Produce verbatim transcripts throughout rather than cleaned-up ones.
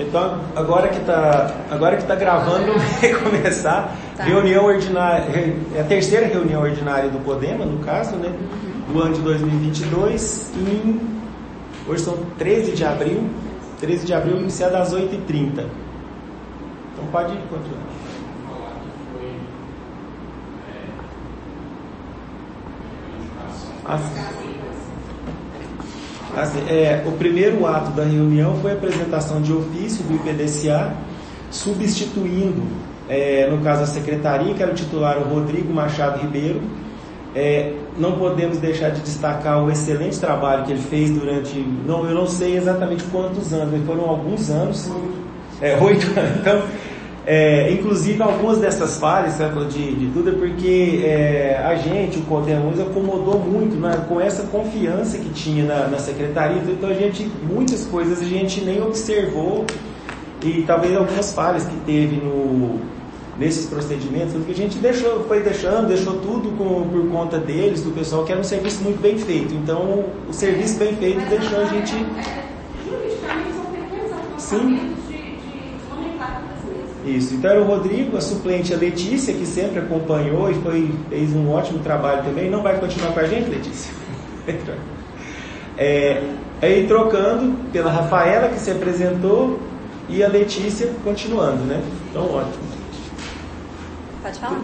Então, agora que está agora que tá gravando, vai começar tá. reunião ordinária, é a terceira reunião ordinária do CODEMA, no caso, né? Uhum. Do ano de dois mil e vinte e dois, em, hoje são treze de abril, treze de abril, iniciada às oito e trinta. Então, pode continuar. Assim. Assim, é, o primeiro ato da reunião foi a apresentação de ofício do I P D C A, substituindo, é, no caso, a secretaria, que era o titular, o Rodrigo Machado Ribeiro. É, não podemos deixar de destacar o excelente trabalho que ele fez durante, não, eu não sei exatamente quantos anos, mas foram alguns anos, é, oito anos. Então, é, inclusive, algumas dessas falhas, de, de tudo, é porque é, a gente, o CODEMA, nos acomodou muito, né, com essa confiança que tinha na, na secretaria. Então, a gente, muitas coisas a gente nem observou, e talvez algumas falhas que teve no, nesses procedimentos, que a gente deixou, foi deixando, deixou tudo com, por conta deles, do pessoal, que era um serviço muito bem feito. Então, o serviço bem feito deixou a gente... Sim. Isso, então era o Rodrigo, a suplente, a Letícia, que sempre acompanhou e foi, fez um ótimo trabalho também. Não vai continuar com a gente, Letícia? É, aí trocando pela Rafaela, que se apresentou, e a Letícia continuando, né? Então, ótimo. Pode falar?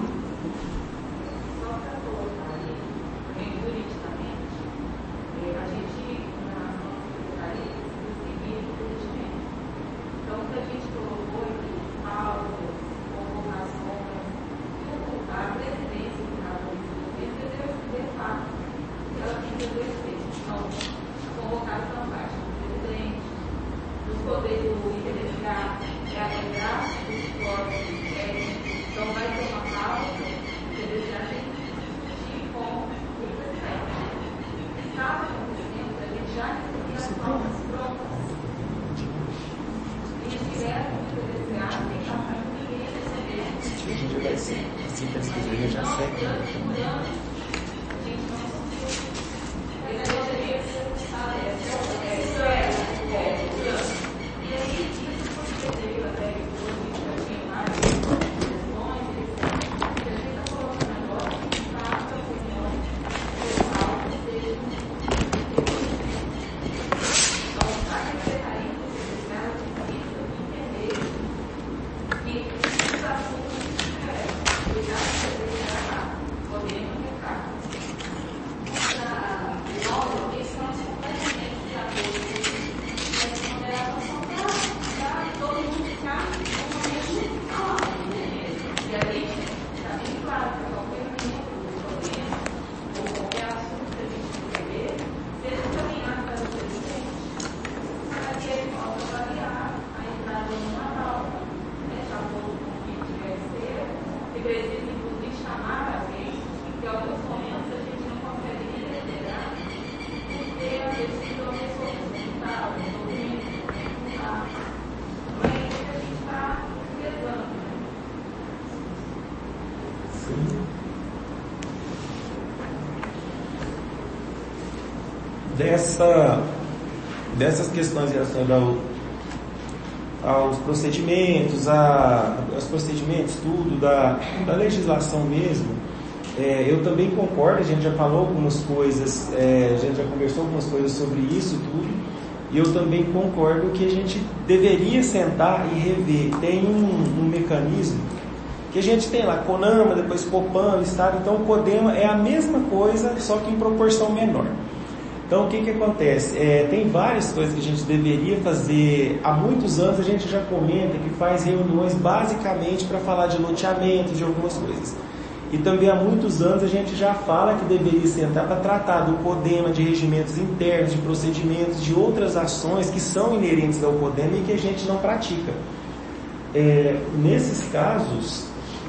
Dessa, dessas questões relacionadas ao, aos procedimentos, a, aos procedimentos, tudo, da, da legislação mesmo, é, eu também concordo, a gente já falou algumas coisas, é, a gente já conversou algumas coisas sobre isso, tudo, e eu também concordo que a gente deveria sentar e rever. Tem um, um mecanismo que a gente tem lá, CONAMA, depois COPAN, Estado, então o CODEMA é a mesma coisa, só que em proporção menor. Então, o que que acontece? É, tem várias coisas que a gente deveria fazer. Há muitos anos a gente já comenta que faz reuniões basicamente para falar de loteamento, de algumas coisas. E também há muitos anos a gente já fala que deveria sentar para tratar do CODEMA, de regimentos internos, de procedimentos, de outras ações que são inerentes ao CODEMA e que a gente não pratica. É, nesses casos,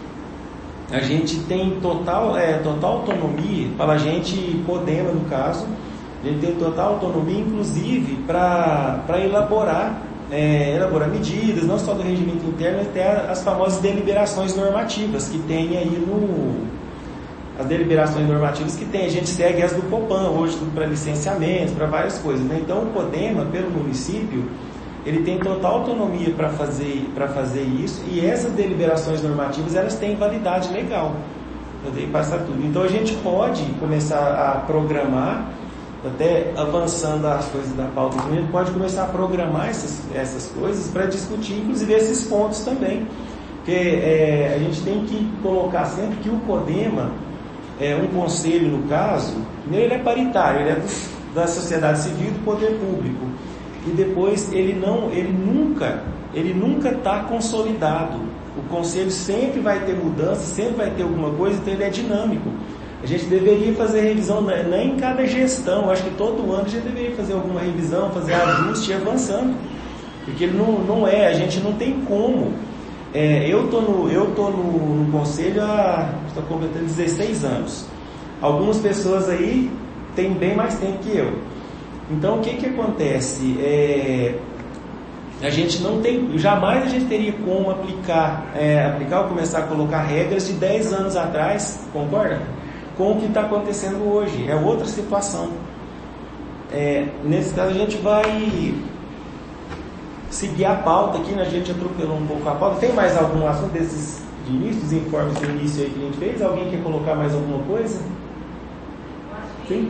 a gente tem total, é, total autonomia, para a gente, CODEMA no caso, a gente tem total autonomia, inclusive, para elaborar, é, elaborar medidas, não só do regimento interno, mas até as famosas deliberações normativas que tem aí no... As deliberações normativas que tem, a gente segue as do COPAN, hoje para licenciamentos, para várias coisas, né? Então, o CODEMA, pelo município, ele tem total autonomia para fazer, para fazer isso, e essas deliberações normativas, elas têm validade legal. Poder passar tudo. Então a gente pode começar a programar, até avançando as coisas da pauta, a gente pode começar a programar essas, essas coisas para discutir, inclusive, esses pontos também. Porque é, a gente tem que colocar sempre que o CODEMA, é, um conselho no caso, ele é paritário, ele é do, da sociedade civil e do poder público. E depois ele, não, ele nunca ele nunca está consolidado. O conselho sempre vai ter mudança, sempre vai ter alguma coisa, então ele é dinâmico. A gente deveria fazer revisão, nem em cada gestão, eu acho que todo ano a gente deveria fazer alguma revisão, fazer ajuste e ir avançando. Porque ele não, não é, a gente não tem como. É, eu estou no, eu tô no, no conselho há, estou completando dezesseis anos. Algumas pessoas aí têm bem mais tempo que eu. Então o que que acontece? É, a gente não tem, jamais a gente teria como aplicar, é, aplicar ou começar a colocar regras de dez anos atrás, concorda? Com o que está acontecendo hoje, é outra situação. É, nesse caso a gente vai seguir a pauta aqui, né? A gente atropelou um pouco a pauta. Tem mais algum assunto desses de início, dos informes do início aí que a gente fez? Alguém quer colocar mais alguma coisa? Sim?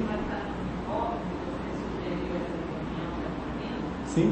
Sim?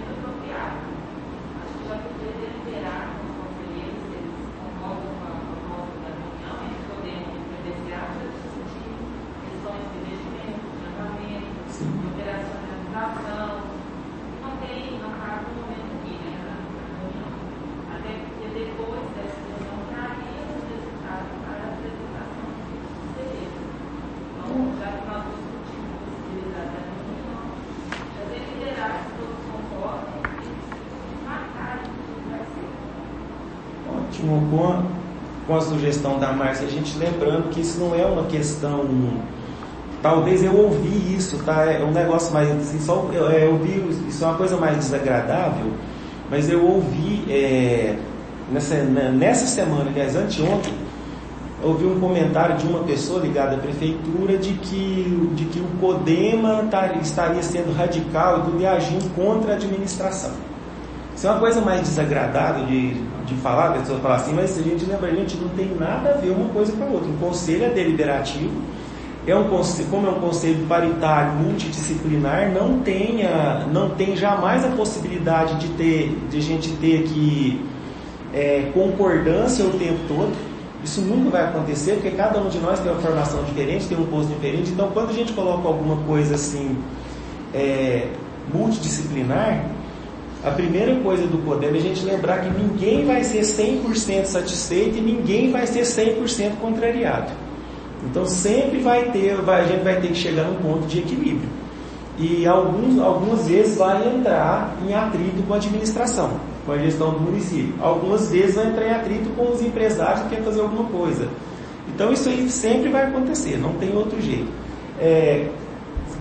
Com a, com a sugestão da Márcia, a gente lembrando que isso não é uma questão, talvez eu ouvi isso, tá? É um negócio mais assim, só, eu, eu ouvi, isso é uma coisa mais desagradável, mas eu ouvi é, nessa, nessa semana, aliás, anteontem, eu ouvi um comentário de uma pessoa ligada à prefeitura de que, de que o CODEMA tá, estaria sendo radical e tudo, e agindo contra a administração. Isso é uma coisa mais desagradável de, de falar, a pessoa falar assim, mas a gente lembra, a gente não tem nada a ver uma coisa com a outra. O conselho é deliberativo, é um conselho, como é um conselho paritário, multidisciplinar, não tem, a, não tem jamais a possibilidade de, ter, de a gente ter aqui é, concordância o tempo todo. Isso nunca vai acontecer, porque cada um de nós tem uma formação diferente, tem um posto diferente. Então, quando a gente coloca alguma coisa assim, é, multidisciplinar, a primeira coisa do CODEMA é a gente lembrar que ninguém vai ser cem por cento satisfeito e ninguém vai ser cem por cento contrariado. Então sempre vai ter, vai, a gente vai ter que chegar num ponto de equilíbrio. E alguns, algumas vezes vai entrar em atrito com a administração, com a gestão do município. Algumas vezes vai entrar em atrito com os empresários que querem fazer alguma coisa. Então isso aí sempre vai acontecer, não tem outro jeito. É, Só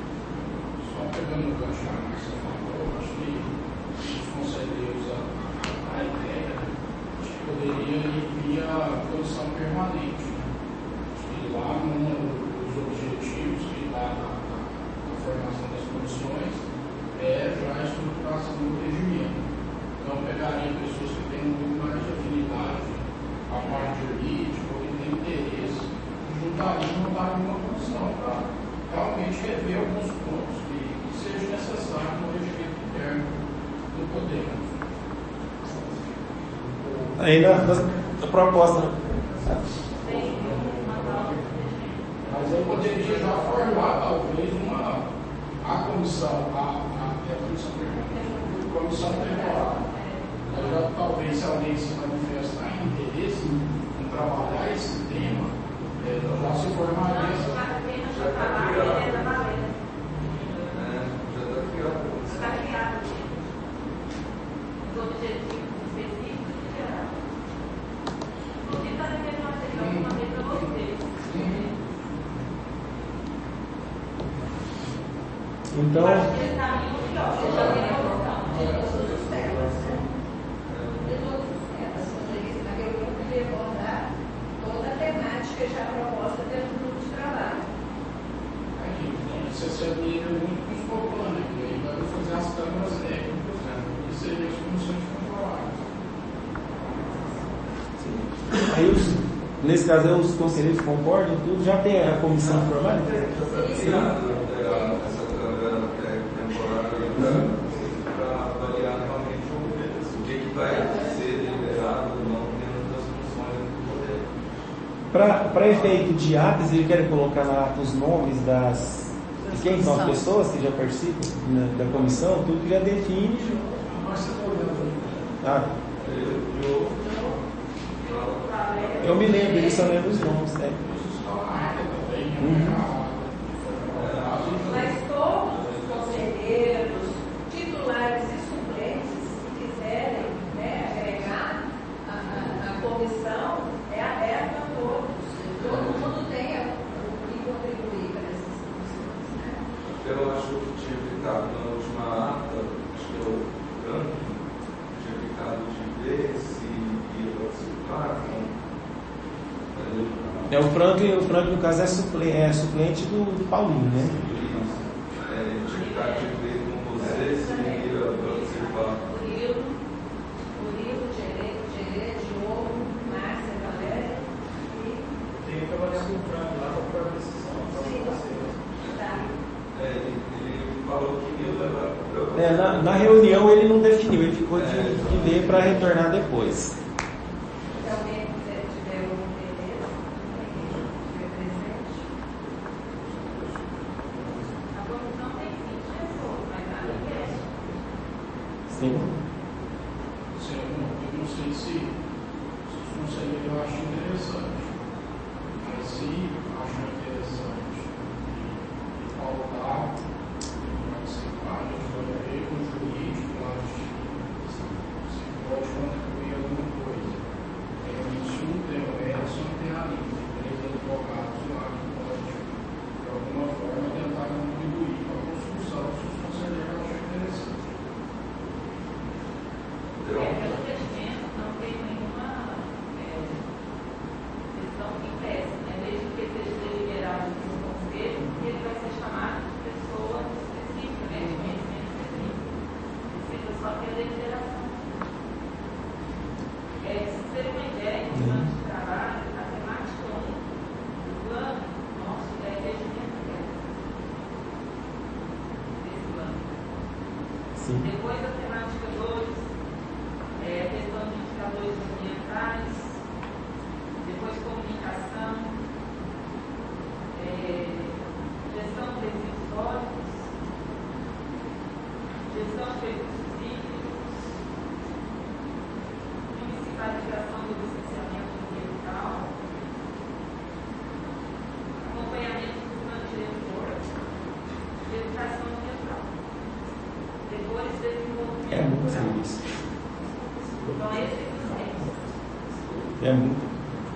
pegando o gancho que você falou, acho que os conselheiros, a, a ideia, acho que poderia ir via comissão permanente. Acho que lá, um dos objetivos que dá na, na formação das comissões é já a estruturação do regimento. Então, pegaria pessoas que têm um pouco mais de afinidade a parte jurídica ou que têm interesse, juntariam e montariam uma comissão para realmente rever alguns pontos que, que sejam necessários no regimento interno do poder. Aí na, na proposta. Mas eu poderia já formar talvez uma a comissão, a, a, a comissão permanente, comissão temporária. Já, talvez se alguém se manifestar em interesse em trabalhar esse tema, é, já se formaria essa. Já está criado. Já está criado. Está criado. Os objetivos específicos e gerais. Vou tentar rever o material de uma vez para vocês. Então. Acho que eles sabem o que, ó, vocês já têm a noção. Toda a temática já proposta dentro do grupo de trabalho. Aqui, então, você se alinha muito com os coplanos, que aí vai fazer as câmaras técnicas, né? Aí os, nesse caso, os conselheiros concordam, tudo, já tem a comissão formada? Sim. Essa câmera temporária para avaliar realmente o que, que vai ser liberado ou não dentro das funções do poder. Para efeito de atas, eles querem colocar na ata os nomes das, de quem são as pessoas que já participam na, da comissão, tudo que já define. Ah, eu, eu me lembro, eles só lembram os nomes, né? Uhum. Mas todos os conselheiros, titulares e suplentes, se quiserem, né, agregar a, a, a comissão, é aberta a todos. Todo mundo tem o que contribuir para essas comissões. Né? Eu acho que tinha ficado na última ata, acho que é o Franco, tinha ficado de ver se ia participar. É, o Franco, o Franco no caso é suplente, é suplente do, do Paulinho, né? É, tinha ficado de ver com você se ia participar. Murilo, Murilo, Gerê, Diogo, Márcia, Valéria e... Tem que trabalhar com o Franco lá para a decisão. Tá. É, ele, ele falou que ia levar para É, na, na reunião ele não definiu, ele ficou de, de ler para retornar depois. Se alguém quiser, tiver algum interesse, estiver presente. A comissão tem vinte pessoas, mas a ninguém. Sim. Sim, eu não, eu não sei se, se os conselheiros eu acho interessante, mas se acham interessante e pautar, participar, a gente vai ver com o jurídico, acho se pode contribuir alguma coisa. Realmente, se não tem o Edson, não tem a Lívia, três advogados lá que pode, de alguma forma, tentar contribuir para a construção, se os conselheiros acham interessante. É, pelo regimento, não tem nenhuma é, questão que impeça, né? Desde que seja deliberado pelo conselho, ele vai ser chamado de pessoa específica, né? De conhecimento específico. Precisa só ter a deliberação. É, se ser uma ideia, um plano de trabalho, a temática um do plano, nosso é regimento desse plano. Sim. Depois a temática dois, é a questão de indicadores ambientais, depois comunicação, é, gestão de resíduos sólidos, gestão de recursos hídricos, municipalização do licenciamento ambiental, acompanhamento do plano diretor, educação ambiental. Depois desenvolvimento. É muito serviço. Então, esses os temas. É muito.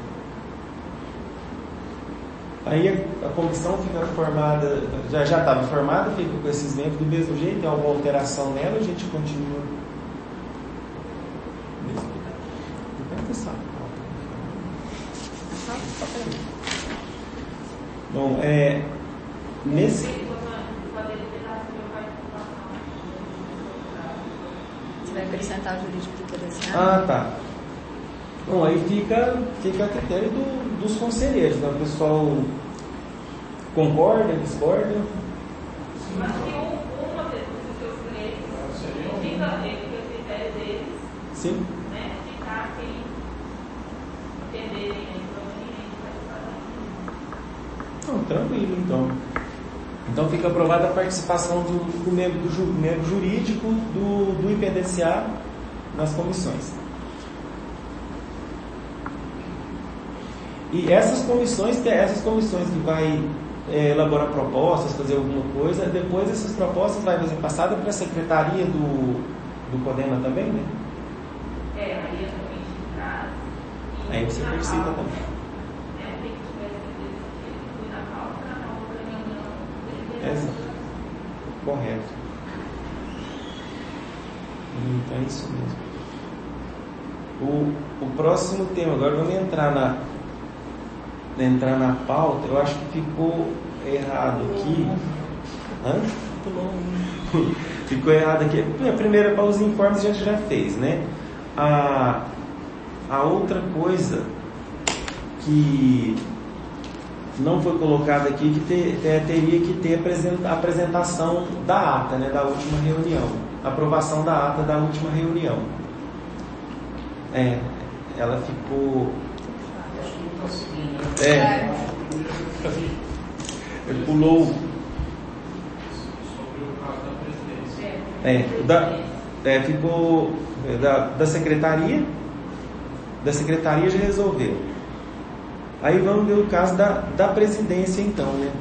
Aí a, a comissão fica formada, já já estava formada, fica com esses membros do mesmo jeito, tem alguma alteração nela, a gente continua. Bom, é, nesse. Você vai acrescentar o jurídico do credenciado? Ah, tá. Bom, aí fica, fica a critério do, dos conselheiros, né? O pessoal concorda, discorda? Mas que um, uma dos seus clientes fica dentro do critério deles, Sim. né? Ficar quem entenderem a proveniente da Não, tranquilo, então. Então fica aprovada a participação do, do, membro, do ju, membro jurídico do, do I P D C A nas comissões. E essas comissões, que essas comissões que vai é, elaborar propostas, fazer alguma coisa, depois essas propostas vai ser passada para a secretaria do, do CODEMA também, né? É, aí eu também te traz. Aí você participa também. É, tem que tiver certeza que fui na pauta, na outra reunião. Exato. Correto. Então é isso mesmo. O, o próximo tema, agora vamos entrar na, entrar na pauta. Eu acho que ficou errado aqui. Hã? Muito bom. Ficou errado aqui. A primeira, para os informes, a gente já fez, né? A, a outra coisa que não foi colocado aqui, que ter, ter, teria que ter a apresentação da ata, né, da última reunião, aprovação da ata da última reunião. É, ela ficou... Acho que não está seguindo, né? É, ele pulou... Sobre o caso da presidência. É, da, é, ficou é, da, da secretaria, da secretaria já resolveu. Aí vamos ver o caso da, da presidência então, né?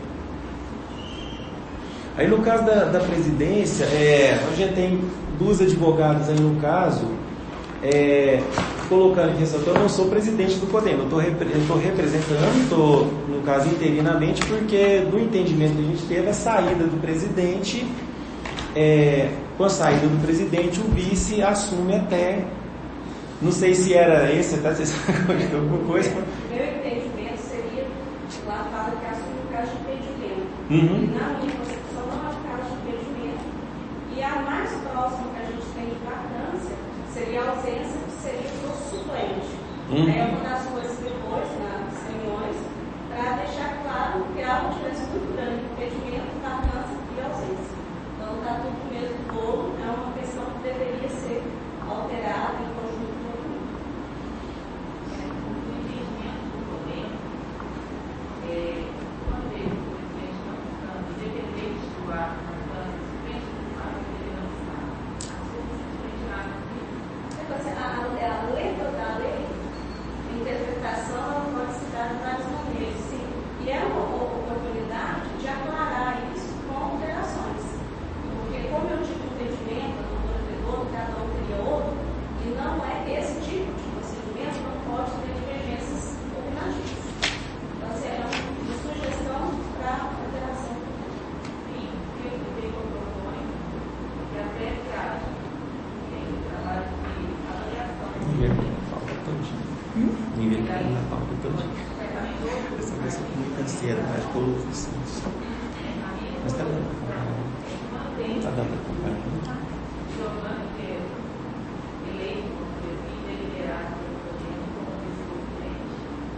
Aí no caso da, da presidência, é, a gente tem duas advogadas aí no caso, é, colocando aqui, eu não sou presidente do CODEM, eu estou representando, estou no caso interinamente, porque do entendimento que a gente teve, a saída do presidente, é, com a saída do presidente, o vice assume até, não sei se era esse, até se aconteceu alguma coisa. Meu entendimento seria, lá fala que assume o caso de impedimento. Uhum. E na minha concepção não é o caso de impedimento. E a mais próxima que a gente tem de vacância seria a ausência, que seria do suplente. Uhum. É uma das coisas depois, nas reuniões, para deixar claro que há uma diferença muito grande de impedimento, vacância e ausência. Então está tudo no mesmo bolo, é uma questão que deveria ser alterada em conjunto com o mundo. É, quando ele, o presidente não estando independente do ato da vacância, simplesmente não sabe que ele não está. Simplesmente nada assim. A, a, a letra da lei, a interpretação, ela pode se dar de várias maneiras, sim. E é uma oportunidade de aclarar isso com alterações. Porque, como eu tive um entendimento, a doutora pegou, cada um teria outro, e não é esse tipo de procedimento, não pode ter divergências opinativas. Então, assim, é uma sugestão para alteração. Sim, o que eu proponho é que até que haja um trabalho de avaliação. Ninguém na pauta todinha. Ninguém na pauta todinha. Essa vai ser com muita ansiedade, poluição. Mas tá dando pra acompanhar. Tá dando pra acompanhar. Giovanni, que é eleito como presidente, deliberado pelo governo como vice-presidente,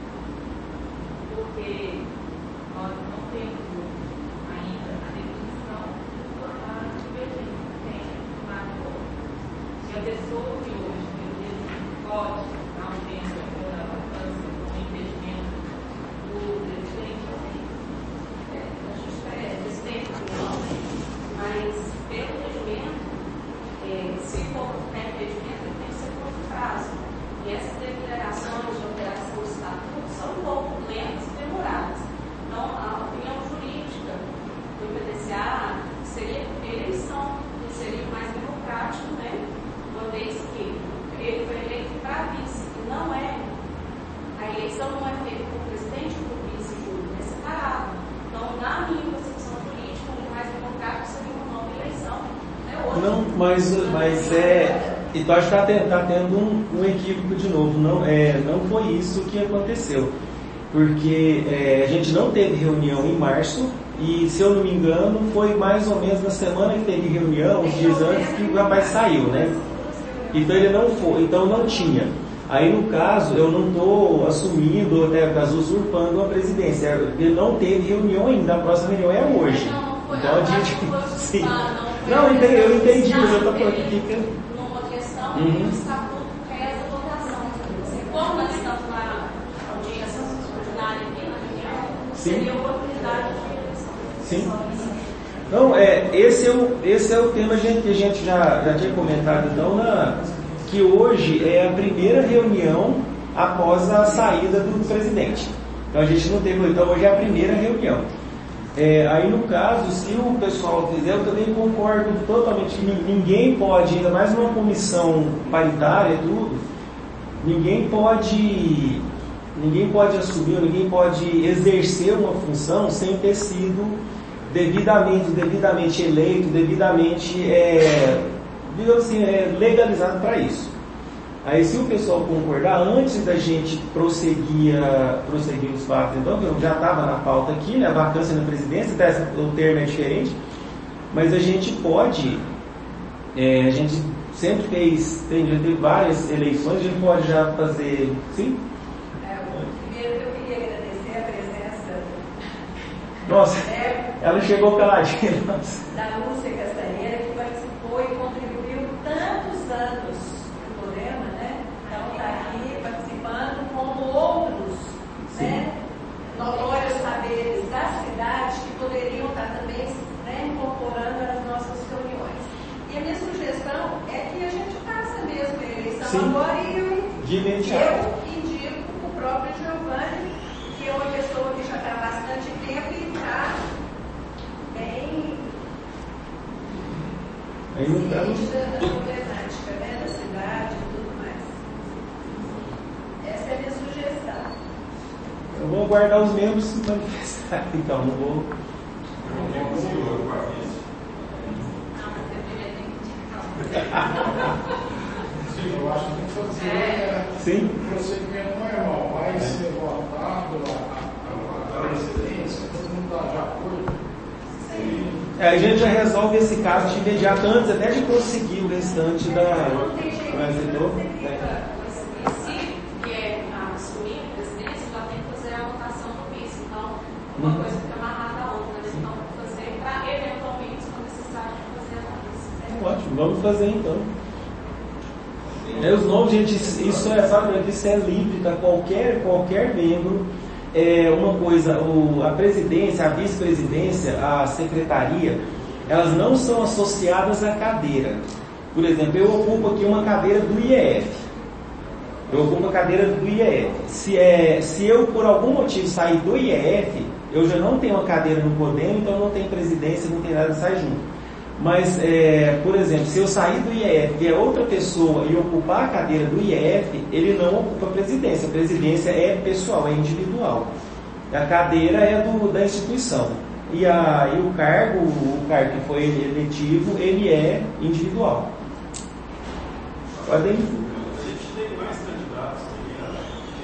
porque nós não temos ainda a definição do formato de divergência que tem no marco. Se a pessoa que hoje, pelo presidente, pode dar um tempo da vacância com o impedimento do presidente, assim, é, a gente é desse tempo, não, mas pelo regimento, é, se for né, impedimento, tem que ser por prazo. E essas deliberações de alteração do estatuto são um pouco lentas e demoradas. Então, a opinião jurídica do I P D C A seria eleição, que seria mais democrático, né? Uma vez que ele foi eleito para vice, e não é. A eleição não é feita por presidente ou por vice, é separado. Então, na minha concepção jurídica, o mais democrático seria uma nova eleição. Né? Hoje, Não, mas, mas é. Então acho que está tendo, tá tendo um, um equívoco de novo. Não, é, não foi isso que aconteceu. Porque é, a gente não teve reunião em março e, se eu não me engano, foi mais ou menos na semana que teve reunião, uns dias antes, que o rapaz saiu, né? Então ele não foi, então não tinha. Aí no caso, eu não estou assumindo, até no caso, usurpando a presidência. Ele não teve reunião ainda, a próxima reunião é hoje. Então a gente. Sim. Não, eu entendi, eu entendi, mas eu estou falando que fica. Numa questão, Uhum. o estatuto reza a votação. Assim, como nós estamos na audiência ordinária aqui na reunião, Sim. seria oportunidade de eleição. Sim. Não, é, esse, é o, esse é o tema gente, que a gente já, já tinha comentado, então, na, que hoje é a primeira reunião após a saída do presidente. Então a gente não teve, então hoje é a primeira reunião. É, aí no caso, se o pessoal fizer, eu também concordo totalmente que ninguém pode, ainda mais numa comissão paritária, tudo, ninguém pode, ninguém pode assumir, ninguém pode exercer uma função sem ter sido devidamente, devidamente eleito, devidamente é, digamos assim, é, legalizado para isso. Aí se o pessoal concordar, antes da gente prosseguir, prosseguir os fatos, então, já estava na pauta aqui, né, a vacância na presidência, até o termo é diferente, mas a gente pode, é, a gente sempre fez, tem, já teve várias eleições, a gente pode já fazer, sim? É, primeiro eu Nossa, né? ela chegou caladinha. Nossa. Da Lúcia Castanheira, que participou e contribuiu tantos anos no programa, né? Então está aqui participando, como outros, né? Notórios saberes da cidade que poderiam estar também, né, incorporando as nossas reuniões. E a minha sugestão é que a gente faça mesmo a eleição Sim. agora e eu, De imediato. eu indico o próprio Giovanni, que é uma pessoa que já está há bastante tempo e está bem Aí não tá. ciente da problemática, né, da cidade e tudo mais. Essa é a minha sugestão. Eu vou aguardar os membros se manifestarem, então não vou. Não, mas eu diria que tem que Sim, eu acho que tem que fazer é, Sim. um procedimento normal. Vai ser votado a, a, a presidência, todo mundo dá de acordo. Sim. É, a gente já resolve esse caso de imediato, antes até de conseguir o restante da. Mas então, né? se quer assumir a presidência, já tem que fazer a votação no vice. Então, uma coisa fica amarrada à outra. Eles vão fazer para, eventualmente, se for necessário, fazer a vice. Ótimo, vamos fazer então. É, os nomes, gente, isso é, sabe, isso é livre para qualquer, qualquer membro. É uma coisa, o, a presidência, a vice-presidência, a secretaria, elas não são associadas à cadeira. Por exemplo, eu ocupo aqui uma cadeira do I E F. Eu ocupo a cadeira do I E F. Se, é, se eu, por algum motivo, sair do I E F, eu já não tenho uma cadeira no Podem, então não tem presidência, não tem nada de sair junto. Mas, é, por exemplo, se eu sair do I E F e é outra pessoa e ocupar a cadeira do I E F, ele não ocupa a presidência. A presidência é pessoal, é individual. A cadeira é do, da instituição. E, a, e o cargo, o cargo que foi eletivo, ele é individual. Podem... A gente tem mais candidatos aqui à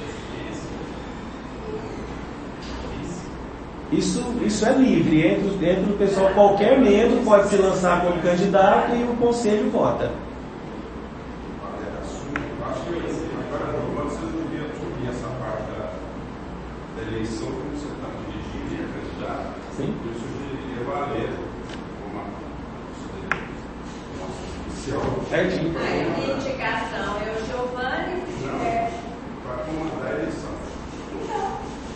presidência. Isso, isso é livre. Entre, dentro do pessoal, qualquer membro pode se lançar como candidato e o conselho vota. Acho que agora quando vocês deviam ouvir essa parte da, da eleição, como você está dirigindo e é candidato, Sim. eu sugeriria valer uma oficial. Certinho. A minha indicação é o Giovanni, que tiver. Para comandar a eleição. Então,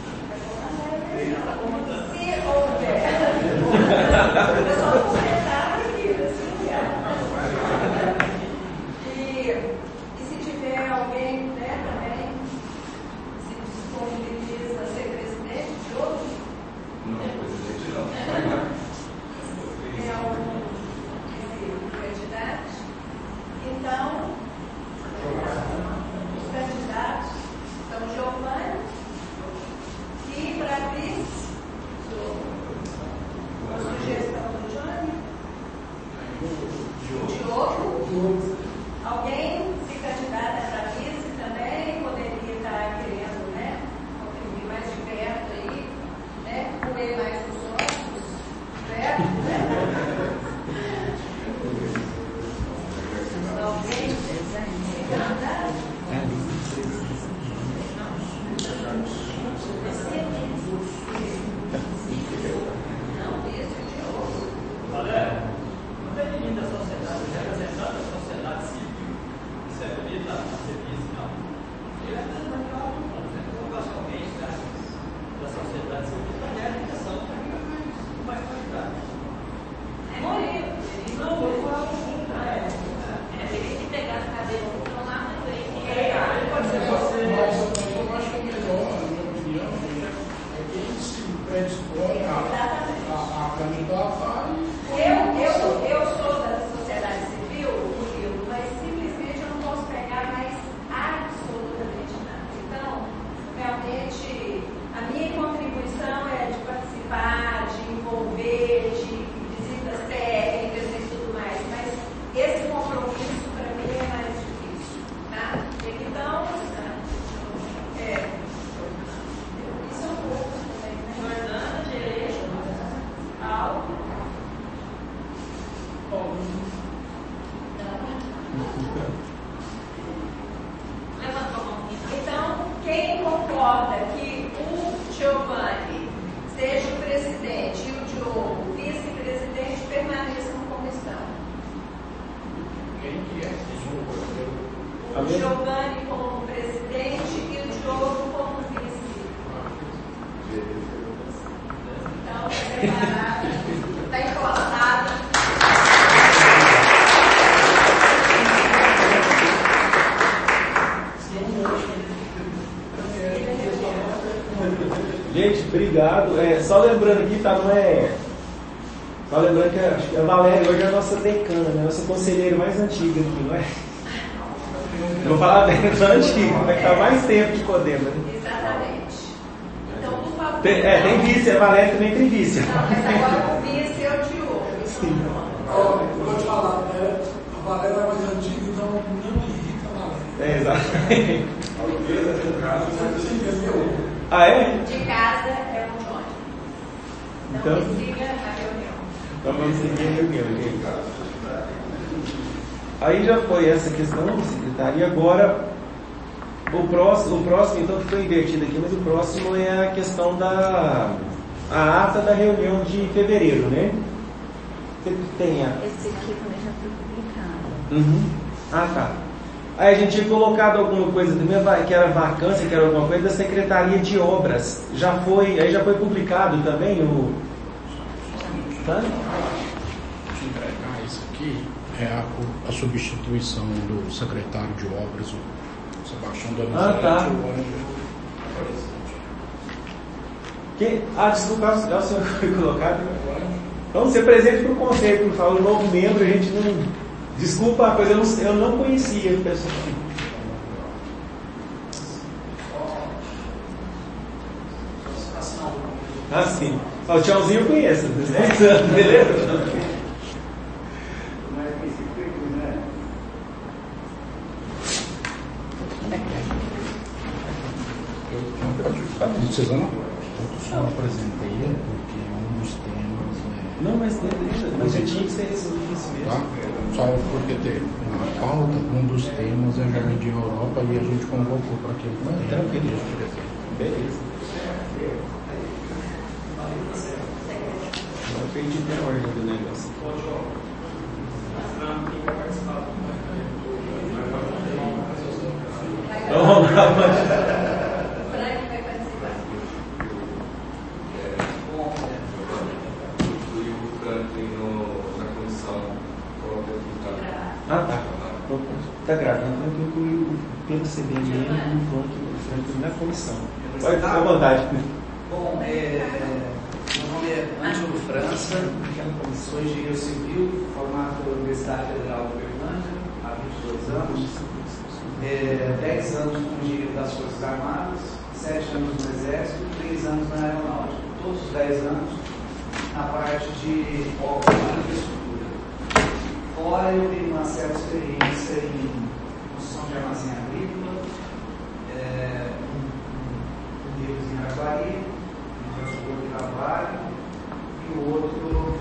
se houver. Eu só completar aqui, assim, e, e se tiver alguém, né, também, se disponibiliza a ser presidente de outro, Não, presidente não. é algum candidato. Então, os candidatos são Giovanni e para vice, uma sugestão do Johnny, Diogo. Alguém se candidata para vice também poderia estar querendo, né, contribuir mais de perto aí, né, comer mais os ossos, perto, né? Alguém se candidata? Não, esse é Diogo. Olha, não tem ninguém da sociedade, representante da sociedade civil, isso é bonito a serviço, não. Ele é representante de algo, ocasionalmente, da, da sociedade civil, para ter a indicação para mais qualidade. É bonito. Não, vou falar um pouco para ela. É, teria que pegar a cadeira e então lá na frente. É, pode ser você. Mas eu acho que o melhor, na minha opinião, é que ele se predispõe a, a, a candidatar e. Eu, eu, eu sou da sociedade civil, Murilo, mas simplesmente eu não posso pegar mais absolutamente nada. Então, realmente, a minha contribuição é de participar, de envolver, de visitas técnicas e tudo mais, mas esse compromisso para mim é mais difícil, tá? Então, é, isso é um pouco também, né? Jordana, direito, algo. Levanta a mão. Então, quem concorda que o Giovanni seja o presidente O Giovanni como presidente e o Diogo como vice. Então, preparado, está encostado. Gente, obrigado. É, só lembrando aqui, tá, não é... Só lembrando que a, acho que a Valéria hoje é a nossa decana, né? Nossa conselheira mais antiga aqui, não é? Eu vou falar bem, é antiga, vai estar mais tempo de Codema, né? Exatamente. Então, por favor. Tem, é, tem vice, a Valéria também tem vice. Não, mas agora o vice é o Diogo. Sim. Eu vou te falar, né? A Valéria é mais antiga, então não me irrita a Valéria. É, exatamente. Entendeu? Ah, é? De casa é o Johnny. Então, Então- me siga a reunião. Então vamos seguir a reunião, gente. Aí já foi essa questão de secretaria. Agora, o próximo, o próximo, então, que foi invertido aqui, mas o próximo é a questão da a ata da reunião de fevereiro, né? Você tem a... Esse aqui também já foi publicado. Uhum. Ah, tá. Aí a gente tinha colocado alguma coisa também, que era vacância, que era alguma coisa da Secretaria de Obras. Já foi, aí já foi publicado também o... Tá? Te entregar isso aqui é a, a substituição do secretário de obras, o Sebastião Donizete. Ah, tá. O Ângelo. Que... Ah, desculpa, é o senhor que foi colocado. Então, ser presente para o conselho, por favor, o novo membro, a gente não... Desculpa a coisa, eu não, eu não conhecia o pessoal. Ah, sim. Ah, o tchauzinho eu conheço, dez anos, beleza? Não precisa não? Eu só apresentei ele porque um dos temas é... Não, mas beleza, mas já tinha que ser resolvido isso mesmo. Tá? Só porque tem na pauta, um dos temas é Jardim Europa e a gente convocou para aquele Não, tranquilo. Beleza. Eu perdi a ordem do negócio. Então vamos lá, O Frank vai participar. Incluiu o Franklin no- na comissão própria do trabalho. Ah, tá. Está gravando, então eu incluí o Pedro C B M e o Frank na comissão. Pode ficar à vontade. Bom, é, meu nome é Ângelo França, sou engenheiro civil, formado pela Universidade Federal de Uberlândia há vinte e dois anos, é, dez anos como engenheiro das Forças Armadas, sete anos no Exército e três anos na Aeronáutica. Todos os dez anos na parte de obras de infraestrutura. Fora eu tenho uma certa experiência em construção de armazém agrícola, é, um deles em Araguari, em transporte de trabalho, e o outro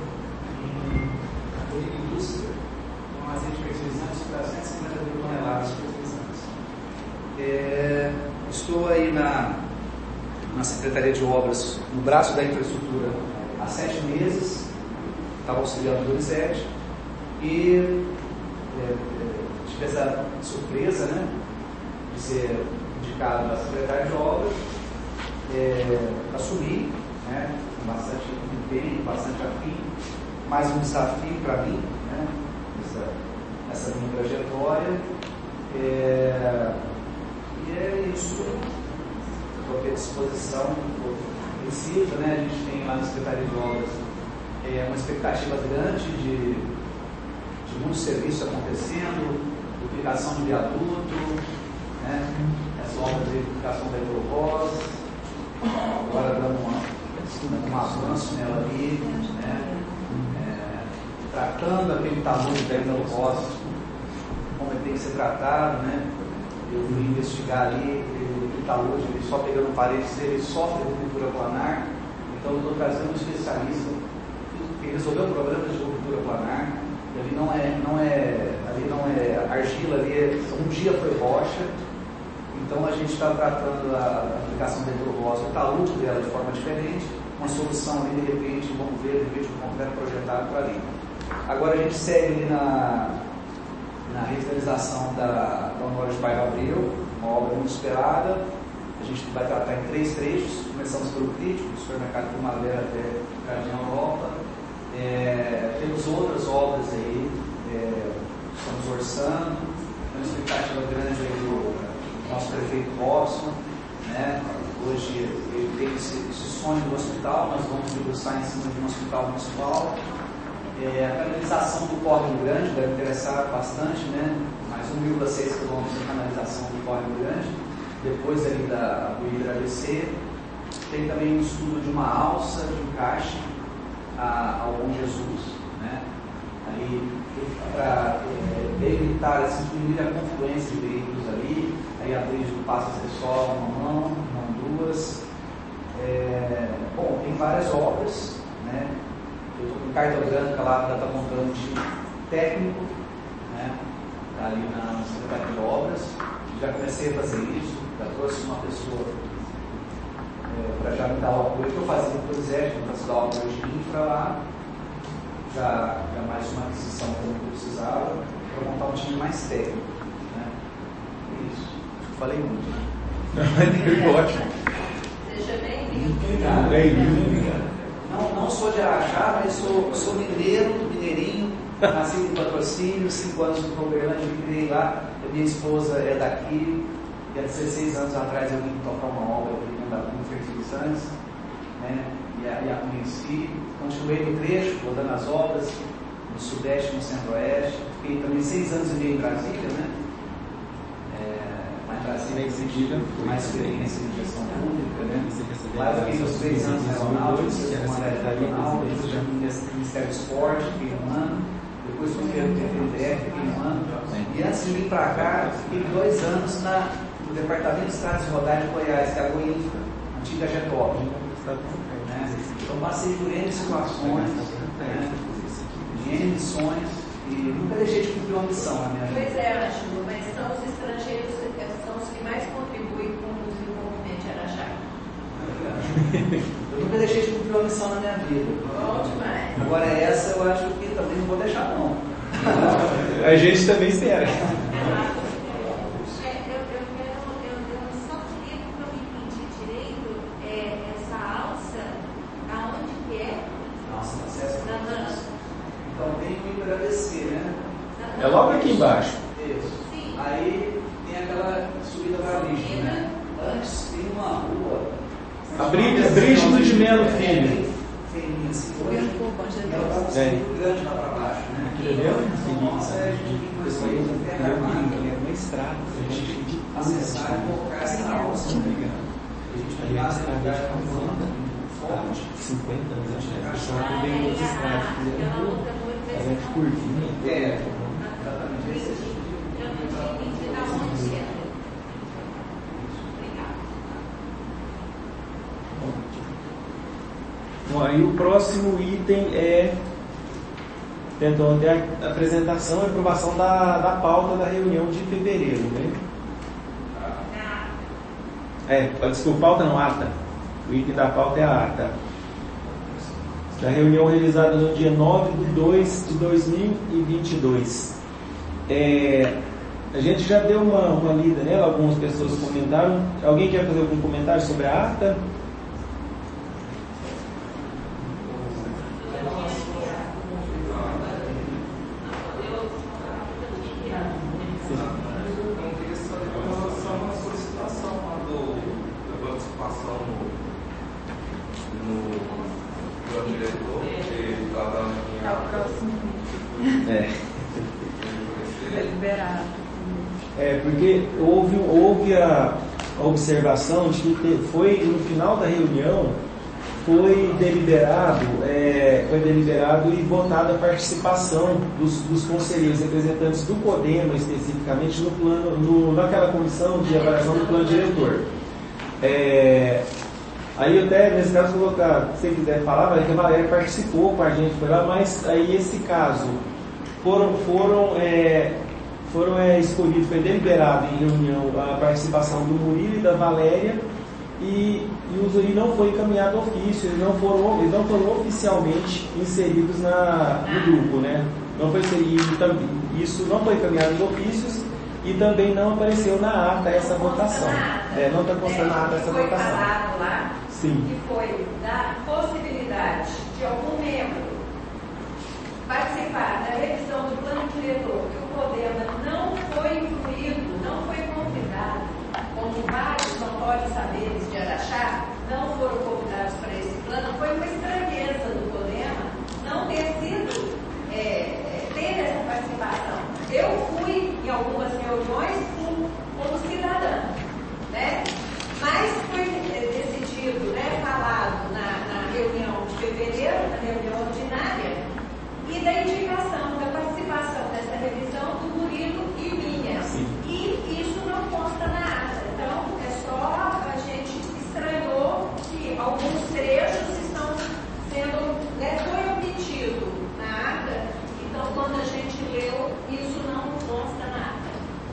em indústria, com armazém de fertilizantes para cento e cinquenta mil toneladas de fertilizantes. É, estou aí na, na Secretaria de Obras, no braço da infraestrutura, há sete meses, estava auxiliando o Donizete, e é, tive essa surpresa, né, de ser indicado na Secretaria de Obras, é, assumi, né, com bastante empenho, bastante afim, mais um desafio para mim, né, essa, essa minha trajetória, é, e é isso, estou aqui à disposição, preciso, né, a gente tem lá na Secretaria de Obras é, uma expectativa grande de, de muito serviço acontecendo, duplicação de viaduto, né, as obras de duplicação da hidrovós, agora dando uma, um avanço nela ali, né, é, tratando aquele tamanho da hidrovós como ele tem que ser tratado, né. Eu fui investigar ali, ele está hoje, ele só pegando paredes, ele sofre de ruptura planar, então eu estou trazendo um especialista que resolveu o problema de ruptura planar. Ali não é, não é, ali não é argila, ali é, um dia foi rocha, então a gente está tratando a, a aplicação da hidroglosa, o talude dela de forma diferente, uma solução ali, de repente, vamos ver, de repente, um concreto projetado para ali. Agora a gente segue ali na, na revitalização da Honório de Bairro Abreu, uma obra muito esperada. A gente vai tratar em três trechos. Começamos pelo crítico, do supermercado Primavera até o Jardim Europa. É, temos outras obras aí, é, estamos orçando, uma expectativa grande aí do nosso prefeito Robson, né? Hoje ele tem esse, esse sonho do hospital, nós vamos debruçar em cima de um hospital municipal. É, a canalização do Córrego Grande deve interessar bastante, né? Mais um vírgula seis quilômetros de canalização do Córrego Grande, depois ali da Buíra A B C. Tem também um estudo de uma alça de encaixe a, ao Bom Jesus, né? Ali para é, evitar, assim, diminuir a confluência de veículos ali, aí a bridge do Passo Acessório, uma mão, não duas. É, bom, tem várias obras, né? Eu estou com carta branca lá para estar montando um time técnico, né? Tá ali na Secretaria de Obras. Já comecei a fazer isso, já trouxe uma pessoa é, para já me dar o apoio que eu fazia no Projeto, para dar o apoio de infra lá. Já, já mais uma aquisição como eu precisava, para montar um time mais técnico, né? É isso. Acho que falei muito, né? Foi ótimo. Seja bem-vindo. Bem-vindo. Não, não sou de Araxá, mas sou, sou mineiro, mineirinho, nascido em Patrocínio, cinco anos no Uberlândia, criei lá. A minha esposa é daqui, e há dezesseis anos atrás eu vim tocar uma obra aqui no Fertilizantes, né? E a, e a conheci, continuei no trecho, rodando as obras, no Sudeste, no Centro-Oeste. Fiquei também seis anos e meio em Brasília, né? É, lá em Brasília, eu mais experiência em gestão pública, né? Lá eu fiquei nos três anos na Aeronáutica, fiz uma área regional, depois já no Ministério do Esporte, fiquei um ano, depois fui pelo T P D F, fiquei um ano, e antes de vir para cá, fiquei dois anos na, no Departamento de Estradas de Rodagem de Goiás, que é a Goinfra, antiga Getop. Né? Então passei por N situações, né? De N missões, e nunca deixei de cumprir uma missão na minha vida. Pois é, Ângelo, mas são os estrangeiros, são os que mais contribuem com o desenvolvimento de Araxá. Eu nunca deixei de cumprir uma missão na minha vida. Bom demais. Agora essa eu acho que também não vou deixar não. A gente também espera. É, eu, eu, quero, eu, eu só queria que eu me entendi direito é, essa alça, aonde que é? Nossa, acesso Na Dana. Então tem o Ibra A B C, né? É logo aqui embaixo. Isso. Sim. Aí tem aquela subida para lixo, né? Antes tem uma rua. A Brígida Brígido de Melo Filho. Feirinha, assim, hoje. Ela está um É. pouco grande lá para baixo, né? Entendeu? Nossa, é de Pessoal, eu queria uma estrada. A gente acessar e colocar essa alça. A gente vai lá, você vai dar uma fonte. cinquenta anos atrás. Só que veio outras estradas. Fazendo curvinha. É. Eu não tinha entendido aonde é. Bom, aí o próximo item é então, ter a apresentação e aprovação da, da pauta da reunião de fevereiro, né? É, desculpa, pauta não, ata. O item da pauta é a ata. Da reunião realizada no dia nove de dois de dois mil e vinte e dois. É, a gente já deu uma, uma lida nela, algumas pessoas comentaram. Alguém quer fazer algum comentário sobre a ata? É, porque houve, houve a, a observação de que te, foi no final da reunião foi deliberado, é, foi deliberado e votada a participação dos, dos conselheiros, representantes do CODEMA especificamente no plano, no, naquela comissão de avaliação do plano diretor. É, aí eu até, nesse caso, vou colocar, se você quiser falar, mas que a Valéria participou com a gente, foi lá, mas aí esse caso foram, foram é, foram é, escolhidos, foi deliberado em reunião a participação do Murilo e da Valéria, e, e, os, e não foi encaminhado ofício, eles não foram, eles não foram oficialmente inseridos na, no grupo, né? Não foi e isso não foi encaminhado em ofícios e também não apareceu na ata essa votação. É, não está constando na ata essa foi votação. Foi falado lá Sim. que foi da possibilidade de algum membro participar da revisão do plano diretor, que o Podema não foi incluído, não foi convidado, como vários notórios saberes de Araxá não foram convidados para esse plano, foi uma estranheza do Podema não ter sido, é, é, ter essa participação. Eu fui em algumas reuniões como, como cidadã, né? Mas foi decidido, né, falado na, na reunião de fevereiro, na reunião ordinária, e da indicação, da participação dessa revisão do Murilo e minha. Sim. E isso não consta na ata. Então, é só a gente estranhou que alguns trechos estão sendo, né, foi omitido na ata. Então, quando a gente leu, isso não consta na ata.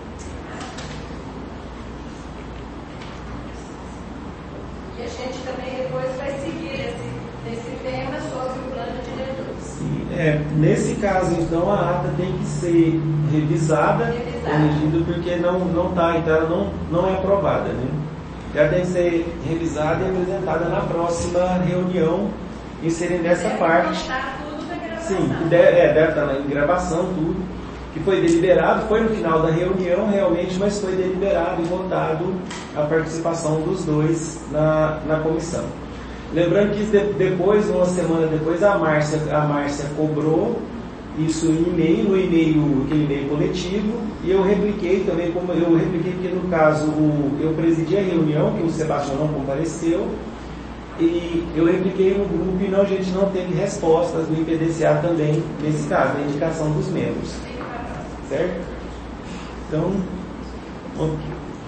E a gente também depois vai seguir esse, esse tema sobre o plano diretor. Sim, é, nesse caso, então, a ata tem que ser revisada, corrigida, porque não está, então ela não, não é aprovada, né? Ela tem que ser revisada e apresentada na próxima reunião, inserindo essa deve parte. Tudo da gravação. Sim, deve, é, deve estar em gravação, tudo. Que foi deliberado, foi no final da reunião realmente, mas foi deliberado e votado a participação dos dois na, na comissão. Lembrando que de, depois, uma semana depois, a Márcia, a Márcia cobrou isso em e-mail, no e-mail, aquele e-mail coletivo, e eu repliquei também, como eu repliquei porque no caso o, eu presidi a reunião, que o Sebastião não compareceu, e eu repliquei no grupo e não, a gente não teve respostas do I P D C A também, nesse caso, a indicação dos membros. Certo? Então, vamos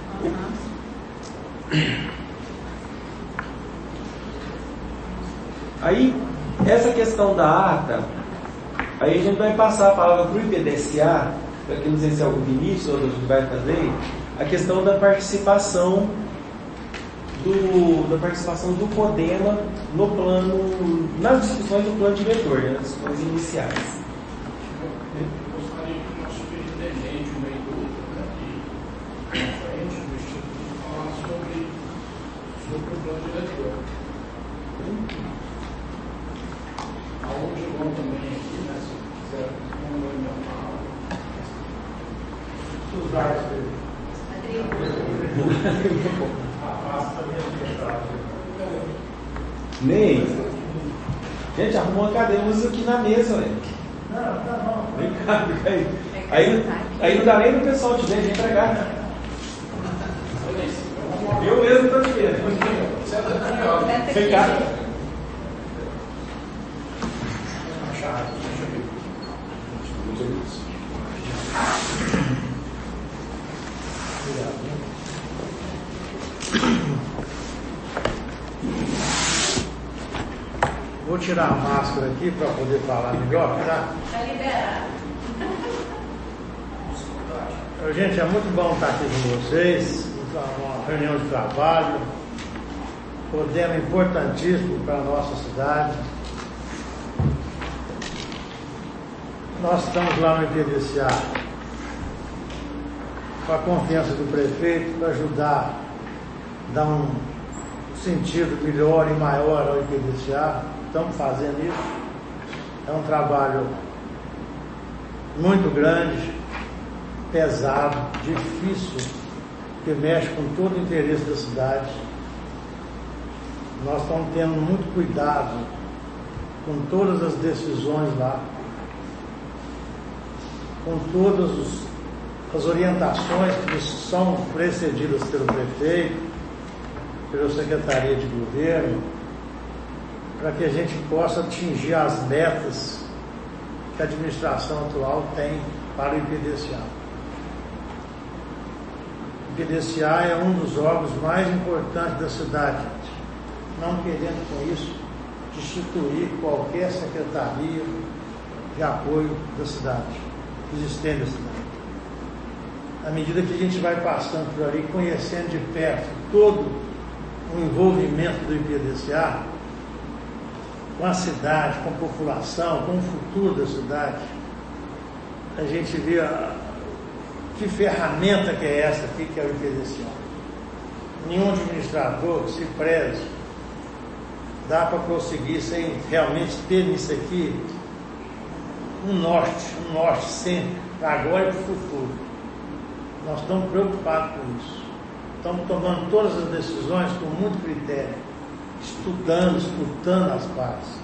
aí, essa questão da ata, aí a gente vai passar a palavra para o I P D C A, para que não sei se é o Vinícius ou a gente vai fazer, a questão da participação do, da participação do Podema no plano, nas discussões do plano diretor, né, nas discussões iniciais. Eu gostaria que o nosso superintendente, o Meiduca, aqui na frente do Instituto, falasse sobre, sobre o plano diretor. Aonde vão também aqui, né? Se quiser complementar. Os dados dele. Afasta a minha verdade. Ney, gente, arruma uma cadeira, usa aqui na mesa, velho. Não, tá bom. Vem cá, fica aí. Aí, aí não dá nem pro pessoal te ver, vem pra cá. Eu mesmo estou te vendo. Senta aqui, ó. Vem cá. Vou tirar a máscara aqui para poder falar melhor, tá? Está liberado. Gente, é muito bom estar aqui com vocês, uma reunião de trabalho, Podema importantíssimo para a nossa cidade. Nós estamos lá no I P D C A com a confiança do prefeito para ajudar, dar um sentido melhor e maior ao I P D C A. Estamos fazendo isso. É um trabalho muito grande, pesado, difícil, que mexe com todo o interesse da cidade. Nós estamos tendo muito cuidado com todas as decisões lá, com todas os, as orientações que são precedidas pelo prefeito, pela Secretaria de Governo, para que a gente possa atingir as metas que a administração atual tem para o I P D C A. O I P D C A é um dos órgãos mais importantes da cidade, não querendo com isso destituir qualquer secretaria de apoio da cidade, existente da cidade. À medida que a gente vai passando por ali, conhecendo de perto todo o envolvimento do I P D C A, com a cidade, com a população, com o futuro da cidade, a gente vê a, que ferramenta que é essa aqui, que é o I P D C A. Nenhum administrador que se preze dá para prosseguir sem realmente ter nisso aqui um norte, um norte sempre, para agora e para o futuro. Nós estamos preocupados com isso. Estamos tomando todas as decisões com muito critério, estudando, escutando as partes.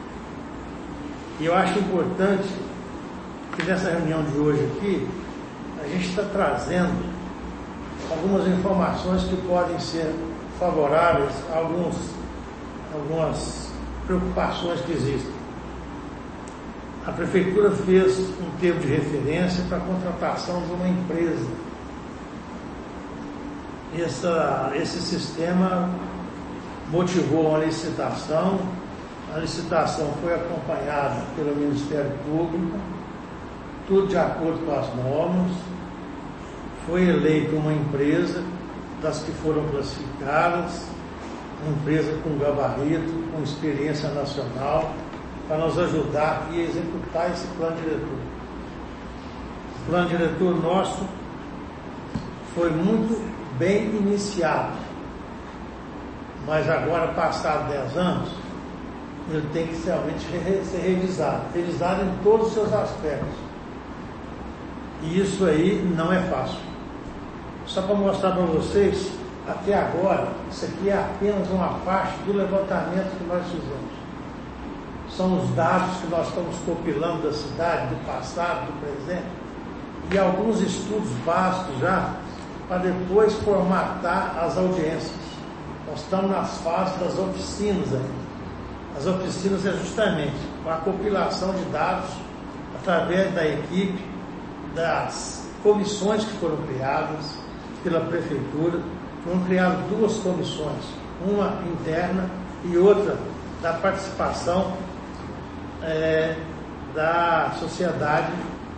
E eu acho importante que nessa reunião de hoje aqui, a gente está trazendo algumas informações que podem ser favoráveis a alguns, algumas preocupações que existem. A Prefeitura fez um termo de referência para a contratação de uma empresa. Essa, esse sistema motivou uma licitação. A licitação foi acompanhada pelo Ministério Público, tudo de acordo com as normas. Foi eleita uma empresa das que foram classificadas, uma empresa com gabarito, com experiência nacional, para nos ajudar e executar esse plano diretor. O plano diretor nosso foi muito bem iniciado, mas agora, passados dez anos, ele tem que realmente ser revisado, revisado em todos os seus aspectos. E isso aí não é fácil. Só para mostrar para vocês, até agora, isso aqui é apenas uma parte do levantamento que nós fizemos. São os dados que nós estamos compilando da cidade, do passado, do presente, e alguns estudos básicos já, para depois formatar as audiências. Nós estamos nas fases das oficinas ainda. As oficinas é justamente a compilação de dados através da equipe, das comissões que foram criadas pela Prefeitura. Foram criadas duas comissões, uma interna e outra da participação é, da sociedade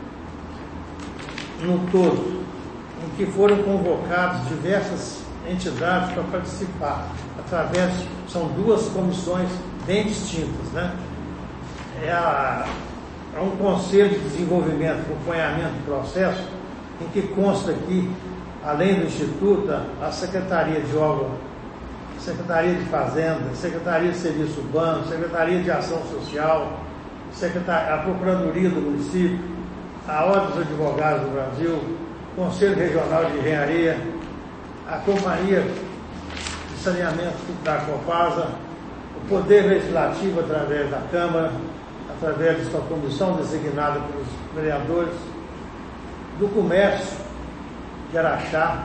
no todo, em que foram convocadas diversas entidades para participar, através, são duas comissões bem distintas, né? É, a, é um conselho de desenvolvimento, acompanhamento do processo, em que consta aqui, além do Instituto, a Secretaria de Obra, Secretaria de Fazenda, Secretaria de Serviço Urbano, Secretaria de Ação Social, Secretaria, a Procuradoria do Município, a Ordem dos Advogados do Brasil, Conselho Regional de Engenharia, a Companhia de Saneamento da Copasa, o Poder Legislativo através da Câmara, através de sua comissão designada pelos vereadores, do Comércio de Araxá,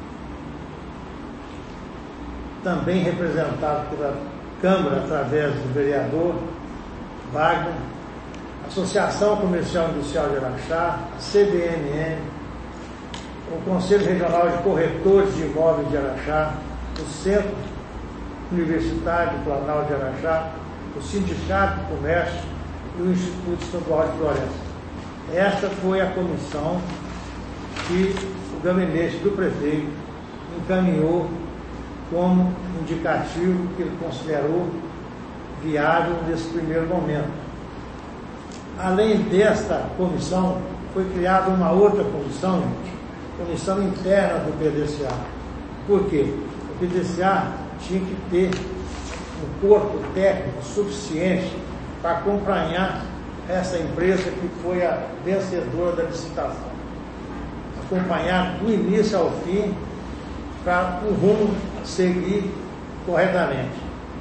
também representado pela Câmara através do vereador Wagner, Associação Comercial Industrial de Araxá, a C B M N, o Conselho Regional de Corretores de Imóveis de Araxá, o Centro Universitário do Planalto de Araxá, o Sindicato do Comércio e o Instituto Estadual de Floresta. Esta foi a comissão que o gabinete do prefeito encaminhou como indicativo que ele considerou viável nesse primeiro momento. Além desta comissão, foi criada uma outra comissão, gente, comissão interna do P D C A. Por quê? O P D C A tinha que ter um corpo técnico suficiente para acompanhar essa empresa que foi a vencedora da licitação. Acompanhar do início ao fim para o rumo seguir corretamente.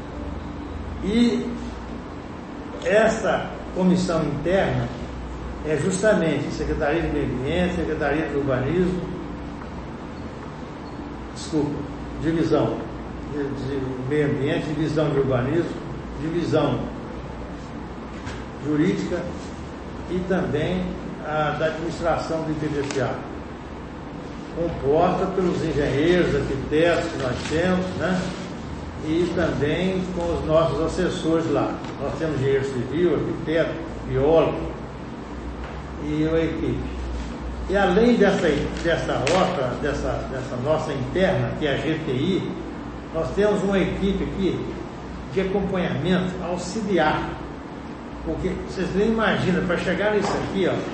E essa comissão interna é justamente Secretaria de Meio Ambiente, Secretaria de Urbanismo, desculpa, Divisão de, de Meio Ambiente, Divisão de Urbanismo, Divisão Jurídica e também a da Administração do I P D C A, composta pelos engenheiros, arquitetos que nós temos, né? E também com os nossos assessores lá. Nós temos engenheiro civil, arquiteto, biólogo e uma equipe. E além dessa, dessa outra, dessa, dessa nossa interna, que é a G T I, nós temos uma equipe aqui de acompanhamento auxiliar. Porque vocês nem imaginam, para chegar nisso aqui, ó,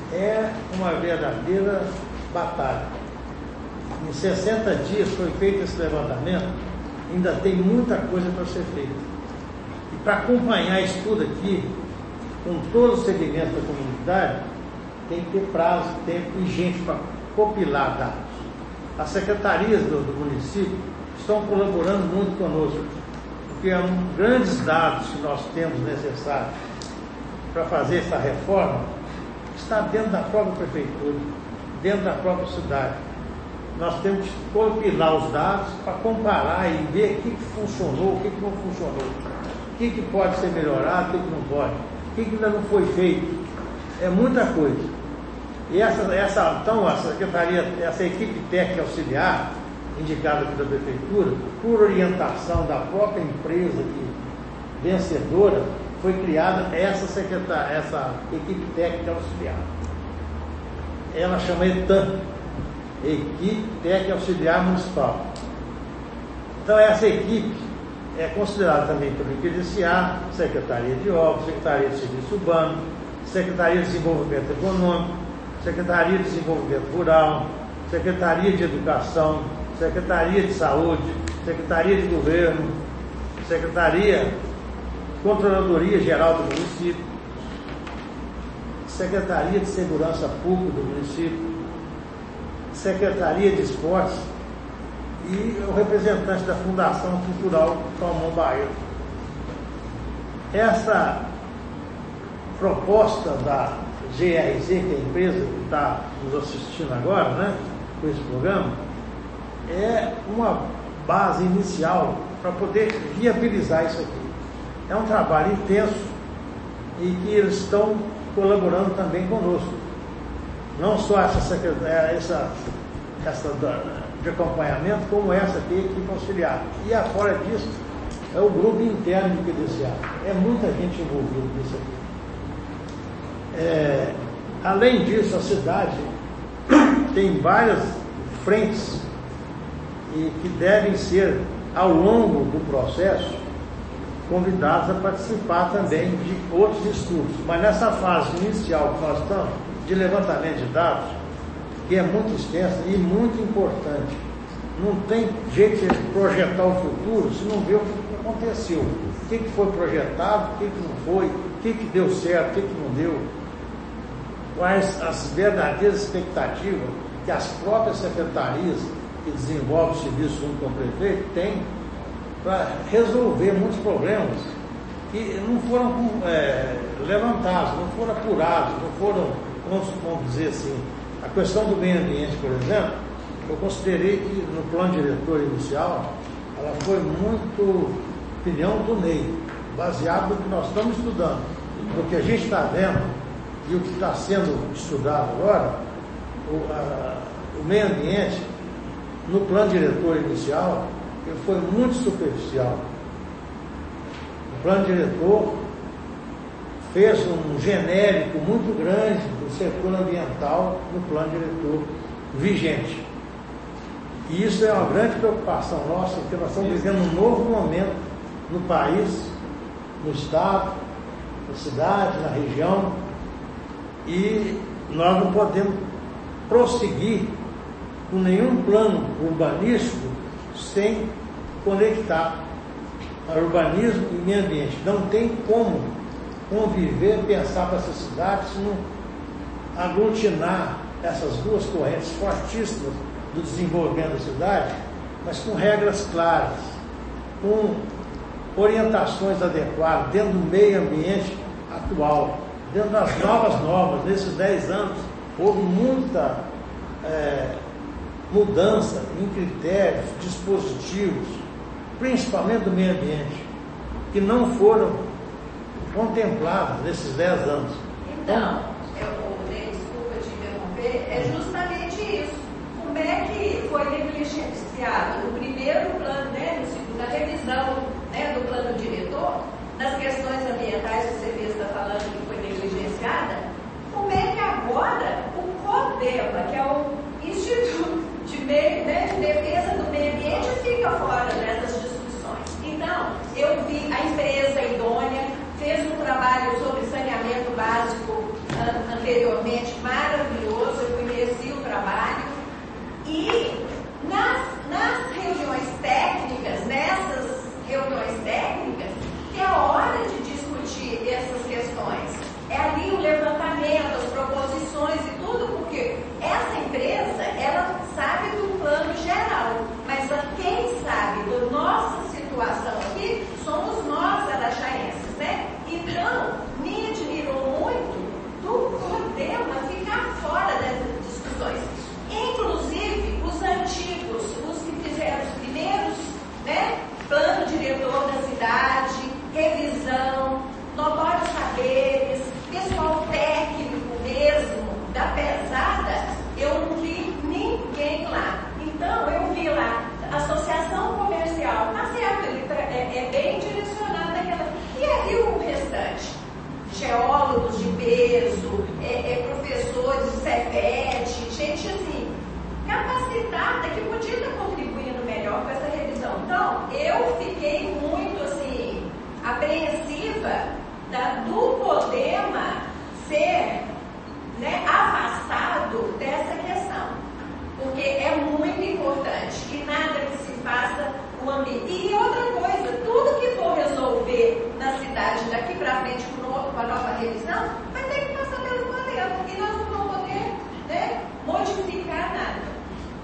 é uma verdadeira batalha. Em sessenta dias foi feito esse levantamento, ainda tem muita coisa para ser feita. E para acompanhar isso tudo aqui, com todos os segmentos da comunidade, tem que ter prazo, tempo e gente para compilar dados. As secretarias do, do município estão colaborando muito conosco, porque é um, grandes dados que nós temos necessários para fazer essa reforma está dentro da própria prefeitura, dentro da própria cidade. Nós temos que compilar os dados para comparar e ver o que, que funcionou, o que, que não funcionou, o que, que pode ser melhorado, o que, que não pode, o que, que ainda não foi feito. É muita coisa. E essa, essa, então, a secretaria, essa equipe técnica auxiliar, indicada pela prefeitura, por orientação da própria empresa que, vencedora, foi criada essa, secretar, essa equipe técnica auxiliar. Ela chama ETAM, Equipe Técnica Auxiliar Municipal. Então, essa equipe é considerada também pelo I P D C A, Secretaria de Obras, Secretaria de Serviço Urbano, Secretaria de Desenvolvimento Econômico, Secretaria de Desenvolvimento Rural, Secretaria de Educação, Secretaria de Saúde, Secretaria de Governo, Secretaria, Controladoria Geral do município, Secretaria de Segurança Pública do município, Secretaria de Esportes e o representante da Fundação Cultural Salomão Bahia. Essa proposta da G R Z, que é a empresa que está nos assistindo agora, né, com esse programa, é uma base inicial para poder viabilizar isso aqui. É um trabalho intenso e que eles estão colaborando também conosco. Não só essa, essa, essa de acompanhamento, como essa aqui, equipe auxiliar. E afora disso, é o grupo interno do I P D C A. É muita gente envolvida nisso aqui. É, além disso, a cidade tem várias frentes e que devem ser, ao longo do processo, convidados a participar também de outros estudos. Mas nessa fase inicial que nós estamos, de levantamento de dados, que é muito extensa e muito importante, não tem jeito de projetar o futuro se não ver o que aconteceu, o que foi projetado, o que não foi, o que deu certo, o que não deu, quais as verdadeiras expectativas que as próprias secretarias que desenvolvem o serviço junto com o prefeito têm para resolver muitos problemas que não foram é, levantados, não foram apurados, não foram, vamos, vamos dizer assim, a questão do meio ambiente, por exemplo, eu considerei que no plano diretor inicial, ela foi muito opinião do Ney, baseado no que nós estamos estudando, do que a gente está vendo e o que está sendo estudado agora, o, a, o meio ambiente, no plano diretor inicial, ele foi muito superficial. O plano diretor fez um genérico muito grande do setor ambiental no plano diretor vigente. E isso é uma grande preocupação nossa, porque nós estamos vivendo um novo momento no país, no estado, na cidade, na região, e nós não podemos prosseguir com nenhum plano urbanístico sem conectar urbanismo e meio ambiente. Não tem como conviver, pensar para essa cidade se não aglutinar essas duas correntes fortíssimas do desenvolvimento da cidade, mas com regras claras, com orientações adequadas dentro do meio ambiente atual, dentro das novas normas. Nesses dez anos houve muita é, mudança em critérios, dispositivos, principalmente do meio ambiente, que não foram contemplados nesses dez anos. Então, eu, desculpa te interromper, é justamente isso. Como é que foi negligenciado no primeiro plano, né, no segundo, na revisão, né, do plano diretor, nas questões ambientais que você mesmo está falando que foi negligenciada? Como é que agora o CODEPA, que é o Instituto de, meio, né, de Defesa do Meio Ambiente, fica fora dessas discussões? Então, eu vi a empresa idônea, fez um trabalho sobre saneamento básico uh, anteriormente, mas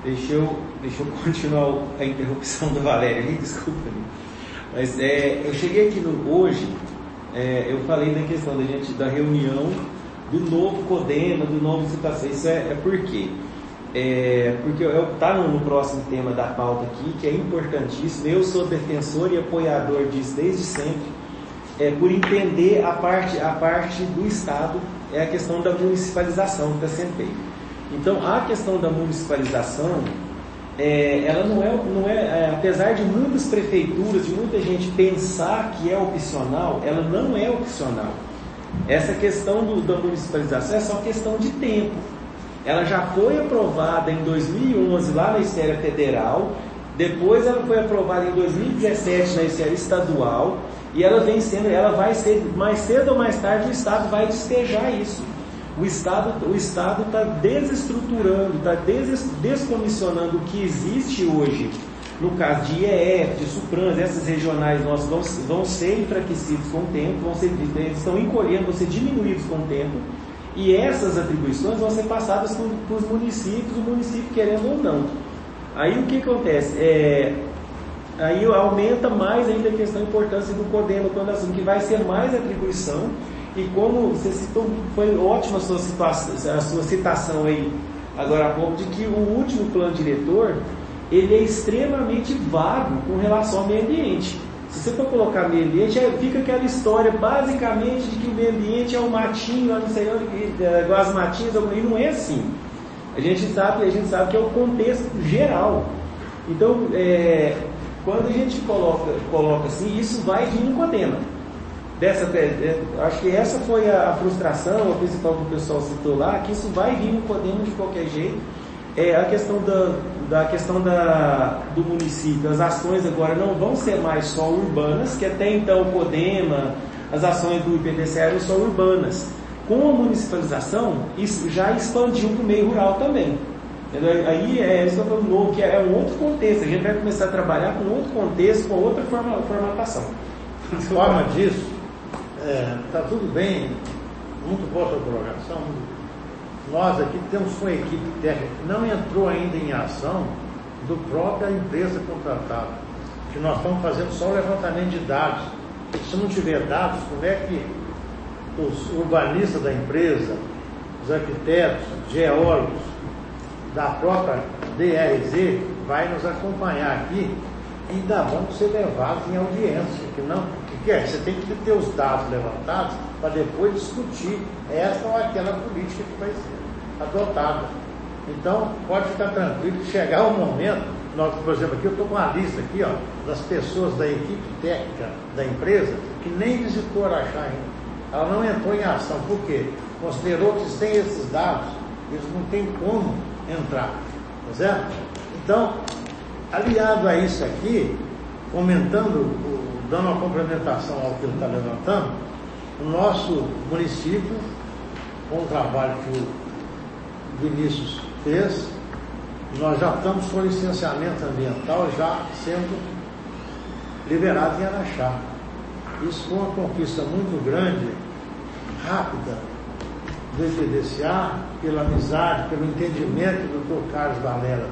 Deixa eu, deixa eu continuar a interrupção da Valéria ali, desculpa. Mas é, eu cheguei aqui no, hoje, é, eu falei da questão da gente, da reunião do novo CODEMA, do novo licitação. Isso é, é por quê? É, porque está no, no próximo tema da pauta aqui, que é importantíssimo. Eu sou defensor e apoiador disso desde sempre, é, por entender a parte, a parte do Estado, é a questão da municipalização que está sendo feita. Então, a questão da municipalização, é, ela não é, não é, é, apesar de muitas prefeituras, de muita gente pensar que é opcional, ela não é opcional. Essa questão do, da municipalização é só questão de tempo. Ela já foi aprovada em dois mil e onze lá na esfera federal, depois ela foi aprovada em dois mil e dezessete na esfera estadual, e ela vem sendo, ela vai ser, mais cedo ou mais tarde, o Estado vai despejar isso. O Estado o Estado está desestruturando, está des, descomissionando o que existe hoje, no caso de I E F, de Suprans, essas regionais nossas vão, vão ser enfraquecidos com o tempo, vão ser, eles estão encolhendo, vão ser diminuídos com o tempo, e essas atribuições vão ser passadas para os municípios, o município querendo ou não. Aí o que acontece? É, aí aumenta mais ainda a questão da importância do CODEMA, quando assume que vai ser mais atribuição. E como você citou, foi ótima a sua, situação, a sua citação aí, agora há pouco, de que o último plano diretor, ele é extremamente vago com relação ao meio ambiente. Se você for colocar meio ambiente, fica aquela história basicamente de que o meio ambiente é o matinho, não sei onde, igual as matinhas, e não é assim. A gente sabe, a gente sabe que é o contexto geral. Então, é, quando a gente coloca, coloca assim, isso vai vir no CODEMA. Dessa, acho que essa foi a frustração, a principal que o pessoal citou lá, que isso vai vir no CODEMA de qualquer jeito. É a questão, da, da, questão da, do município, as ações agora não vão ser mais só urbanas, que até então o CODEMA, as ações do I P T C eram só urbanas. Com a municipalização, isso já expandiu para o meio rural também. Aí é isso que eu estou falando novo, que é um outro contexto, a gente vai começar a trabalhar com outro contexto, com outra forma, formatação. Forma disso, está é, tudo bem, muito boa a sua colocação. Nós aqui temos uma equipe técnica que não entrou ainda em ação do própria empresa contratada, que nós estamos fazendo só o levantamento de dados. Se não tiver dados, como é que os urbanistas da empresa, os arquitetos, geólogos da própria D R Z vai nos acompanhar aqui e ainda vão ser levados em audiência, que não, que é, você tem que ter os dados levantados para depois discutir essa ou aquela política que vai ser adotada. Então, pode ficar tranquilo que chegar o momento, nós, por exemplo, aqui eu estou com uma lista aqui, ó, das pessoas da equipe técnica da empresa que nem visitou Araxá ainda. Ela não entrou em ação, por quê? Considerou que sem esses dados, eles não têm como entrar, tá certo? Então, aliado a isso aqui, comentando, dando uma complementação ao que ele está levantando, o nosso município, com o trabalho que o Vinícius fez, nós já estamos com licenciamento ambiental já sendo liberado em Araxá. Isso foi uma conquista muito grande, rápida, do I P D C A, pela amizade, pelo entendimento que o doutor Carlos Valera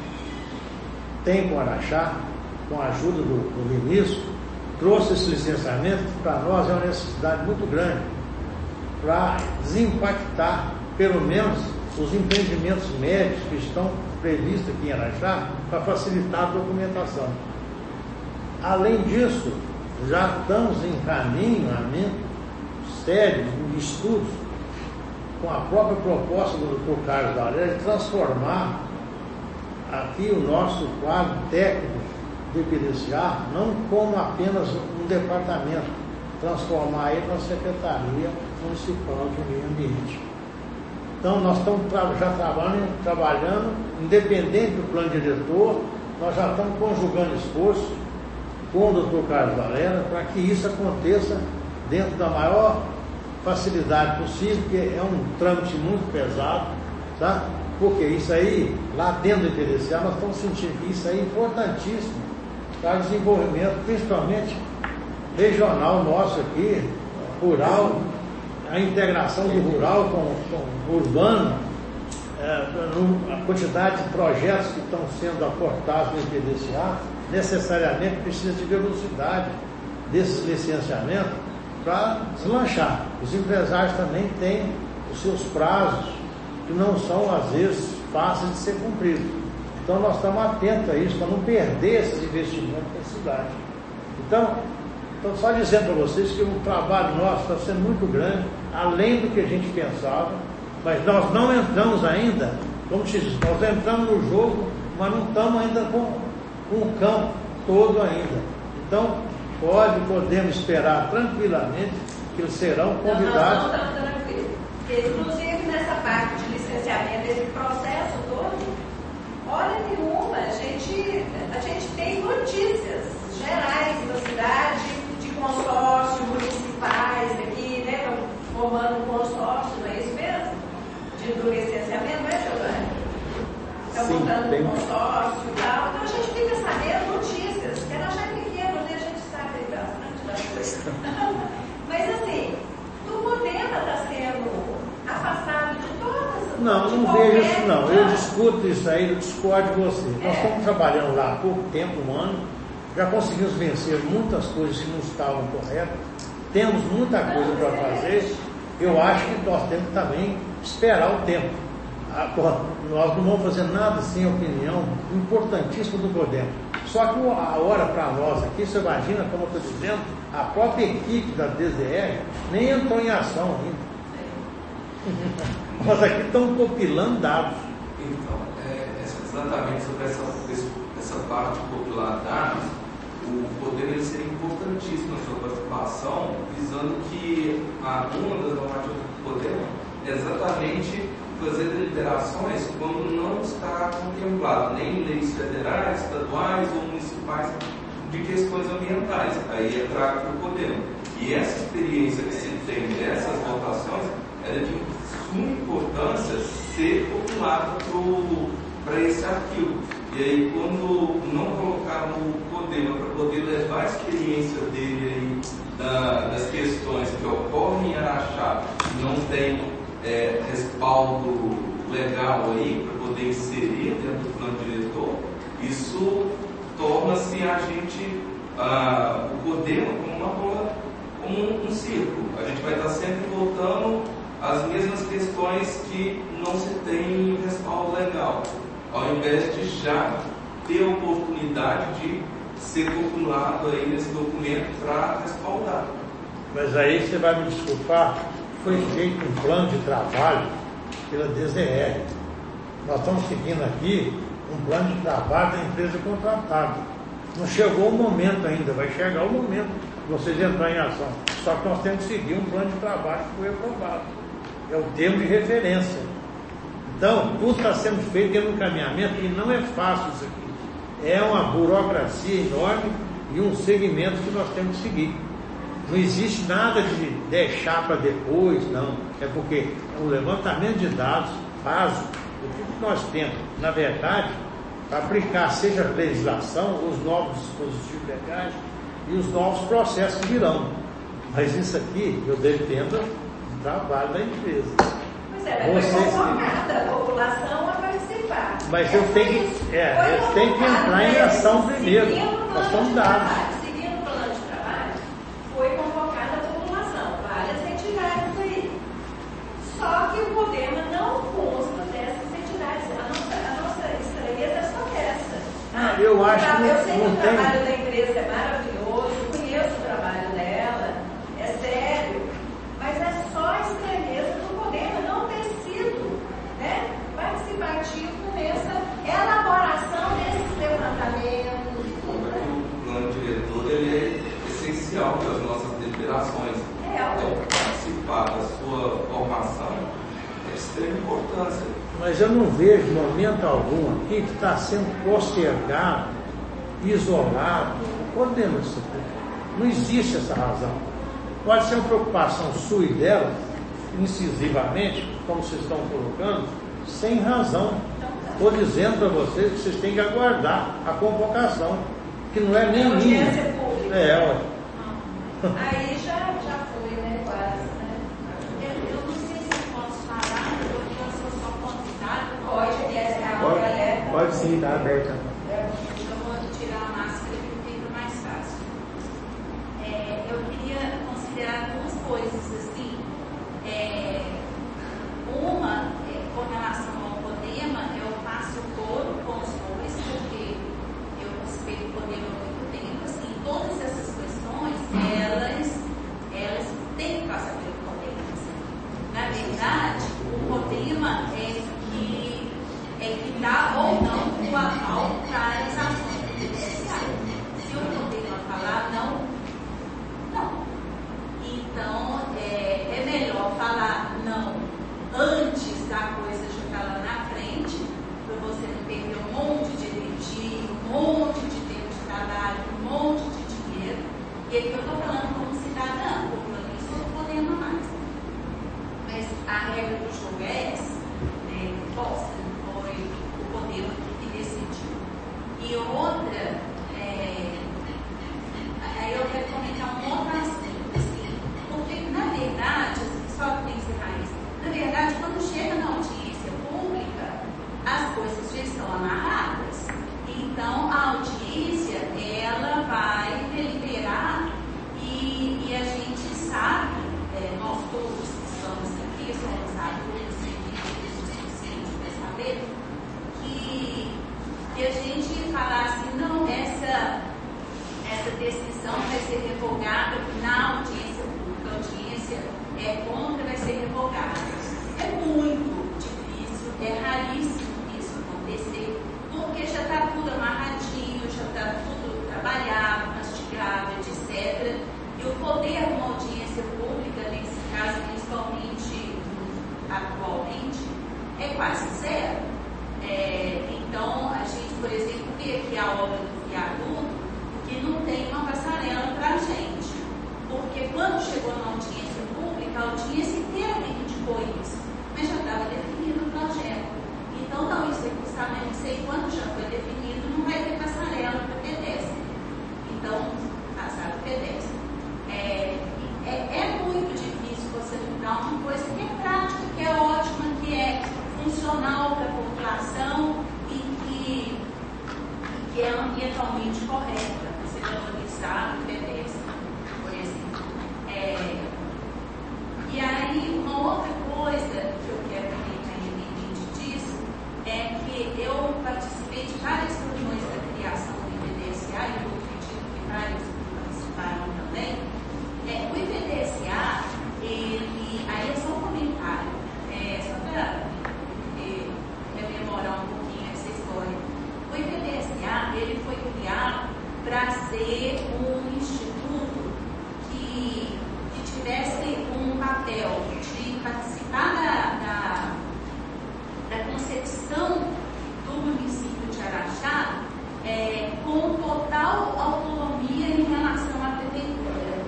tem com Araxá, com a ajuda do, do Vinícius, trouxe esse licenciamento, que para nós é uma necessidade muito grande, para desimpactar, pelo menos, os empreendimentos médios que estão previstos aqui em Araxá, para facilitar a documentação. Além disso, já estamos em caminhamento sério, em estudos, com a própria proposta do doutor Carlos Valera, de transformar aqui o nosso quadro técnico do I P D C A, não como apenas um departamento, transformar ele na Secretaria Municipal de Meio Ambiente. Então, nós estamos já trabalhando, trabalhando, independente do plano diretor, nós já estamos conjugando esforço com o doutor Carlos Valera para que isso aconteça dentro da maior facilidade possível, porque é um trâmite muito pesado, tá? Porque isso aí, lá dentro do I P D C A, nós estamos sentindo que isso aí é importantíssimo para o desenvolvimento, principalmente regional nosso aqui, rural, a integração do rural com, com o urbano, é, no, a quantidade de projetos que estão sendo aportados no I P D C A, necessariamente precisa de velocidade desses licenciamentos para deslanchar. Os empresários também têm os seus prazos, que não são, às vezes, fáceis de ser cumpridos. Então, nós estamos atentos a isso, para não perder esses investimentos na cidade. Então, estou só dizendo para vocês que o trabalho nosso está sendo muito grande, além do que a gente pensava, mas nós não entramos ainda, como se diz, nós entramos no jogo, mas não estamos ainda com, com o campo todo ainda. Então, pode, podemos esperar tranquilamente que eles serão convidados. Não, nós não estamos tranquilos. Inclusive, nessa parte de licenciamento, desse processo todo, hora nenhuma, a gente, a gente tem notícias gerais da cidade, de consórcios municipais aqui, né, formando um consórcio, não é isso mesmo? De, do licenciamento, não é, Giovanni? Estão montando um consórcio e tal. Então a gente fica sabendo notícias, que nós já é pequeno, né? A gente sabe bastante das coisas. Mas assim, o Podema está sendo afastado de todas. Não, de não qualquer... vejo isso não. Eu discuto isso aí, eu discordo de você. É. Nós estamos trabalhando lá há pouco tempo, um ano, já conseguimos vencer muitas coisas que não estavam corretas, temos muita coisa para fazer. Eu acho que nós temos também esperar o tempo. Nós não vamos fazer nada sem a opinião importantíssima do Podema. Só que a hora para nós aqui, você imagina, como eu estou dizendo, a própria equipe da D Z R nem entrou em ação ainda. Nós aqui estamos compilando dados. Então, é, exatamente sobre essa, essa parte de compilar dados, o Podema ele seria importantíssimo na sua participação, visando que a, uma das normativas do Podema é exatamente fazer deliberações quando não está contemplado nem em leis federais, estaduais ou municipais de questões ambientais. Aí é trago para o Podema. E essa experiência que se tem dessas votações é de suma importância ser populada para esse arquivo. E aí, quando não colocar no Podema para poder levar a experiência dele aí, da, das questões que ocorrem em Araxá, não tem é, respaldo legal aí para poder inserir dentro do plano diretor, isso torna-se a gente, ah, o Podema como uma bola, como um, um círculo. A gente vai estar sempre voltando às mesmas questões que não se tem respaldo legal, ao invés de já ter a oportunidade de ser populado aí nesse documento para respaldar. Mas aí você vai me desculpar, foi feito um plano de trabalho pela D Z R. Nós estamos seguindo aqui um plano de trabalho da empresa contratada. Não chegou o momento ainda, vai chegar o momento de vocês entrarem em ação. Só que nós temos que seguir um plano de trabalho que foi aprovado. É o termo de referência. Então, tudo está sendo feito em um encaminhamento e não é fácil isso aqui. É uma burocracia enorme e um segmento que nós temos que seguir. Não existe nada de deixar para depois, não. É porque o levantamento de dados faz o que nós temos, na verdade, para aplicar, seja a legislação, os novos dispositivos legais e os novos processos que virão. Mas isso aqui, eu dependo do trabalho da empresa. Pois é, mas foi convocada a população a participar. Mas eu tenho que, é, eu tenho que entrar em ação primeiro. Nós estamos dados. Seguindo o plano de trabalho, foi convocada a população, várias entidades aí. Só que o Podema não consta dessas entidades. A nossa, a nossa estranheza é só essa. Ah, eu acho que não, eu sei que não o tem... trabalho da empresa é maravilhoso, conheço o trabalho dela, é sério, mas é só a estranheza do Podema não ter sido, né, participativo nessa elaboração desses levantamentos. O plano diretor ele é essencial para as nossas deliberações. É, então, participar da sua formação é de extrema importância. Mas eu não vejo momento algum aqui que está sendo postergado, isolado. Podemos ser. Não existe essa razão. Pode ser uma preocupação sua e dela, incisivamente, como vocês estão colocando, sem razão. Estou dizendo para vocês que vocês têm que aguardar a convocação, que não é nem minha. É, olha. Aí já, já foi, né, quase, né? Eu, eu não sei se posso falar, eu sou só convidada, sim, está aberta. Eu vou tirar a máscara que fica mais fácil. É, eu queria considerar duas coisas assim. É, uma, é, com relação ao Podema, eu faço coro com os dois, porque eu participei do Podema há muito tempo. Assim, todas essas questões, elas, elas têm que passar pelo Podema. Assim. Na verdade, o Podema é que, é que dá ou não o aval para as ações presidenciais. Se o Podema falar não, não. Então, é, é melhor falar não antes da coisa já estar lá na frente, para você não perder um monte de energia, um monte de tempo de trabalho, um monte de dinheiro. E aqui eu estou falando como cidadã, porque eu nem sou Podema mais. Mas a regra do jogo é essa, né? Boston foi o Podema que decidiu. E outra, é, aí eu quero comentar um outro assunto, assim, porque na verdade, só para encerrar isso, na verdade, quando chega na audiência pública, as coisas já estão amarradas. Então, a audiência, ela vai deliberar e, e a gente sabe, é, nós todos que estamos aqui, somos adultos e suficientes para saber, que, que a gente falar assim, não, essa, essa decisão vai ser revogada na audiência pública, a audiência é contra, vai ser revogada. É muito difícil, é raríssimo isso acontecer, porque já está tudo amarradinho, já está tudo trabalhado, mastigado, etcétera. E o poder de uma audiência pública, nesse caso, principalmente atualmente, é quase zero. É, então, a gente, por exemplo, vê aqui a obra do viaduto, que não tem uma passarela para a gente. Porque quando chegou na audiência pública, a audiência inteira indicou isso, mas já estava definido o projeto. Então, não execução, não sei quando já foi definido, não vai ter passarela para pedestre. Então, passar o pedestre. É, é, é muito difícil você mudar uma coisa que é prática, que é ótima, que é funcional para a população e que, que é ambientalmente correta. Você valorizar o pedestre, por exemplo. É, e aí, uma outra coisa que eu quero também cair em mente disso é que eu participei de várias reuniões da criação do I P D S A e eu acredito que vários participaram também. É, o I P D S A, ele, aí é só um comentário, é, só para é, rememorar um pouquinho essa história. O I P D S A, ele foi criado para ser um instituto que, que tivesse um papel de participar da, da, da concepção do município de Araxá é, com total autonomia em relação à prefeitura,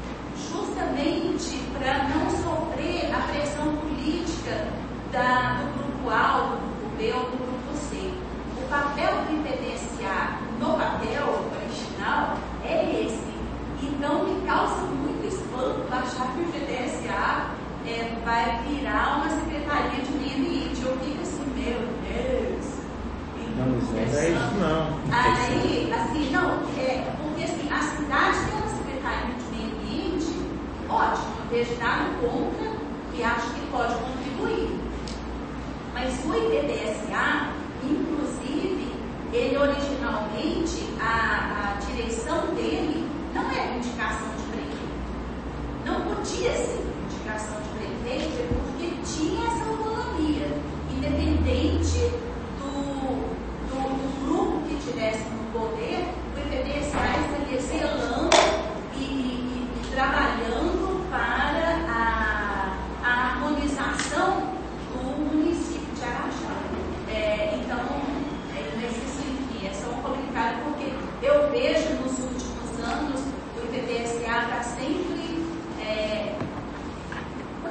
justamente para não sofrer a pressão política da, do grupo A, do grupo B ou do grupo C. O papel do I P D S A no papel original é esse. Então me causa muito espanto achar que o I P D S A é, vai virar uma secretaria de meio ambiente. Eu fico assim, meu Deus. Não, não é isso não. Aí, assim, não, é, porque assim, a cidade tem uma secretaria de meio ambiente, ótimo, não vejo nada contra e acho que pode contribuir. Mas o I P D S A, inclusive, ele originalmente, a, a direção dele não era indicação de prefeito. Não podia ser indicação de prefeito porque tinha essa autonomia, independente do, do, do grupo que tivesse no poder, o I P D S A estaria zelando e, e, e trabalhando para a, a harmonização do município de Araxá. É, então, é, mas isso, enfim, é só um comentário, porque eu vejo nos últimos anos o I P D S A está sempre é,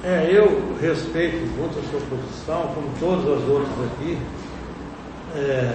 É, eu respeito muito a sua posição, como todos os outros aqui. É,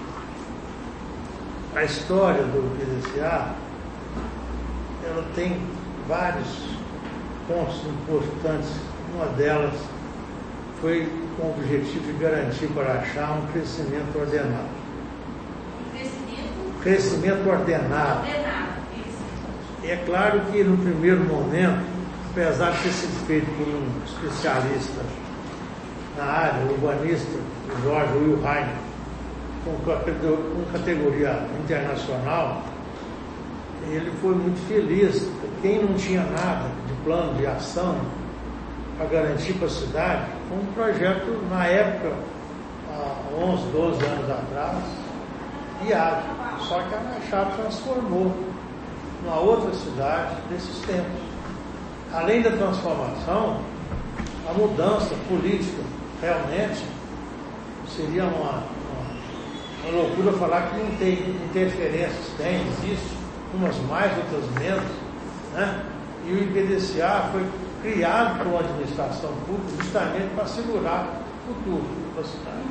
a história do P D C A, ela tem vários pontos importantes. Uma delas foi com o objetivo de garantir para achar um crescimento ordenado. Crescimento? Crescimento ordenado. Ordenado, isso. E é claro que no primeiro momento, apesar de ter sido feito por um especialista na área, urbanista, o Jorge Wilhelm, com categoria internacional, ele foi muito feliz. Quem não tinha nada de plano de ação para garantir para a cidade, foi um projeto, na época, há onze, doze anos atrás, viável. Só que a Araxá transformou numa outra cidade desses tempos. Além da transformação, a mudança política realmente seria uma, uma, uma loucura falar que não tem interferências. Tem, existe, umas mais, outras menos, né? E o I P D C A foi criado por uma administração pública justamente para assegurar o futuro da cidade.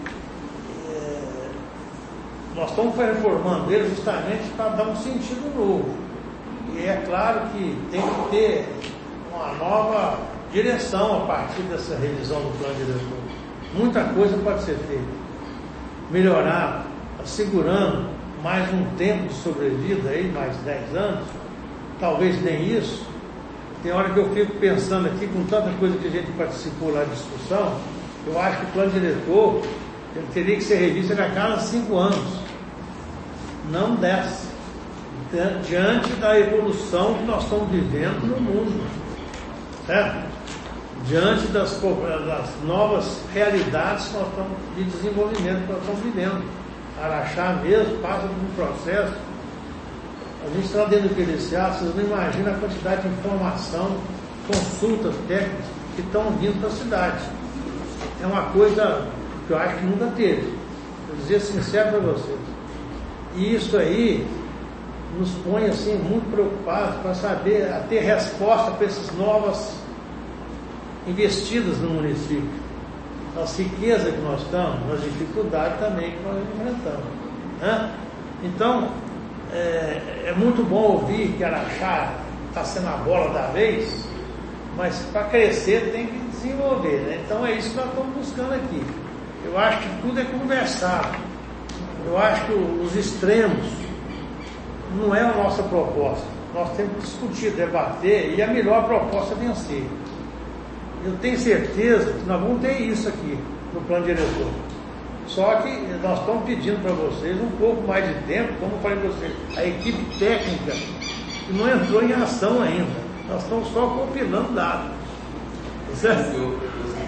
É, nós estamos reformando ele justamente para dar um sentido novo. E é claro que tem que ter uma nova direção a partir dessa revisão do plano diretor. Muita coisa pode ser feita. Melhorar, assegurando mais um tempo de sobrevida, aí, mais dez anos, talvez nem isso. Tem hora que eu fico pensando aqui, com tanta coisa que a gente participou lá de discussão, eu acho que o plano diretor ele teria que ser revisto a cada cinco anos, não dez. Diante da evolução que nós estamos vivendo no mundo, certo? Diante das, das novas realidades que nós estamos, de desenvolvimento que nós estamos vivendo. Araxá mesmo passa por um processo. A gente está dentro do P D C A, vocês não imaginam a quantidade de informação, consultas técnicas que estão vindo para a cidade. É uma coisa que eu acho que nunca teve. Vou dizer sincero para vocês. E isso aí nos põe assim muito preocupados para saber, a ter resposta para essas novas investidas no município, as riquezas que nós estamos, as dificuldades também que nós enfrentamos, né? Então é, é muito bom ouvir que Araxá está sendo a bola da vez, mas para crescer tem que desenvolver, né? Então é isso que nós estamos buscando aqui. Eu acho que tudo é conversado. Eu acho que os extremos não é a nossa proposta. Nós temos que discutir, debater, e a melhor proposta é vencer. Eu tenho certeza que nós vamos ter isso aqui no plano diretor. Só que nós estamos pedindo para vocês um pouco mais de tempo, como eu falei para vocês, a equipe técnica não entrou em ação ainda. Nós estamos só compilando dados. Certo?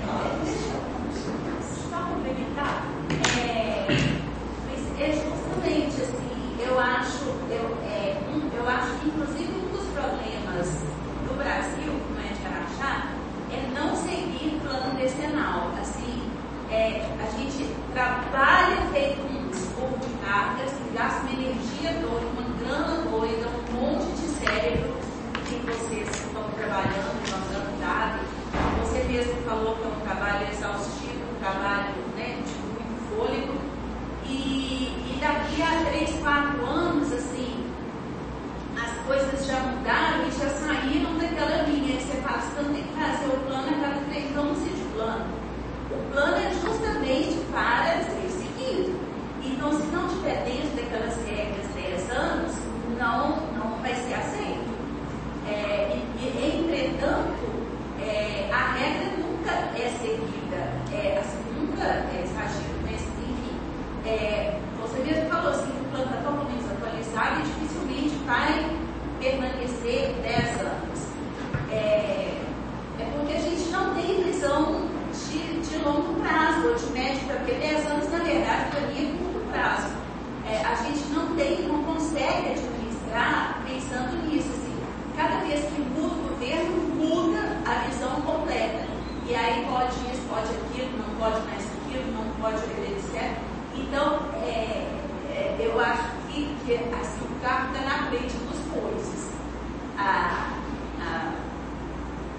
Só complementar, é, é justamente assim, eu acho, eu, é, um, eu acho que inclusive um dos problemas do Brasil, como é de Araxá, é não seguir plano decenal. Assim, é, a gente trabalha feito um escopo de cargas, gasta uma energia doida, uma grana doida, um monte de cérebro que vocês estão trabalhando, estão dando dados. Você mesmo falou que é um trabalho exaustivo, um trabalho, né, de muito fôlego. E, e daqui a três, quatro anos, assim, as coisas já mudaram e já saíram daquela linha que você fala, você não tem que fazer o plano a cada três anos de plano. O plano é justamente para ser seguido. Então, se não tiver dentro daquelas regras dez anos, não, não vai ser aceito. É, e, e, entretanto, é, a regra nunca é seguida, é, assim, nunca é exagero, mas enfim, é, você mesmo falou assim, que o plano está totalmente desatualizado e dificilmente vai permanecer dez anos. É, é porque a gente não tem visão de, de longo prazo, ou de médio, porque dez anos, na verdade, para mim é curto prazo. É, a gente não tem, não consegue administrar pensando nisso. Assim, cada vez que muda o governo, muda a visão completa. E aí pode isso, pode aquilo, não pode mais aquilo, não pode obedecer. Então, é, é, eu acho que, que assim, o carro está na frente dos bois. A, a,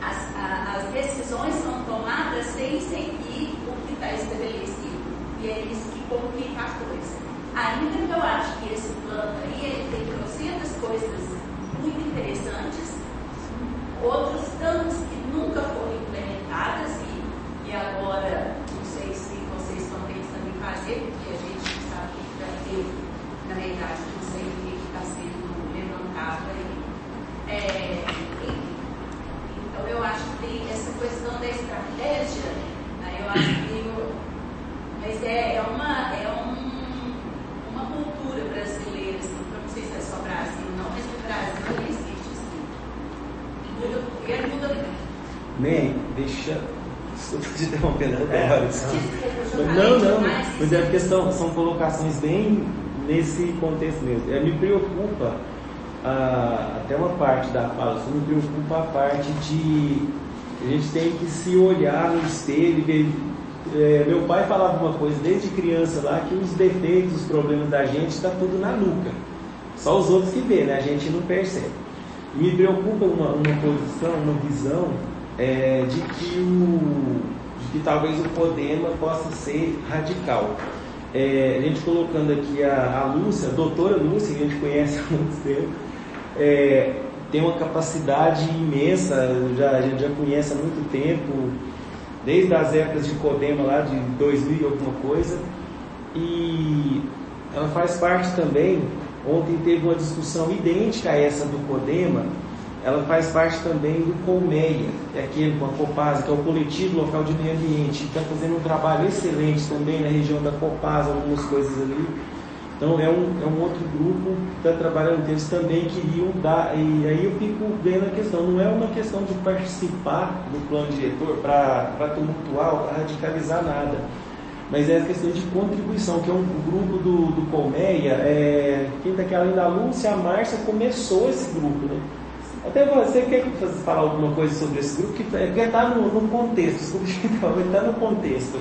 as, a, as decisões são tomadas sem seguir o que está estabelecido. E é isso que complica a coisa. Ainda que eu acho que esse plano aí, ele tem trocentas coisas muito interessantes, outros tantos que nunca foram implementadas e, e agora, não sei se vocês estão pensando em fazer, porque a gente sabe o que vai ter, na verdade, não sei o que está sendo levantado aí. É, então, eu acho que tem essa questão da estratégia, né, eu acho que eu, mas é, é, uma, é um, uma cultura brasileira, assim, eu não sei se é só Brasil, não, mas no Brasil existe, assim. Muda, ele muda muito. Man, deixa. Desculpa te interrompendo agora. Não, não, mas é porque são, são colocações bem nesse contexto mesmo. É, me preocupa ah, até uma parte da fala, só me preocupa a parte de a gente tem que se olhar no espelho e ver. É, meu pai falava uma coisa desde criança lá, que os defeitos, os problemas da gente está tudo na nuca. Só os outros que vê, né? A gente não percebe. E me preocupa uma, uma posição, uma visão é, de, que o, de que talvez o Podema possa ser radical. É, a gente colocando aqui a, a Lúcia, a doutora Lúcia, que a gente conhece há muito tempo, é, tem uma capacidade imensa, já, a gente já conhece há muito tempo, desde as épocas de Podema lá de dois mil e alguma coisa, e ela faz parte também. Ontem teve uma discussão idêntica a essa do Podema, ela faz parte também do Colmeia, que é aquele com a Copasa, que é o coletivo local de meio ambiente, que está fazendo um trabalho excelente também na região da Copasa, algumas coisas ali. Então é um, é um outro grupo que está trabalhando, eles também queriam dar, e aí eu fico vendo a questão, não é uma questão de participar do plano diretor para tumultuar, para radicalizar nada, mas é a questão de contribuição, que é um grupo do, do Colmeia, é, quem está aqui além da Lúcia, a Márcia começou esse grupo, né? Até você quer falar alguma coisa sobre esse grupo, que está no, no contexto, está no contexto.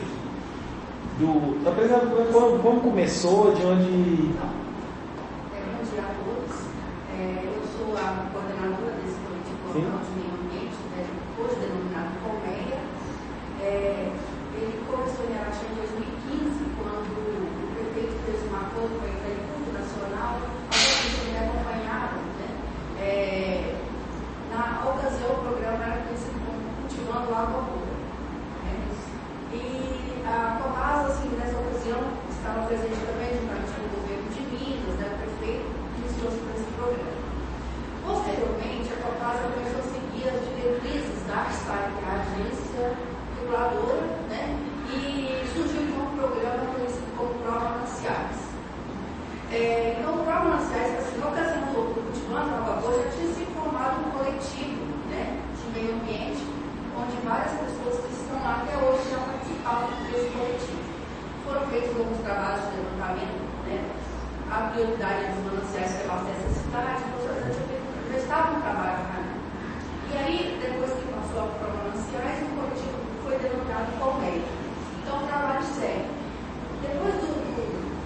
Do, tá pensando como, como começou, de onde... É, bom dia a todos. É, eu sou a coordenadora desse coletivo local de meio ambiente, né, hoje denominado Colmeia. É, ele começou em Araxá em dois mil e quinze, quando o prefeito fez um acordo com a Agricultura Nacional, a gente me acompanhava, né? É, na ocasião, o programa era conhecido como Cultivando Água Boa. Né? E a Copasa, assim, nessa ocasião, estava presente também juntamente com o governo de Minas, né, o prefeito, que iniciou-se por esse programa. Posteriormente, a Copasa começou a seguir as diretrizes da ARSAI, que é a agência reguladora, né, e surgiu então um programa conhecido como Prova Mananciais. É, então, o Prova Mananciais, assim, na ocasião do Cultivando Água Boa, já tinha se formado um coletivo, né, de meio ambiente, onde várias pessoas que estão lá até hoje já participavam desse coletivo. Foram feitos alguns trabalhos de levantamento, né? A prioridade dos mananciais que abastecem a cidade, já estava um trabalho cá. E aí, depois que passou a prova mananciais, o coletivo foi denominado Colmeia. Então, o trabalho segue. Depois do, do,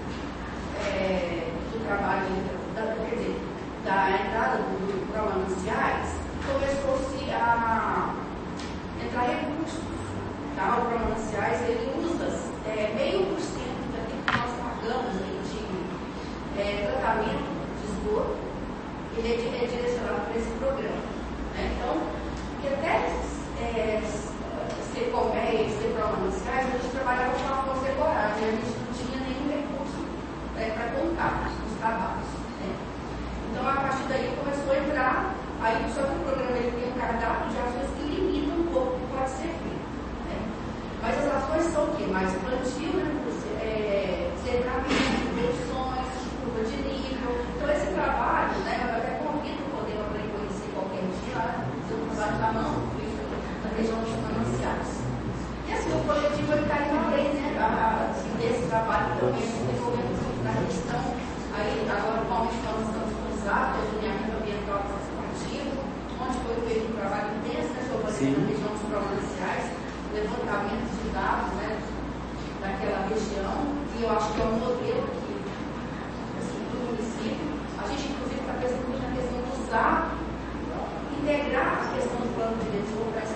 é, do trabalho, da, quer dizer, da entrada do, do prova mananciais, começou-se a entrar recursos. Tá? O Prova Mananciais, ele usa é, meio por cento daquilo que nós pagamos aí de é, tratamento de esgoto, ele é, é direcionado para esse programa. Né? Então, que até é, ser Colmeia e ser Prova Mananciais, a gente trabalhava com uma força decorada, e a gente não tinha nenhum recurso é, para contar os trabalhos. Né? Então, a partir daí começou a entrar. Aí, só que o programa ele tem um cardápio de ações que limita um pouco o que pode ser feito. Né? Mas as ações são o quê? Mais plantio, né? É, cercamento, reduções, curva de nível. Então, esse trabalho, né, eu até convido o Podema para ele conhecer qualquer dia, fazer um trabalho da mão, na região dos mananciais. E assim, o coletivo está indo além, né? Assim, desse trabalho também, desenvolvendo na questão. Aí, agora, atualmente, nós estamos com o SAP, o Alinhamento Ambiental Participativo, onde foi feito um trabalho intenso, né, sobre a região dos provinciais, levantamento de dados, né, daquela região, e eu acho que é um modelo que, assim, do município. A gente, inclusive, está pensando muito na questão de usar, integrar a questão do plano diretor para essa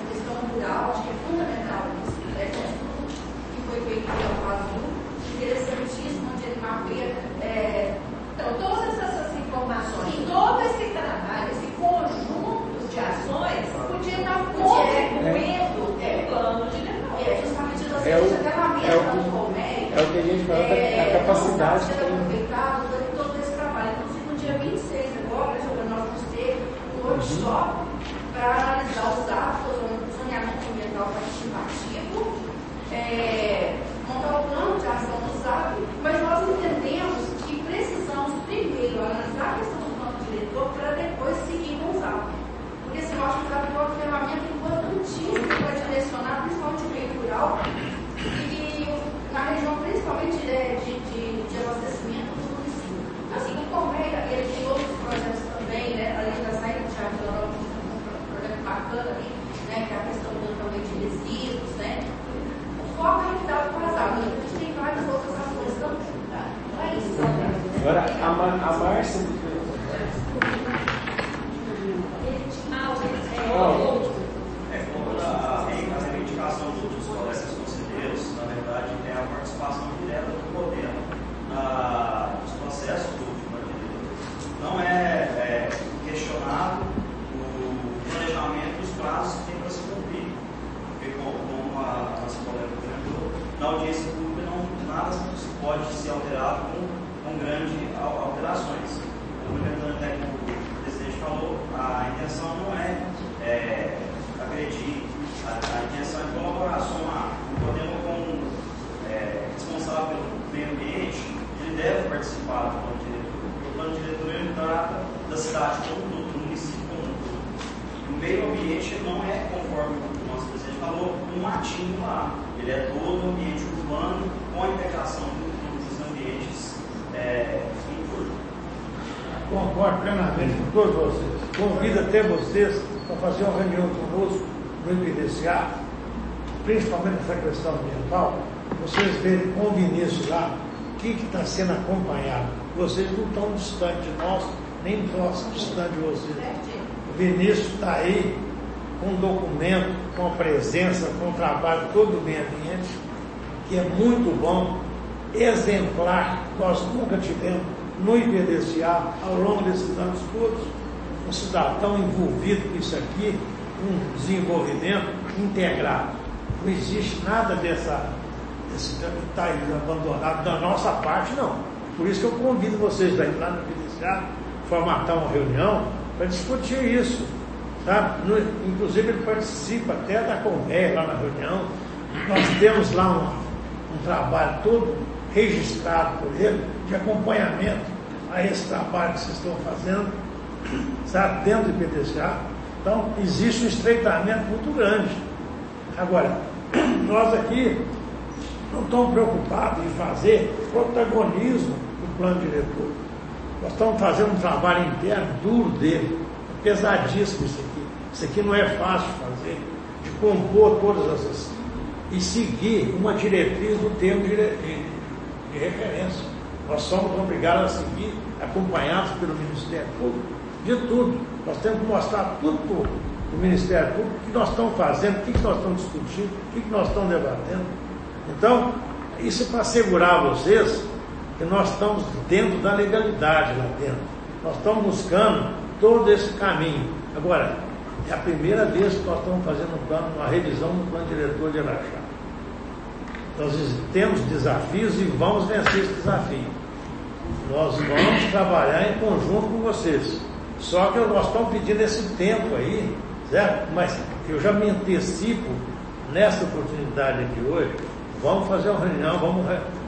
workshop para analisar os atos, o zoneamento ambiental participativo, é, montar o plano de ação do Z A P, mas nós entendemos que precisamos primeiro analisar a questão do plano diretor para depois seguir com o Z A P. Porque assim, eu acho que o Z A P é uma ferramenta importantíssima para direcionar, principalmente o meio rural, e na região principalmente de, de, de, de abastecimento do município. Assim, o Correia, ele tem outros projetos também, né, além da saída do Teatro Rural, um projeto bacana ali, né, que é a questão do, também de resíduos, né. O foco é evitado com as águas, a gente tem várias outras ações também, tá? Não é isso, né? Agora, a, Mar a Márcia... É, como a, a reivindicação dos colegas conselheiros, na verdade, tem a participação direta do poder na, nos processos do planejamento. Não é, é questionado o planejamento e os prazos que tem para se cumprir. Porque, como, como a nossa colega comentou, na audiência pública não, nada se pode ser alterado com, com grandes alterações. Como o técnico o presidente falou, a intenção não é, é agredir, a, a intenção é de colaboração. O Podemos, como é, responsável pelo meio ambiente, ele deve participar do plano diretor. O plano diretor ele trata da cidade como um todo, do município como um todo. O meio ambiente não é, conforme o nosso presidente falou, um matinho lá. Ele é todo o ambiente urbano com a integração dos ambientes é, em tudo. Concordo plenamente com todos vocês. Convido até vocês para fazer uma reunião conosco no I P D C A, principalmente essa questão ambiental, vocês verem com o Vinícius lá o que está sendo acompanhado. Vocês não estão distantes de nós, nem nós distantes de vocês. O Vinícius está aí com um documento, com a presença, com o trabalho todo do meio ambiente, que é muito bom, exemplar, nós nunca tivemos no I P D C A, ao longo desses anos todos, um cidadão envolvido com isso aqui, um desenvolvimento integrado. Não existe nada dessa, desse está abandonado da nossa parte, não. Por isso que eu convido vocês daí lá no I P D C A, formatar uma reunião para discutir isso. Tá? No, inclusive ele participa até da conversa lá na reunião. Nós temos lá um, um trabalho todo registrado por ele, de acompanhamento a esse trabalho que vocês estão fazendo, sabe, dentro do I P D C A. Então, existe um estreitamento muito grande. Agora, nós aqui não estamos preocupados em fazer protagonismo do plano diretor. Nós estamos fazendo um trabalho interno duro dele, pesadíssimo isso aqui. Isso aqui não é fácil de fazer, de compor todas essas e seguir uma diretriz do termo de, de, de referência. Nós somos obrigados a seguir, acompanhados pelo Ministério Público, de tudo. Nós temos que mostrar tudo para o Ministério Público, o que nós estamos fazendo, o que nós estamos discutindo, o que nós estamos debatendo. Então, isso é para assegurar a vocês que nós estamos dentro da legalidade lá dentro. Nós estamos buscando todo esse caminho. Agora, é a primeira vez que nós estamos fazendo um plano, uma revisão do plano diretor de Araxá. Nós temos desafios e vamos vencer esse desafio. Nós vamos trabalhar em conjunto com vocês. Só que nós estamos pedindo esse tempo aí, certo? Mas eu já me antecipo nessa oportunidade aqui hoje. Vamos fazer uma reunião, vamos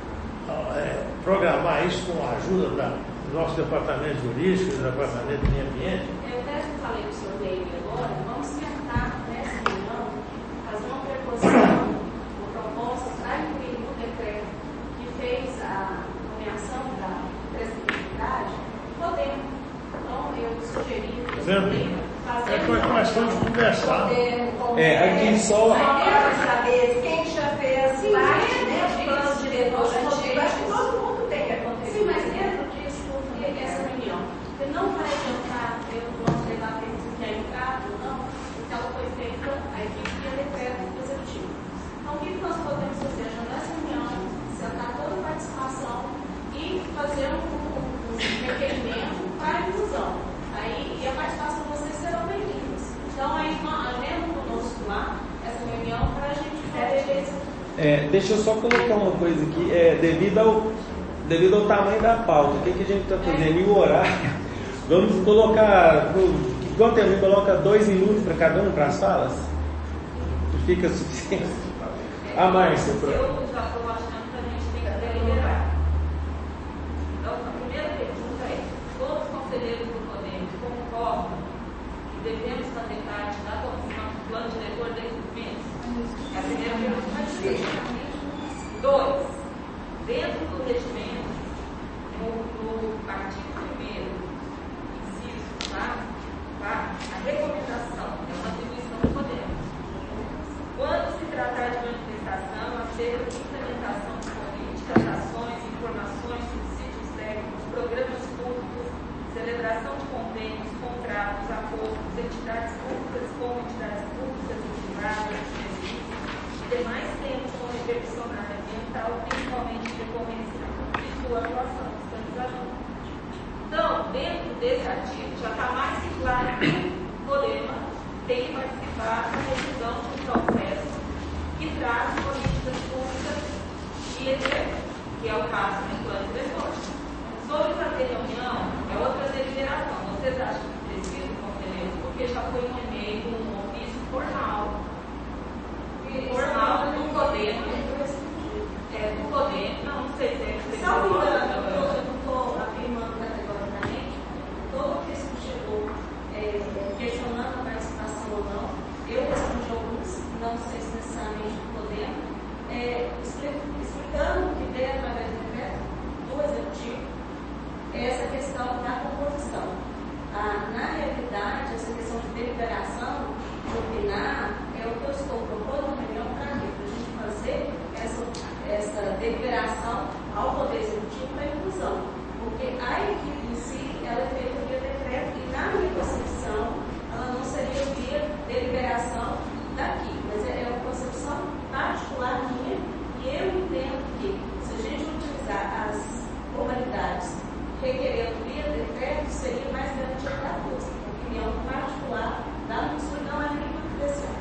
é, programar isso com a ajuda da, do nosso departamento jurídico, do departamento de meio ambiente. Eu até falei para o senhor David agora, vamos tentar nessa reunião fazer uma preposição ou proposta para incluir no decreto que fez a nomeação da prestabilidade, podemos. Então, eu sugeri que fazer. É uma questão de conversar. É, aqui só. Quero saber quem já fez parte, né, do plano diretor antigo. Acho que todo mundo tem que acontecer. Sim, mas dentro disso, porque essa reunião, porque não vai adiantar eu posso levar isso que é entrado ou não, porque ela foi feita a equipe de decreto executivo. Então, o que nós podemos fazer? Agendar essa reunião, sentar toda a participação e fazer um, um, um requerimento para a inclusão. Aí, e a participação de vocês serão bem-vindas. Então, aí, agenda conosco lá essa reunião para a gente poder. É, deixa eu só colocar uma coisa aqui, é, devido, ao, devido ao tamanho da pauta, o que, que a gente está fazendo e o horário, vamos colocar, Igual tem, coloca dois minutos para cada um para as falas? Fica suficiente. A Márcia, por Eu já estou achando que a gente tem que deliberar. Então, a primeira pergunta é: todos os conselheiros do Podemos concordam que devemos fazer parte da comissão do plano diretor de equipamentos? É a primeira pergunta. Dois, dentro do regimento, no, no artigo primeiro, inciso, tá? Tá? A recomendação é uma atribuição do Podemos. Quando se tratar de manifestação acerca de implementação de políticas, ações, informações, subsídios técnicos, programas públicos, celebração de convênios, contratos, acordos, entidades públicas com entidades públicas e privadas, e demais temas com repercussão na área ambiental, principalmente em decorrência de sua atuação no fiscalização. Então, dentro desse artigo, já está mais que claro que o Podemos tem que participar da revisão de um processo que traz políticas públicas e etcétera, que é o caso do plano diretor. Sobre fazer reunião, é outra deliberação. Vocês acham que precisa, conselheiro? Porque já foi um e-mail, um ofício formal. Formal do Podemos. É, do Podemos, não, não sei se é. Se não me engano, eu não estou afirmando categoricamente, todo o que chegou é, questionando a participação ou não, eu respondi alguns, não sei se necessariamente do Podemos, é, explicando que veio através do decreto do Executivo essa questão da composição. Ah, na realidade, essa questão de deliberação, de opinar, é o que eu estou propondo na reunião para quê? Para a gente fazer essa, essa deliberação ao Poder Executivo para inclusão. Porque a equipe em si, ela é feita via decreto e, na minha concepção, ela não seria via deliberação daqui, mas é uma concepção particular minha e eu entendo que, se a gente utilizar as formalidades requerendo via decreto, seria mais garantido para todos. Opinião particular da pessoa não é nenhuma especial.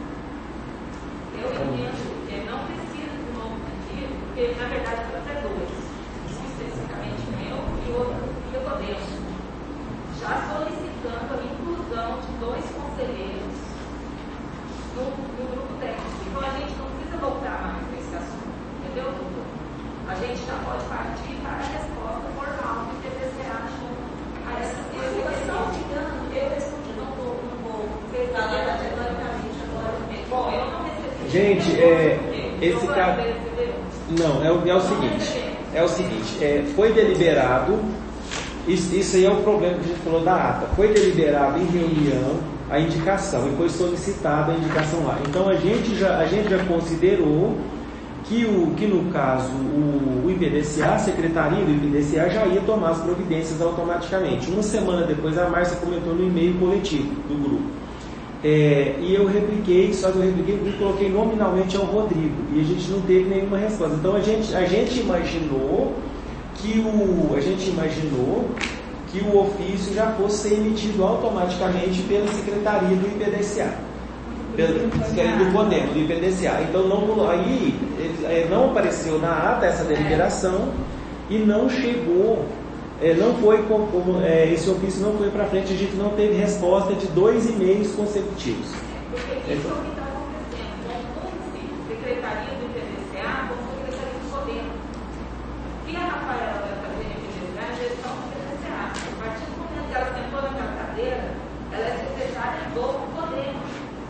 Eu entendo que não precisa de um novo sentido, porque, na verdade, são até dois. Um especificamente meu e outro que eu Podemos. Já solicitando a inclusão de dois conselheiros no, no grupo técnico. Então, a gente não precisa voltar mais para esse assunto. Entendeu, doutor? A gente já pode partir para a resposta formal do P P C A a essa situação. Eu respondi, não vou, não vou falar categoricamente agora. Bom, eu não recebi. Gente, é, esse caso. Não, é o, é o seguinte. É o seguinte, é, foi deliberado, isso, isso aí é o problema que a gente falou da ata. Foi deliberado em reunião a indicação e foi solicitada a indicação lá. Então a gente já, a gente já considerou que, o, que no caso o, o I P D C A, a Secretaria do I P D C A já ia tomar as providências automaticamente. Uma semana depois a Márcia comentou no e-mail coletivo do grupo. É, e eu repliquei, só que eu repliquei e coloquei nominalmente ao Rodrigo. E a gente não teve nenhuma resposta. Então a gente, a gente imaginou que o. A gente imaginou que o ofício já fosse ser emitido automaticamente pela Secretaria do I P D C A. Do Podemos, do I P D C A. Então não, aí não apareceu na ata essa deliberação e não chegou, não foi como esse ofício não foi para frente, a gente não teve resposta de dois e-mails consecutivos. Porque isso é o que está acontecendo com a Secretaria do I P D C A com a Secretaria do Podemos. E a Rafaela vai fazer a I P D C A a gestão do I P D C A. A partir do momento que ela sentou naquela cadeira, ela é secretária do Podemos.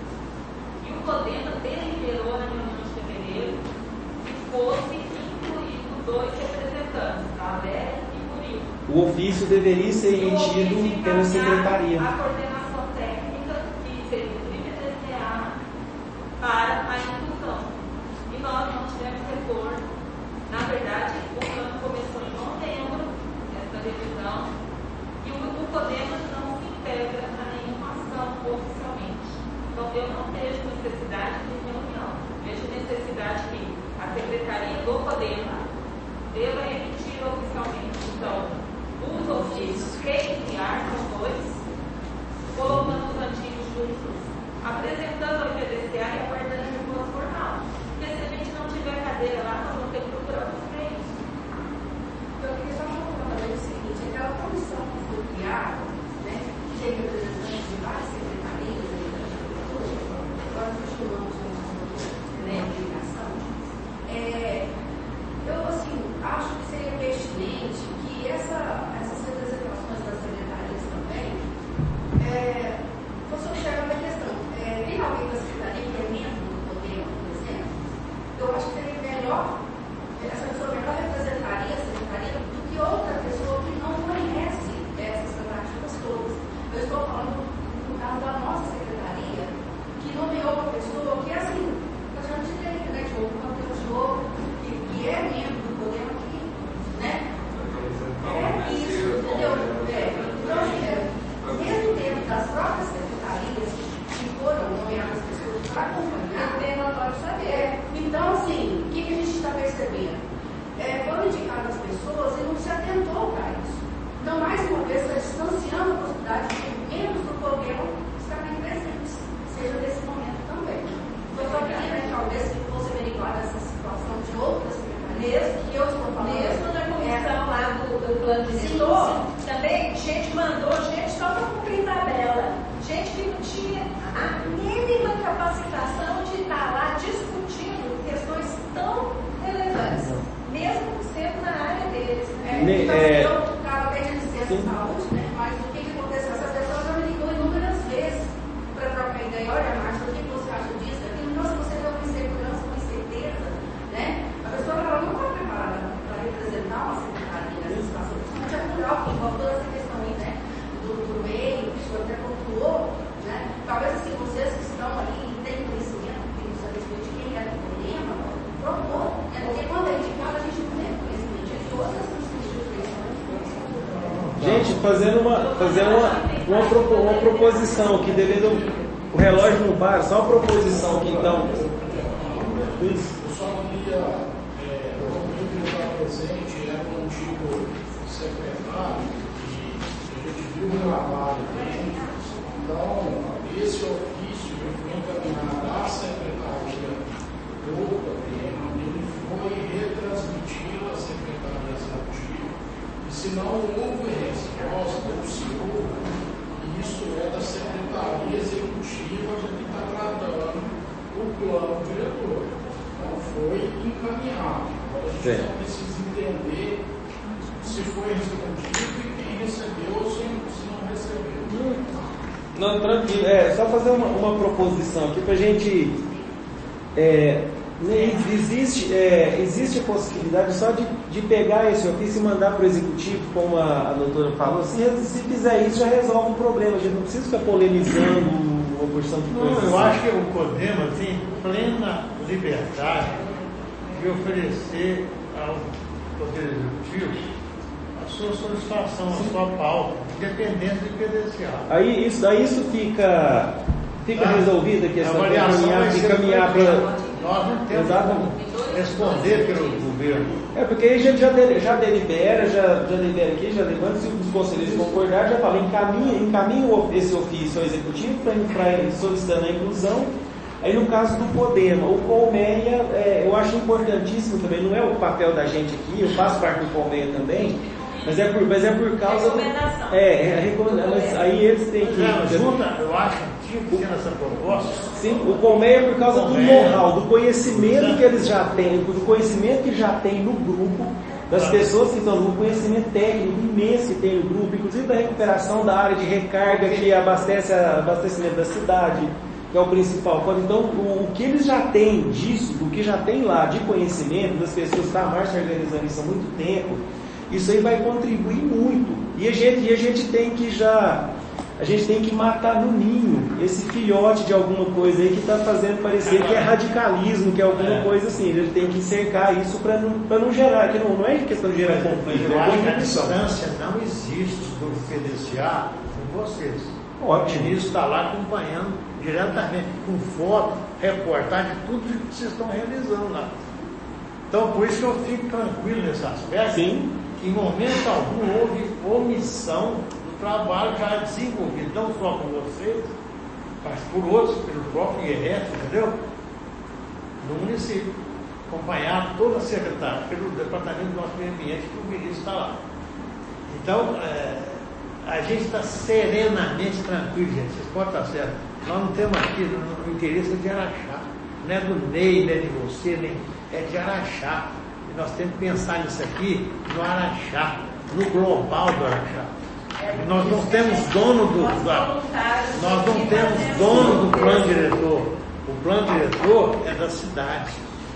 O Podemos deliberou na reunião de fevereiro que fosse incluído dois representantes, a Léa e o Murilo. O ofício deveria ser emitido pela Secretaria. A coordenação técnica que seria do I P D C A para a inclusão. E nós não tivemos retorno. Na verdade, o plano começou em novembro, essa revisão, e o, o Podemos não se integra a nenhuma ação oficialmente. Então, eu não vejo necessidade de reunião. Vejo necessidade que a Secretaria do Podemos deva emitir oficialmente. Então, os ofícios reenviar são dois, colocando os antigos juntos, apresentando ao I P D C A e aguardando a resposta formal. Porque se a gente não tiver cadeira lá, nós vamos ter que procurar outros meios. Então, eu queria só falar o seguinte: aquela comissão que foi criada, né, que tem representantes de vários mandou gente só para cumprir tabela. Gente que não tinha a mínima capacitação de estar lá discutindo questões tão relevantes, mesmo sendo na área deles. Né? Ne- Então, é... eu estava bem de licença de saúde, né? Mas o que, que aconteceu? Essa pessoa já me ligou inúmeras vezes para trocar ideia. Olha, Márcia, o que você acha disso? Aquilo, nossa, você deu uma insegurança, uma incerteza, né? A pessoa ela não está preparada para representar uma secretaria nessa situação, principalmente a cultural, que envolve toda essa questão aí, né? Do, do meio, que o senhor até pontuou, né? Talvez assim, vocês que estão ali e têm conhecimento, tem a respeito de quem é o problema, propor, né? Porque quando é indicado, a gente não tem conhecimento de todas as instituições. Gente, fazendo uma, fazendo uma, uma, propo, uma proposição aqui, devendo o relógio não para, só uma proposição aqui então. Isso. Eu só queria, é, como eu que estava presente, era um antigo secretário e a gente viu o trabalho dele. Então, esse ofício foi encaminhado à secretaria do governo, ele foi retransmitido à secretaria executiva, e se não houve resposta, ou se houve, isso é da secretaria executiva que está tratando o plano diretor. Então, foi encaminhado. Agora, a gente Sim. só precisa entender se foi respondido e quem recebeu ou se, se não recebeu. Não, tranquilo. É só fazer uma, uma proposição aqui para a gente. É, existe, é, existe a possibilidade só de, de pegar esse ofício e mandar para o executivo, como a, a doutora falou. Se, se fizer isso, já resolve o problema. A gente não precisa ficar polemizando uma porção de coisas. Não, eu acho que o Codema tem plena liberdade de oferecer ao Poder Executivo a sua solicitação, a sua pauta, independente do credencial. Aí isso, aí isso fica, fica Ah, resolvida a questão de avaliação encaminhar, vai de ser encaminhar feita. para. Nós não temos Exatamente. como responder pelo governo. É, porque aí a gente já, de, já delibera, já, já libera aqui, já levanta, se os conselheiros concordarem, já fala, encaminha, encaminha esse ofício ao executivo para solicitando a inclusão. Aí no caso do Codema, o Colmeia, é, eu acho importantíssimo também, não é o papel da gente aqui, eu faço parte do Colmeia também, mas é por, mas é por causa do, Recomendação. é, é a recomendação, aí eles têm que... Não, junta, eu acho que tinha que ser nessa proposta. Sim, o Colmeia é por causa do Colmeia. know-how, do conhecimento que eles já têm, do conhecimento que já tem no grupo, das pessoas que estão no conhecimento técnico imenso que tem no grupo, inclusive da recuperação da área de recarga que abastece o abastecimento da cidade, que é o principal. Então, o, o que eles já têm disso, do que já tem lá de conhecimento, das pessoas que estão à marcha organizando isso há muito tempo, isso aí vai contribuir muito. E a gente, e a gente tem que já... A gente tem que matar no ninho esse filhote de alguma coisa aí que está fazendo parecer que é radicalismo, que é alguma coisa assim. A gente tem que cercar isso para não, para não gerar, que não, não é questão de gerar conflito, Eu é acho que a convicção. distância não existe do credenciar com vocês. Ótimo. O ministro está lá acompanhando diretamente, com foto, reportagem, tudo que vocês estão realizando lá. Então, por isso que eu fico tranquilo nesse aspecto. Sim. Que em momento algum houve omissão do trabalho já desenvolvido, não só por vocês, mas por outros, pelo próprio I R F, entendeu? No município. Acompanhado toda a secretaria, pelo Departamento do Nosso Meio Ambiente, que o ministro está lá. Então, é, a gente está serenamente tranquilo, gente. Vocês podem estar certo. Nós não temos aqui o interesse de Araxá. Não é do Ney, não é de você, nem é de Araxá. E nós temos que pensar nisso aqui, no Araxá, no global do Araxá. Nós não temos dono do, da, nós não temos dono do plano diretor. O plano diretor é da cidade,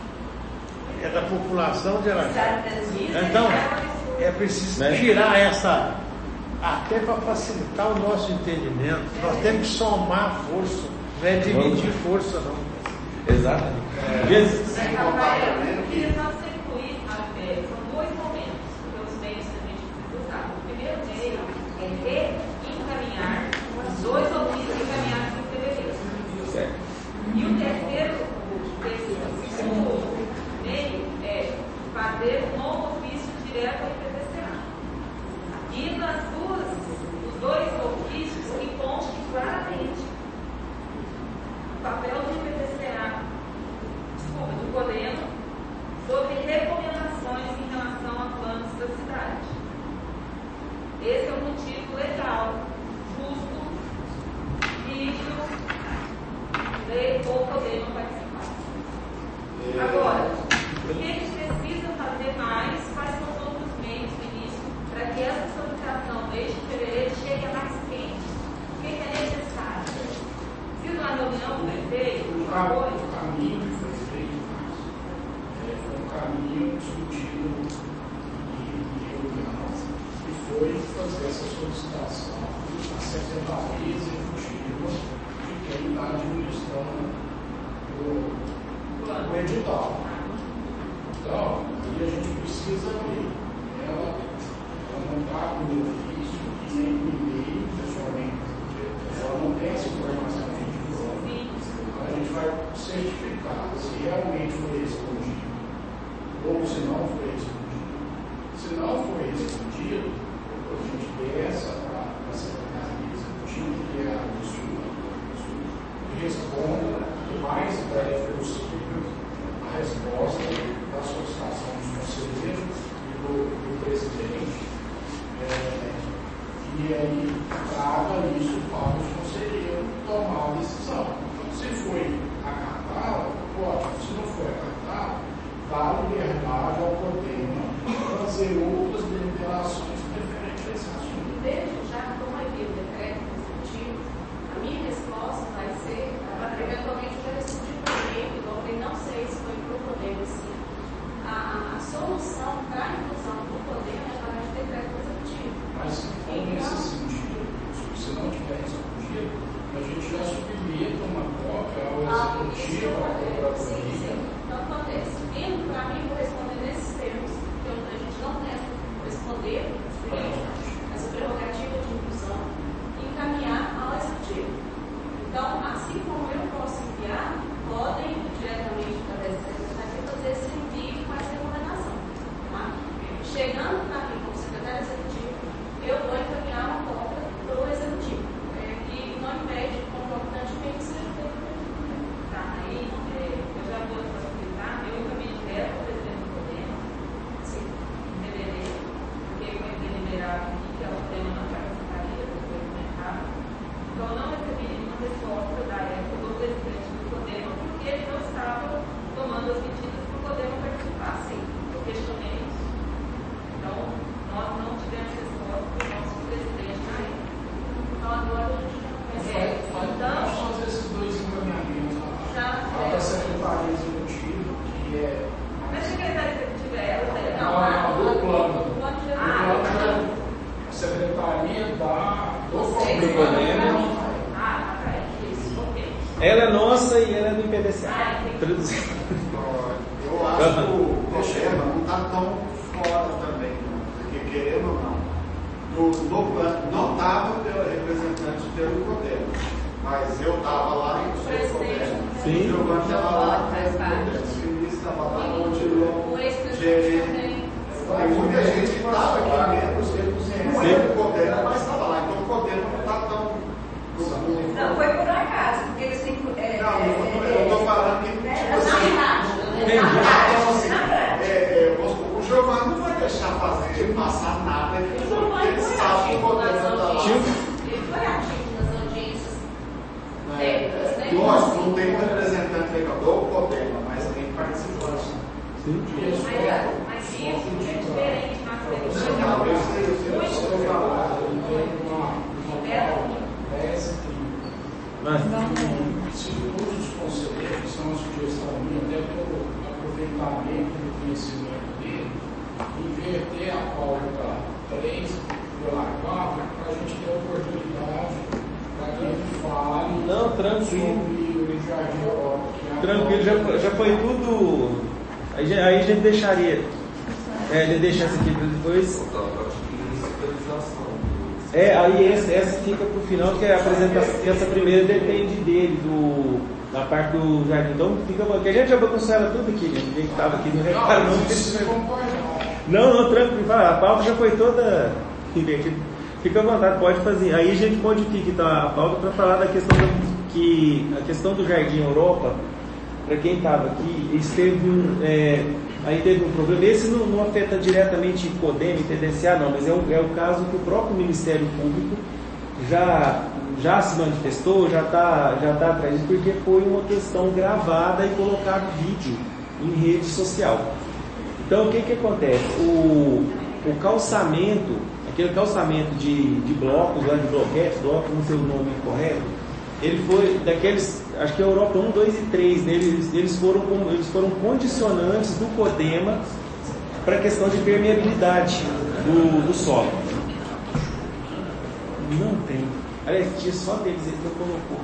é da população de Araxá. Então, é preciso tirar essa, até para facilitar o nosso entendimento. Nós temos que somar força, não é dividir força, não. Exatamente. É, eu queria só você incluir, é, são dois momentos, porque os meios que a gente precisa usar. O primeiro meio é reencaminhar os dois ofícios encaminhados em fevereiro. Certo. E o terceiro, o segundo meio é fazer um novo ofício direto ao I P T C A. E nas duas, os dois ofícios que conste claramente o papel do I P T C A, desculpa, do Codema, sobre ca- o caminho que foi feito é, foi um caminho discutido em reunião e foi fazer essa solicitação à Secretaria Executiva de quem está administrando o, o edital. Então, aí a gente precisa ver. Ela, ela não está com o ofício e nem com e-mail, pessoalmente. Ela não tem essa informação de prova. Então a gente vai certificar se realmente foi respondido ou se não foi respondido. Se não foi respondido, a gente peça para a Secretaria Executiva, que é a do Sul, que responda o mais breve possível a resposta da solicitação dos conselheiros e do, do presidente. É, e aí traga isso para os conselheiros tomar a decisão. Se foi acatado, ótimo. Se não foi acatado, dá liberdade ao CODEMA fazer outras deliberações referentes a esse assunto. Desde já, como é que o decreto executivo, a minha resposta vai ser, eventualmente, eu já respondi para ele, eu não sei se foi para o CODEMA, sim. A, a solução para a inclusão do CODEMA é através do decreto executivo. Mas se for nesse sentido, se não tiver respondido, a gente já submete uma cópia ao executivo, à procuradoria. Não acontece. Vindo para mim, vou responder nesses termos, porque a gente não tem essa responder essa prerrogativa de inclusão e encaminhar ao executivo. Então, assim como eu posso enviar, podem diretamente através da secretaria fazer esse envio com essa recomendação. Tá? Chegando para mim como secretário executivo, eu vou encaminhar uma cópia para o executivo, é, que não impede concomitantemente que seja feito. Tá? Aí é, eu já vou facilitar, eu encaminhei direto ao presidente do CODEMA, sim, em fevereiro, porque foi deliberado aqui que ela tem uma secretaria, depois do mercado. Então eu não recebi nenhuma resposta da época do presidente do CODEMA, porque ele não estava tomando as medidas para o CODEMA participar, sim. Eu questionei isso. Então, nós não tivemos resposta do nosso presidente na época. Então, agora a gente já conhece. Então, vamos fazer esses dois encaminhamentos lá. Já A da Secretaria Executiva, que é. Mas a secretária executiva é ela? Não, não, do plano. O plano de Ah, ah, a Secretaria da, do Sei, CODEMA. Ah, tá, é isso, ok. Ela é nossa e ela é do I P D C. Ah, entendi. Traduzindo. Eu acho que o CODEMA não está tão fora também, não, porque querendo ou não, no, no plano não estava representante pelo CODEMA, mas eu estava lá e o senhor CODEMA. Sim. O Giovanni estava lá, o ministro estava lá, continuou gerente. Tem muita gente que estava aqui mesmo, não era do CODEMA, mas estava lá, então o CODEMA não está tão. Não foi por acaso, porque eles têm. É, Não, eu estou falando que. É, Tipo assim, então, assim, é, é, o, o Giovanni não vai deixar fazer, passar nada aqui, porque ele sabe que o CODEMA está lá. Ele foi ativo nas audiências técnicas, né? Lógico, não tem um representante legal do CODEMA, mas tem participantes. Sim. Mas, mas isso é diferente na televisão. Não, eu sei, eu sei, eu sei, eu falar. Ele tem uma dez e Mas, se todos os conselheiros, que são uma sugestão minha, até pelo aproveitamento do conhecimento dele, inverter a pauta três pela quatro, para a gente ter a oportunidade para que ele fale não, tranquilo. sobre o Jardim Europa. Tranquilo, já, já foi tudo. Aí, já- aí a gente deixaria. É, ele deixa essa aqui para depois. Faltava, acho que fiscalização. É, aí essa, essa fica pro final, que é a apresentação, que essa primeira depende dele, do, da parte do jardim. Então fica bom, que a gente já bagunçou ela tudo aqui, gente. Ninguém que estava aqui não repara, não. Você concorda? Não, não, tranquilo, vai, a pauta já foi toda invertida. Fica à vontade, pode fazer. Aí a gente modifica então, a pauta para falar da questão do, que a questão do Jardim Europa, para quem estava aqui, esteve um, é, aí teve um problema. Esse não, não afeta diretamente CODEMA e T D C A, não, mas é o, é o caso que o próprio Ministério Público já, já se manifestou, já está já tá atrás disso, porque foi uma questão gravada e colocado vídeo em rede social. Então, o que que acontece? O, o calçamento, aquele calçamento de, de blocos, lá de bloquetes, blocos, não sei o nome correto, ele foi daqueles, acho que a Europa um, dois e três, né, eles, eles, foram, eles foram condicionantes do CODEMA para a questão de permeabilidade do, do solo. Não tem. Aliás, tinha só deles aí que eu colocou.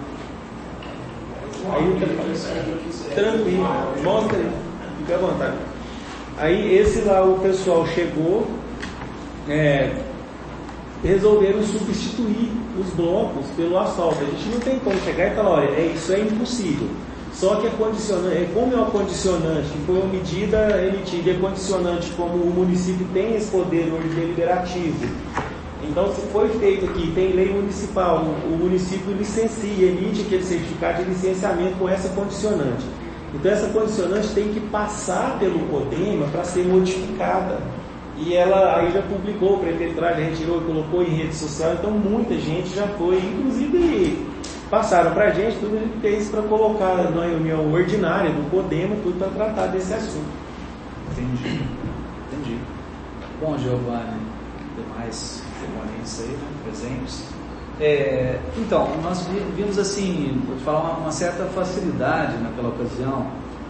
Aí o telefone, tranquilo, mostra aí, fica à vontade. Aí esse lá, o pessoal chegou, é, resolveram substituir os blocos pelo asfalto. A gente não tem como chegar e falar, olha, é, isso é impossível. Só que é condicionante, é, como é uma condicionante, que foi uma medida emitida, é condicionante, como o município tem esse poder hoje deliberativo. Então, se foi feito aqui, tem lei municipal, o município licencia, emite aquele certificado de licenciamento com essa condicionante. Então, essa condicionante tem que passar pelo CODEMA para ser modificada. E ela aí já publicou, o prefeito já retirou e colocou em rede social, então muita gente já foi, inclusive passaram para a gente, tudo a gente fez para colocar na reunião ordinária do CODEMA, tudo para tratar desse assunto. Entendi. Entendi. Bom, Giovanni, demais componentes aí, né, presentes. É, então, nós vimos assim, vou te falar, uma, uma certa facilidade naquela ocasião.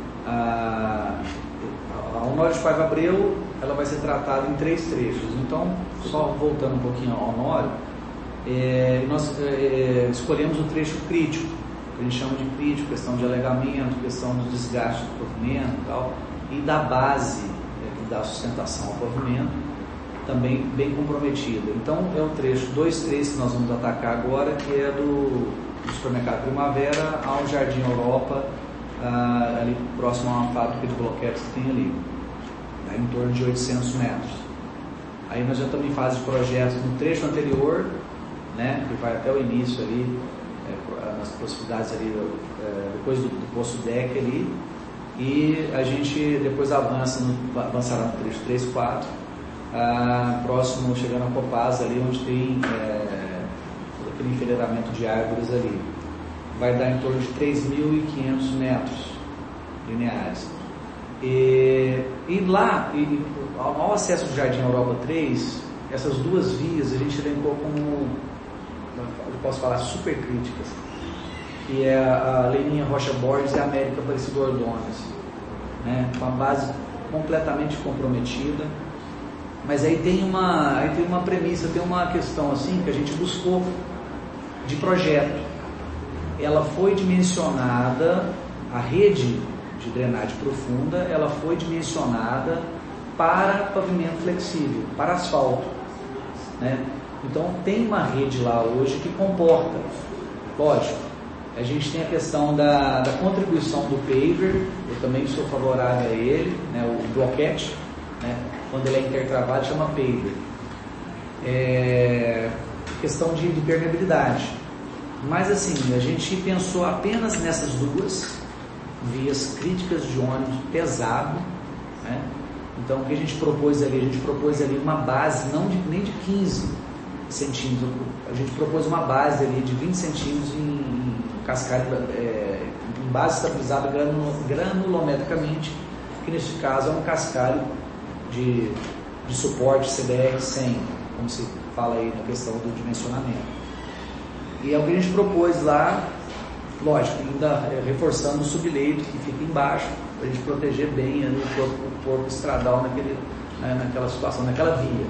A, a Honório de Paiva Abreu, ela vai ser tratada em três trechos. Então, só voltando um pouquinho ao Honório, é, nós é, escolhemos o trecho crítico, que a gente chama de crítico, questão de alegamento, questão do desgaste do pavimento e tal, e da base, é, que dá sustentação ao pavimento, também bem comprometida. Então, é o trecho dois três que nós vamos atacar agora, que é do, do supermercado Primavera ao Jardim Europa, ah, ali próximo a uma fábrica de bloquetes que tem ali, né, em torno de oitocentos metros. Aí nós já estamos em fase de projetos no trecho anterior, né, que vai até o início ali, é, nas proximidades ali, é, depois do, do Poço Deck ali, e a gente depois avança no, avançará no trecho três quatro, ah, próximo, chegando a Copasa ali, onde tem é, aquele enfileiramento de árvores ali. Vai dar em torno de três mil e quinhentos metros lineares. E, e lá, e, ao acesso do Jardim Europa três, essas duas vias a gente elencou como, eu posso falar, super críticas, que é a Leninha Rocha Borges e a América Aparecido Ordôñez, né, com a base completamente comprometida. Mas aí tem uma, aí tem uma premissa, tem uma questão assim que a gente buscou de projeto. Ela foi dimensionada, a rede de drenagem profunda, ela foi dimensionada para pavimento flexível, para asfalto, né? Então tem uma rede lá hoje que comporta, lógico, a gente tem a questão da, da contribuição do paver, eu também sou favorável a ele, né, o bloquete, né, quando ele é intertravado chama paver. É, questão de, de permeabilidade. Mas assim, a gente pensou apenas nessas duas vias críticas de ônibus pesado, né? Então o que a gente propôs ali? A gente propôs ali uma base não de, nem de quinze centímetros, a gente propôs uma base ali de vinte centímetros em, em cascalho, é, em base estabilizada granulometricamente, que neste caso é um cascalho de, de suporte C D R cem, como se fala aí na questão do dimensionamento. E é o que a gente propôs lá, lógico, ainda reforçando o subleito que fica embaixo, para a gente proteger bem ali, o, corpo, o corpo estradal naquele, né, naquela situação, naquela via.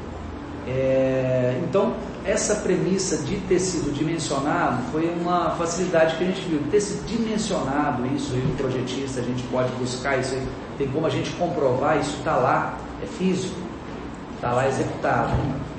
É, então, essa premissa de ter sido dimensionado foi uma facilidade que a gente viu. Ter sido dimensionado, isso aí, o projetista, a gente pode buscar isso aí, tem como a gente comprovar, isso está lá, é físico, está lá executado.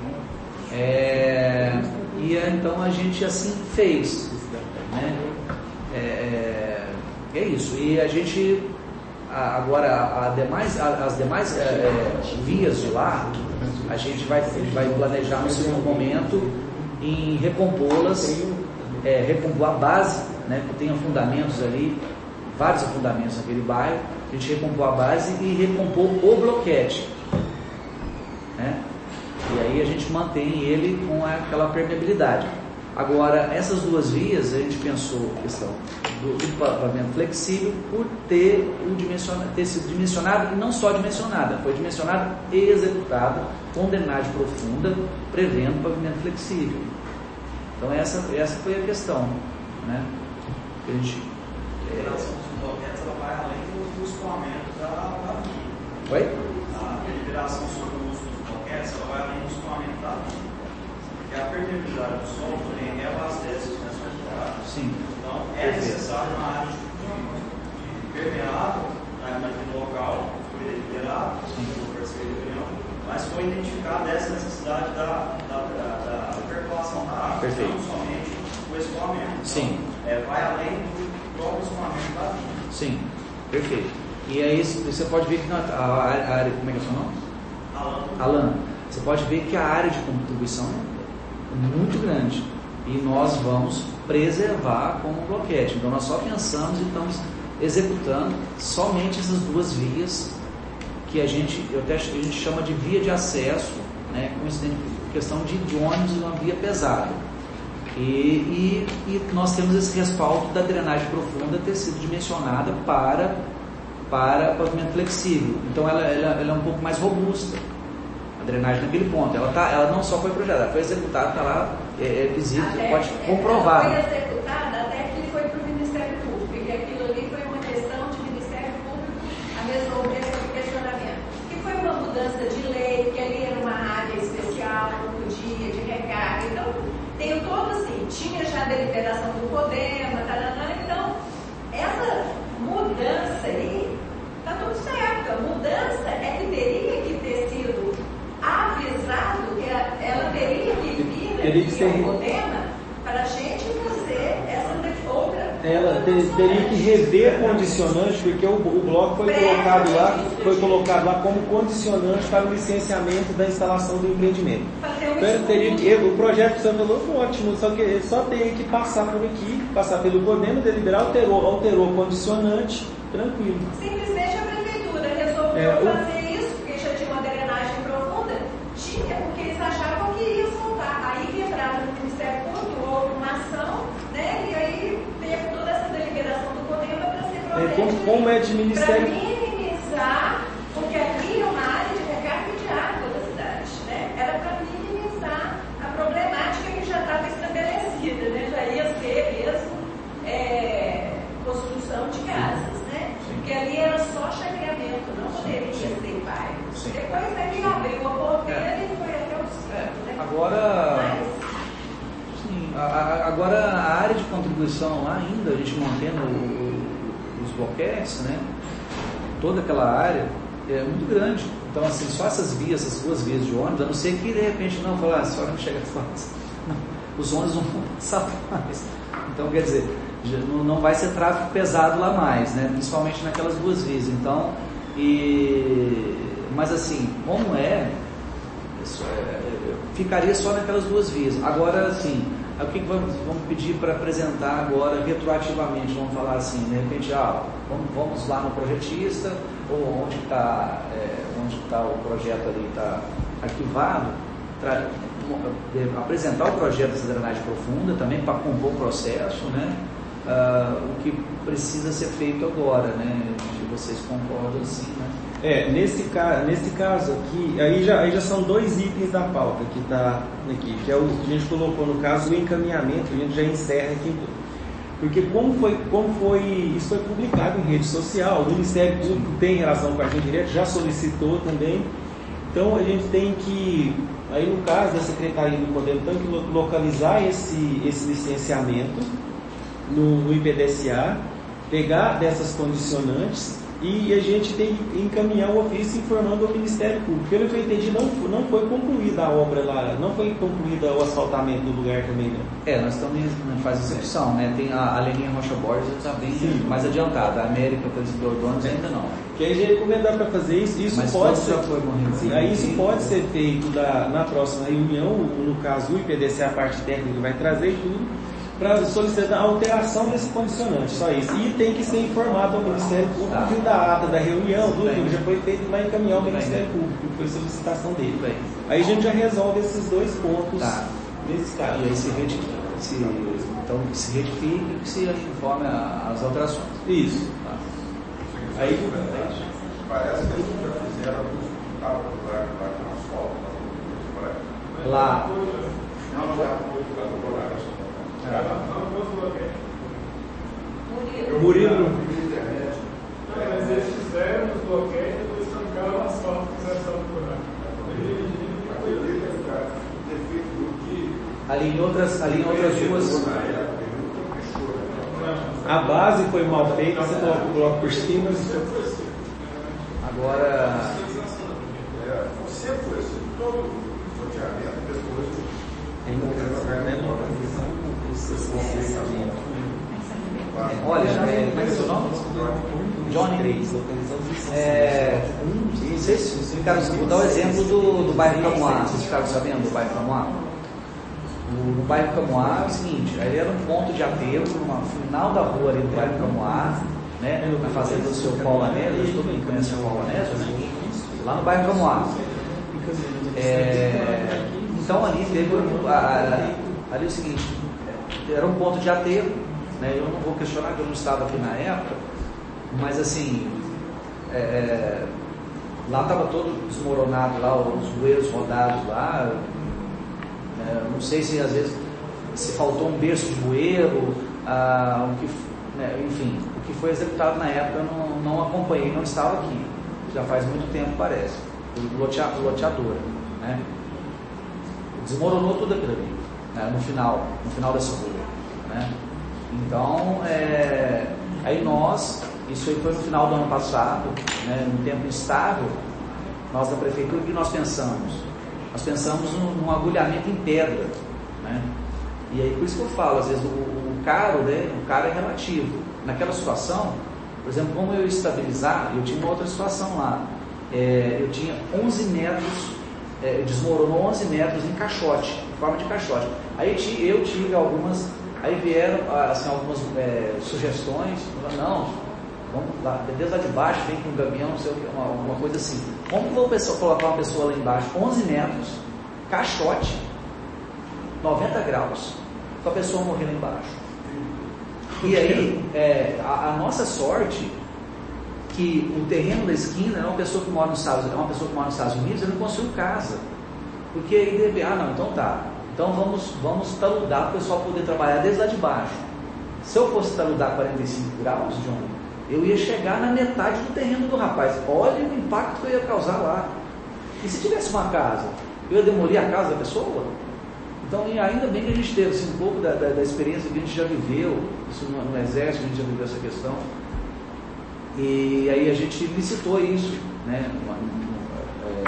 É, e então a gente assim fez, né? É, é isso. E a gente agora a demais, as demais é, vias de lá, a gente vai, vai planejar no segundo momento em recompô-las, é, recompor a base, né? Tem afundamentos ali, vários afundamentos naquele bairro, a gente recompor a base e recompor o bloquete, né? E aí a gente mantém ele com aquela permeabilidade. Agora, essas duas vias, a gente pensou a questão do, do pavimento flexível por ter, o dimensiona, ter sido dimensionado, e não só dimensionada, foi dimensionada e executada com drenagem profunda, prevendo pavimento flexível. Então essa, essa foi a questão. né? A gente, a liberação dos bloquetes ela vai além do escoamento da, da via. Oi? A liberação sobre o uso dos bloquetes ela vai além do escoamento da via. Porque a permeabilidade do solo também reabastece os lençóis freáticos. Sim. Então é necessário uma área de, de permeável naquele local, foi liberado, não participei da reunião, mas foi identificada essa necessidade da, da, da, da percolação da água, Perfeito. não somente o escoamento. Então, sim. É, vai além do próprio escoamento da via. Sim, perfeito. E aí você pode ver que na, a, a área, como é que é o seu nome? Alan. Alan, você pode ver que a área de contribuição é muito grande e nós vamos preservar como bloquete. Então nós só pensamos e estamos executando somente essas duas vias que a gente, eu até, a gente chama de via de acesso, né, com questão de, de ônibus e uma via pesada. E, e, e nós temos esse respaldo da drenagem profunda ter sido dimensionada para, para pavimento flexível. Então ela, ela, ela é um pouco mais robusta, a drenagem naquele ponto. Ela, tá, ela não só foi projetada, foi executada, está lá, é, é visível, você pode comprovar. Ela foi executada até que foi para o Ministério Público, e aquilo ali foi uma questão de Ministério Público a resolver esse questionamento. Que foi uma mudança de lei, que ali era uma área especial, não podia, de recarga. Então, tem todo assim, tinha já a deliberação do CODEMA, taranã, então, essa mudança aí, está tudo certo. A mudança é que teria que ter sido avisado, que ela teria que vir teria que aqui ser... ao CODEMA para a gente fazer essa outra. Ela ter, teria que rever condicionante, porque o, o bloco foi colocado lá, foi colocado lá como condicionante para o licenciamento da instalação do empreendimento. Então, teria que, o projeto São falou foi ótimo, só que ele só teria que passar por aqui, passar pelo CODEMA, deliberar, alterou, alterou o condicionante, tranquilo. Simplesmente a prefeitura resolveu é, o... fazer isso, porque já tinha uma drenagem profunda, tinha, porque eles achavam que ia soltar. Aí quebraram no Ministério Público, houve uma ação, né? E aí teve toda essa deliberação do CODEMA para ser protegido. É, como, como é de Ministério... Para minimizar, porque ali é uma área de recarga de água da cidade, né? Era para minimizar a problemática que já estava estabelecida, né? Já ia ser mesmo é, construção de casas, né? Sim. Porque ali era só chaveamento, não poderia Sim. ser bairros. Sim. Depois daqui abriu a porteira É. e foi até o centro, né? Agora, Mas, sim, a, a, agora a área de contribuição lá ainda, a gente mantendo o, o, os boquetes, né? Toda aquela área é muito grande. Então, assim, só essas vias, essas duas vias de ônibus, a não ser que de repente não falar, ah, a senhora não chega fácil. Os ônibus não vão passar mais. Então, quer dizer, já não, não vai ser tráfego pesado lá mais, né? Principalmente naquelas duas vias. Então, e, mas assim, como é, isso é, ficaria só naquelas duas vias. Agora, assim, o que vamos, vamos pedir para apresentar agora retroativamente? Vamos falar assim, de repente, ah, vamos, vamos lá no projetista, ou onde está é, onde está o projeto ali, está arquivado, tra, apresentar o projeto dessa drenagem profunda também para compor o processo, né? Uh, o que precisa ser feito agora, né? Se vocês concordam assim, né? É, nesse, ca nesse caso aqui, aí já, aí já são dois itens da pauta que está aqui, que é o que a gente colocou no caso, o encaminhamento, a gente já encerra aqui. Porque como foi, como foi, isso foi publicado em rede social, o Ministério Público tem relação com a gente direto, já solicitou também, então a gente tem que, aí no caso da Secretaria do Poder, tem que localizar esse, esse licenciamento no, no I P D S A, pegar dessas condicionantes e a gente tem que encaminhar o ofício informando ao Ministério Público. Pelo que eu entendi, não, não foi concluída a obra lá, não foi concluída o asfaltamento do lugar também, né? É, nós estamos em fase de execução, né? Tem a, a Leninha Rocha Borges está bem Sim. mais adiantada, a América, Presidente Ordones ainda não. Que aí já recomendar para fazer isso, isso Mas pode ser, já foi morrido. Aí isso pode ser feito da, na próxima reunião, no caso o I P D C, a parte técnica vai trazer tudo, para solicitar a alteração desse condicionante, só isso. E tem que ser informado ao Ministério Público tá. da ata da reunião, tudo que já foi feito, vai encaminhar ao Ministério Público, foi solicitação dele. Bem. Aí a gente já resolve esses dois pontos tá. nesse caso. E aí se retifica, se, então que se retifique e que se informe as alterações. Isso. Tá. Aí, parece que eles já fizeram alguns hospitais lá no asfalto, lá. Não, já foi lá no Borracha. Murilo. É, mas eles fizeram os bloqueios e depois trancaram as asfalto que já estavam por lá. Ali em outras, ali em outras ruas. A base foi mal feita, você coloca o bloco por cima. Agora. Sempre foi assim, todo o roteamento depois. Olha, é, como é que é o seu nome? Johnny. É, não sei se ficaram, vou dar o exemplo do, do bairro Camuá. Vocês ficaram sabendo do bairro Camuá? No bairro Camuá é o seguinte, ele era um ponto de aterro, no final da rua ali do bairro Camuá, né, na fazenda do seu Paulo Anésio, todo mundo conhece o Paulo Anésio, né? Lá no bairro Camuá. É, então ali teve a, a, ali o seguinte, era um ponto de aterro, né, eu não vou questionar que eu não estava aqui na época, mas assim, é, lá estava todo desmoronado, lá, os bueiros rodados lá. É, não sei se às vezes se faltou um berço de bueiro, ah, o que, né, enfim, o que foi executado na época eu não, não acompanhei, não estava aqui, já faz muito tempo parece, o loteador, loteadora, né? Desmoronou tudo aquilo ali, né, no final, no final dessa rua, né? Então, é, aí nós, isso aí foi no final do ano passado, né, num tempo instável, nós da prefeitura, o que nós pensamos? Nós pensamos num, num agulhamento em pedra, né? E aí por isso que eu falo, às vezes o, o caro, né? O caro é relativo. Naquela situação, por exemplo, como eu ia estabilizar, eu tinha uma outra situação lá. É, eu tinha onze metros, é, desmoronou onze metros em caixote, em forma de caixote. Aí eu tive algumas, aí vieram assim, algumas é, sugestões, não, vamos lá, desde lá de baixo, vem com um caminhão, não sei o que, uma, uma coisa assim. Como que eu vou colocar uma pessoa lá embaixo, onze metros, caixote, noventa graus, para a pessoa morrer lá embaixo? E aí, é, a, a nossa sorte, que o terreno da esquina é uma pessoa que mora nos Estados Unidos, é uma pessoa que mora nos Estados Unidos, ele não construiu casa. Porque aí deve, ah não, então tá, então vamos, vamos taludar para o pessoal poder trabalhar desde lá de baixo. Se eu fosse taludar quarenta e cinco graus, John, eu ia chegar na metade do terreno do rapaz. Olha o impacto que eu ia causar lá. E se tivesse uma casa, eu ia demolir a casa da pessoa? Então, ainda bem que a gente teve assim, um pouco da, da, da experiência que a gente já viveu, isso no, no exército, a gente já viveu essa questão. E aí a gente licitou isso, né? É,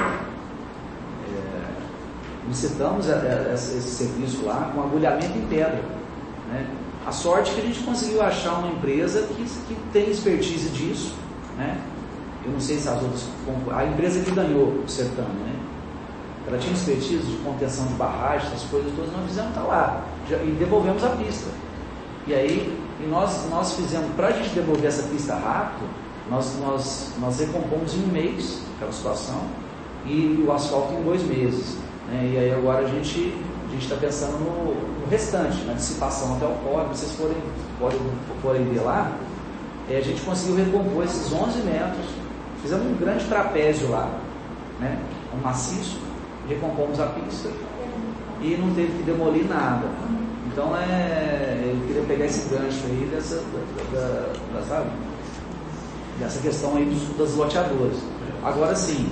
é, licitamos esse serviço lá com agulhamento em pedra, né? A sorte é que a gente conseguiu achar uma empresa que, que tem expertise disso, né? Eu não sei se as outras... A empresa que ganhou o certame, né? Ela tinha expertise de contenção de barragem, essas coisas todas, nós fizemos, tá lá. Já, e devolvemos a pista. E aí, e nós, nós fizemos, para a gente devolver essa pista rápido, nós, nós, nós recompomos em um mês aquela situação e o asfalto em dois meses. Né? E aí agora a gente a gente está pensando no, no restante, na dissipação até o pó. Vocês forem, podem, forem ver lá, é, a gente conseguiu recompor esses onze metros, fizemos um grande trapézio lá, né? Um maciço, recompomos a pista e não teve que demolir nada. Então é, eu queria pegar esse gancho aí dessa, da, da, da, sabe? dessa questão aí dos, das loteadoras. Agora sim,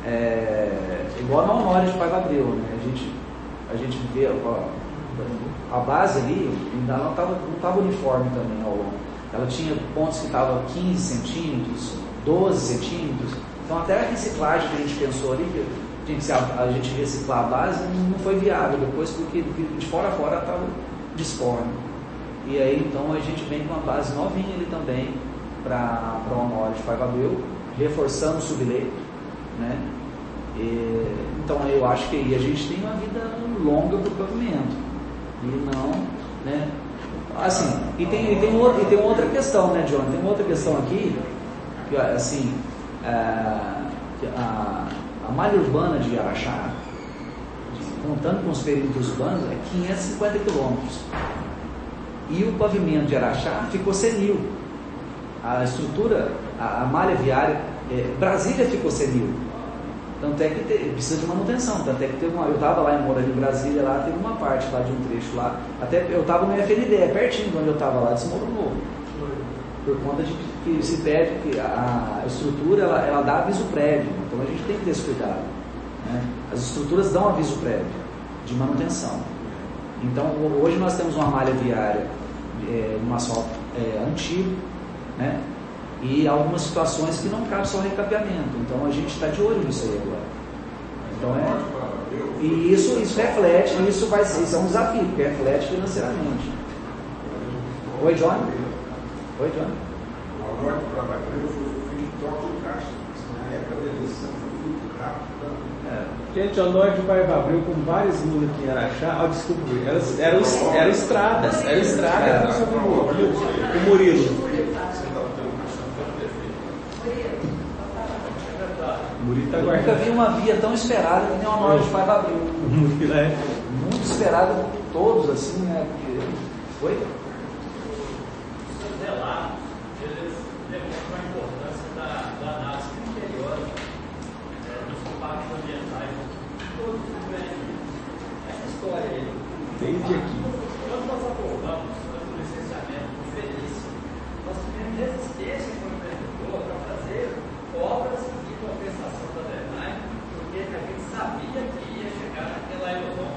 é, igual na Honório de Paiva Abreu, né? A gente, a gente vê ó, a base ali ainda não estava não tava uniforme também ao longo. Ela tinha pontos que estavam quinze centímetros, doze centímetros. Então até a reciclagem que a gente pensou ali, que a gente, a gente reciclar a base, não foi viável depois, porque de fora a fora estava disforme. E aí então a gente vem com uma base novinha ali também para o Honório de Paiva Abreu, reforçando o subleito, né? E, então eu acho que aí a gente tem uma vida longa para o pavimento e não, né? Assim, e tem, e, tem outra, e tem outra questão, né, John? Tem uma outra questão aqui, que assim, a, a, a malha urbana de Araxá, contando com os perímetros urbanos, é quinhentos e cinquenta quilômetros. E o pavimento de Araxá ficou senil. A estrutura, a, a malha viária, é, Brasília ficou senil. Tanto é que te, precisa de manutenção. Tanto é que teve uma, eu estava lá em morando em Brasília, lá teve uma parte lá de um trecho lá. Até eu estava no F N D, é pertinho de onde eu estava lá, desmoronou. por conta de que se pede que a, a estrutura ela, ela dá aviso prévio, então a gente tem que ter esse cuidado, né? As estruturas dão aviso prévio de manutenção. Então hoje nós temos uma malha viária, é, um asfalto é, antigo, né? E algumas situações que não cabe só recapeamento, então a gente está de olho nisso aí agora. Então é, e isso, isso reflete, isso vai ser, isso é um desafio, porque reflete financeiramente. Oi, John? Oi, John? Ao norte para baixo, eu fui de troca de caixa. Na época da eleição, foi muito rápido. É. Gente, ao norte de Barba Abreu, com vários muros aqui em Araxá, oh, desculpa, eram, eram, eram estradas, eram estradas, era só o Murilo. O Murilo. Murilo tá Eu guardando. nunca vi uma via tão esperada que nem o norte de Barba Abreu. O Murilo é. Muito esperada por todos, assim, né? Porque... Oi? Relatos, eles demonstram a importância da, da análise criteriosa é, dos impactos ambientais de todos os empreendimentos. Essa história aí, Desde aqui. quando nós aprovamos o licenciamento de velhice, nós tivemos resistência como empreendedor para fazer obras de compensação da drenagem, porque a gente sabia que ia chegar naquela erosão.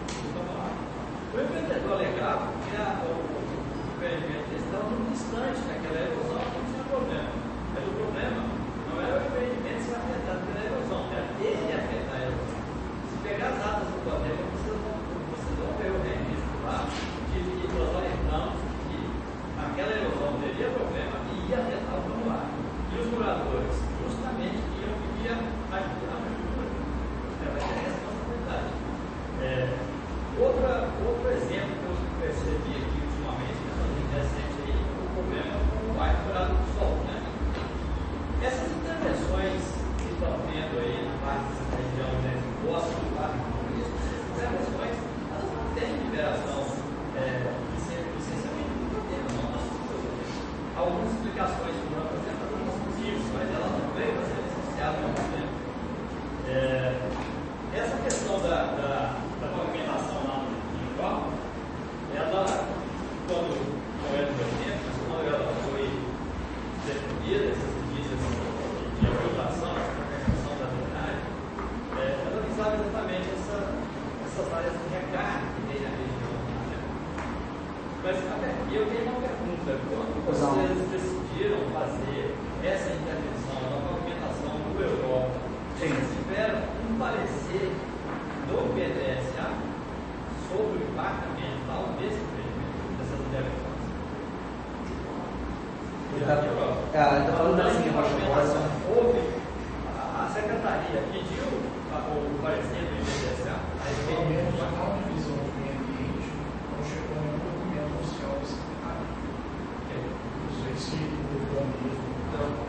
O empreendedor alegava que a, o, o empreendimento estava muito distante daquela erosão, não tinha problema. Mas o problema não era o empreendimento ser afetado pela erosão, era ele afetar a erosão. Se pegar as atas do problema, vocês vão, vocês vão ver o registro lá, de que nós orientamos que aquela erosão teria problema e ia afetar o formulário. E os moradores, justamente, iam pedir ajuda. Vai ter responsabilidade. É, outra, outro exemplo que eu percebi aqui ultimamente, recente aí, o problema com o ar curado do sol, né? Essas intervenções que estão tendo aí na parte dessa região, né, de Bosta, do Parque Comunista, essas intervenções, elas não têm liberação é, de licenciamento do governo, não nós temos algumas explicações que não apresentam alguns motivos, mas elas não veio para ser licenciadas ao mesmo tempo. É, essa questão da, da, da pavimentação lá no local, ela, quando não era do meu tempo, quando ela foi definida, essas medidas de infiltração, de compensação da drenagem, é, ela visava exatamente essa, essas áreas de recarga que tem na região. Né? Mas eu tenho uma pergunta: quando vocês decidiram fazer essa intervenção na pavimentação do Europa, vocês tiveram um parecer do P D S A sobre o impacto ambiental desse empreendimento, dessas intervenções? Está falando da linha Rocha Rosa. Houve, a Secretaria pediu o parecer do I P D S A a respeito Pelo menos a divisão do meio ambiente não chegou nenhum documento oficial da Secretaria. Não sei se o urbanismo não.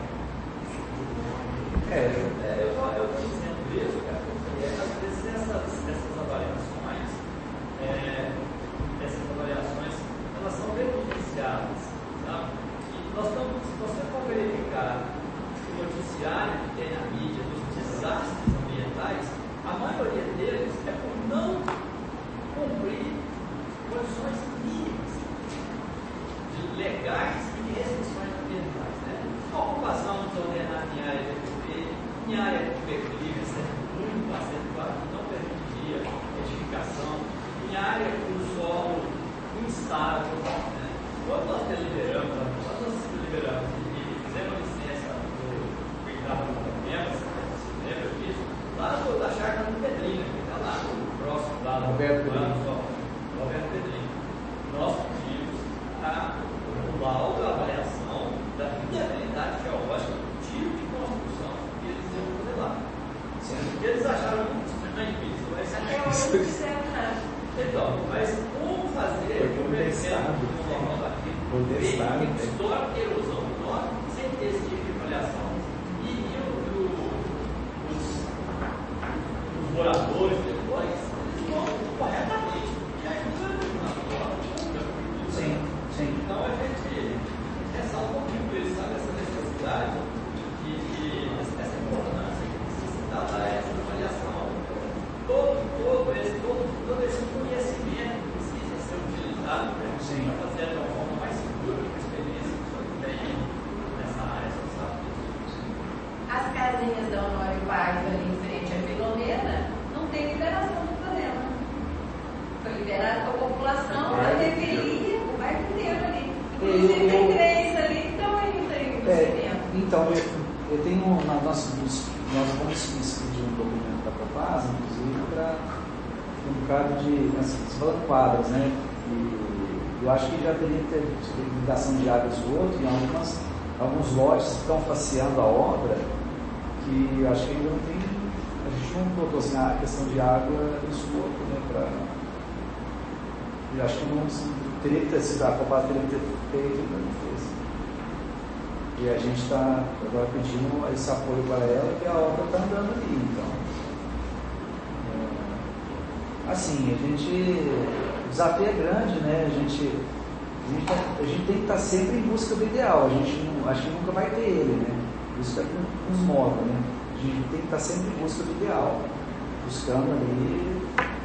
É, É, eu estou dizendo isso, cara, porque às vezes essas, essas avaliações, é, essas avaliações, elas são beneficiadas, sabe? E nós estamos, se você for verificar o noticiário que tem na mídia dos desastres ambientais, a maioria deles é por não cumprir condições mínimas de legais e de restrições ambientais, né? A ocupação desordenada em área de em área de declive, sendo muito acentuado, que não permitiria edificação, em área com solo instável. Né? Quando nós deliberamos, quando nós deliberamos e fizemos a licença do cuidado com problemas, você lembra disso? Lá no, da chácara do Pedrinho, que está lá no próximo, lá no Roberto Roberto Pedrinho. Nós pedimos a, o laudo da avaliação da viabilidade geológica do tipo de construção que eles iam fazer lá. Sim. Eles acharam muito estranho isso, mas Não disseram nada. então, mas como fazer Foi contestado. um local daquele Contestado, bem, né? histórica erosão enorme, sem ter esse tipo de avaliação? E, e o, o, os, os moradores depois, eles vão corretamente, e aí não é sim, sim. Então a gente ressalta um pouquinho isso, sabe? Essa necessidade de, de essa importância que precisa dar essa avaliação. Todo, todo, esse, todo, todo esse conhecimento precisa ser utilizado para fazer de uma forma mais segura, com a experiência que o senhor tem. Inclusive tem três ali que estão indo aí no é, então, eu, eu tenho, na, nós, nós vamos expedir um documento da Copasa, inclusive, para um bocado de, assim, se falando quadras, né? E eu acho que já teria que ter ligação de água e esgoto em algumas, alguns lotes que estão faceando a obra, que eu acho que ainda não tem, a gente não botou assim, a questão de água e esgoto, né? Pra, eu acho que não teria que ter sido, a Copasa teria que ter feito, ainda não fez. E a gente está agora pedindo esse apoio para ela, que a obra está andando ali. Então, é, assim, a gente, o desafio é grande, né? A gente, a gente, tá, a gente tem que estar sempre em busca do ideal. A gente não, acho que nunca vai ter ele, né? Isso é que nos move, né? A gente tem que estar sempre em busca do ideal, buscando ali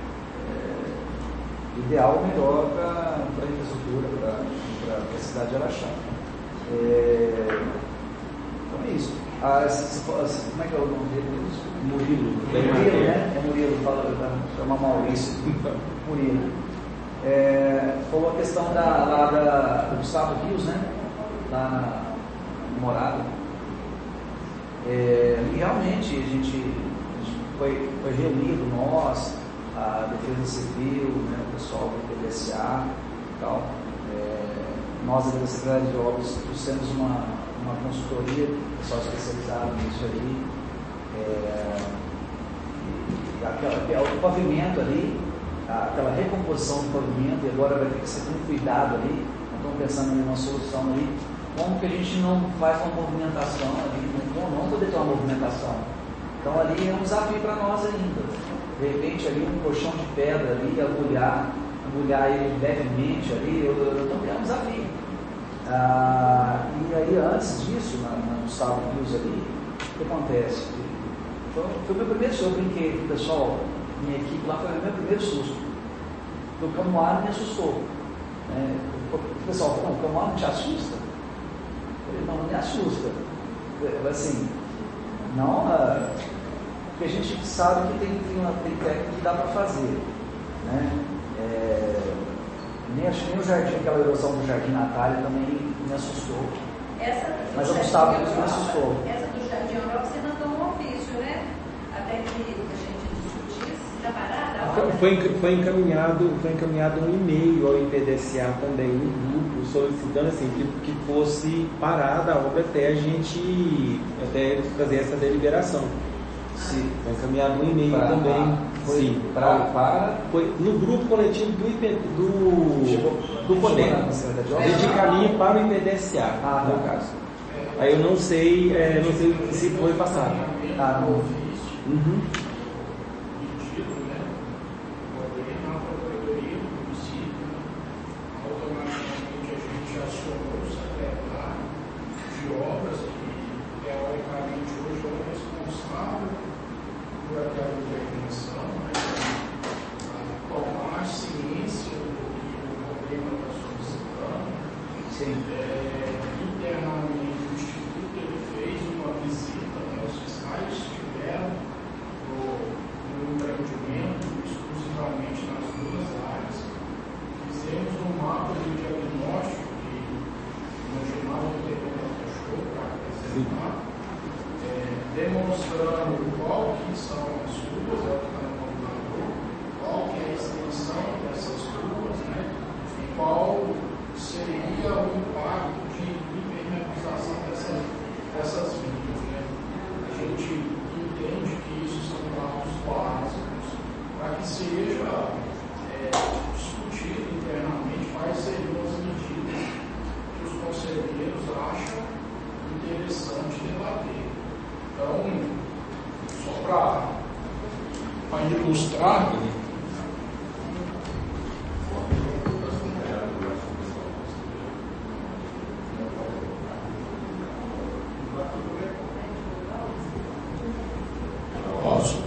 é, o ideal melhor para a infraestrutura, para a cidade de Araxá. É, então é isso. Ah, se, se, se, como é que é o nome dele? Murilo. Murilo, né? É Murilo, fala, chama Maurício. Murilo. É, falou a questão da, lá da, do Gustavo Rios, né? Lá na Morada. É, e realmente a gente, a gente foi, foi reunido, nós, a Defesa Civil, né, o pessoal do P D S A e tal. É, nós, da Secretaria de Obras, trouxemos uma, uma consultoria, pessoal especializado nisso aí, é, e aquela, o pavimento ali, aquela recomposição do pavimento, e agora vai ter que ser com cuidado ali, estamos pensando em uma solução ali, como que a gente não faz uma movimentação ali, não, não poder ter uma movimentação. Então ali é um desafio para nós ainda. De repente ali um colchão de pedra ali, agulhar, agulhar ele levemente ali, eu estou é um desafio. Ah, e aí antes disso, na, na Gustavo Rios ali, o que acontece? Foi, foi o meu primeiro susto, eu brinquei com o pessoal, minha equipe lá, foi o meu primeiro susto. O camuário me assustou. Né? O pessoal falou, não, o camuário não te assusta? Eu falei, não, não me assusta. Eu, assim, não, ah, porque a gente sabe que tem, tem, uma, tem técnica que dá para fazer. Né? É, nem, acho que nem o jardim, aquela erosão do Jardim Natália também me assustou. Essa Mas o Gustavo me assustou. Essa do Jardim Europa você mandou um ofício, né? Até que a gente discutisse, está parada? Foi, foi, foi, encaminhado, foi encaminhado um e-mail ao I P D S A também, um grupo, solicitando assim, que, que fosse parada a obra até a gente até fazer essa deliberação. Sim. Foi encaminhado um e-mail também. Foi Sim. Pra, para... Foi no grupo coletivo do I P, do, chegou, do Podem, de caminho para o I P D S A, ah, no caso. Aí eu não sei, é, não sei se foi passado. Ah, não. Uhum. Demonstrando qual que são as ruas, é o que está no computador, qual que é a extensão dessas ruas, né? E qual seria o impacto de impermeabilização dessa, dessas vias, né? A gente entende que isso são dados básicos para que seja é, discutido internamente quais seriam as medidas que os conselheiros acham interessante debater. Então, só para ilustrar, posso?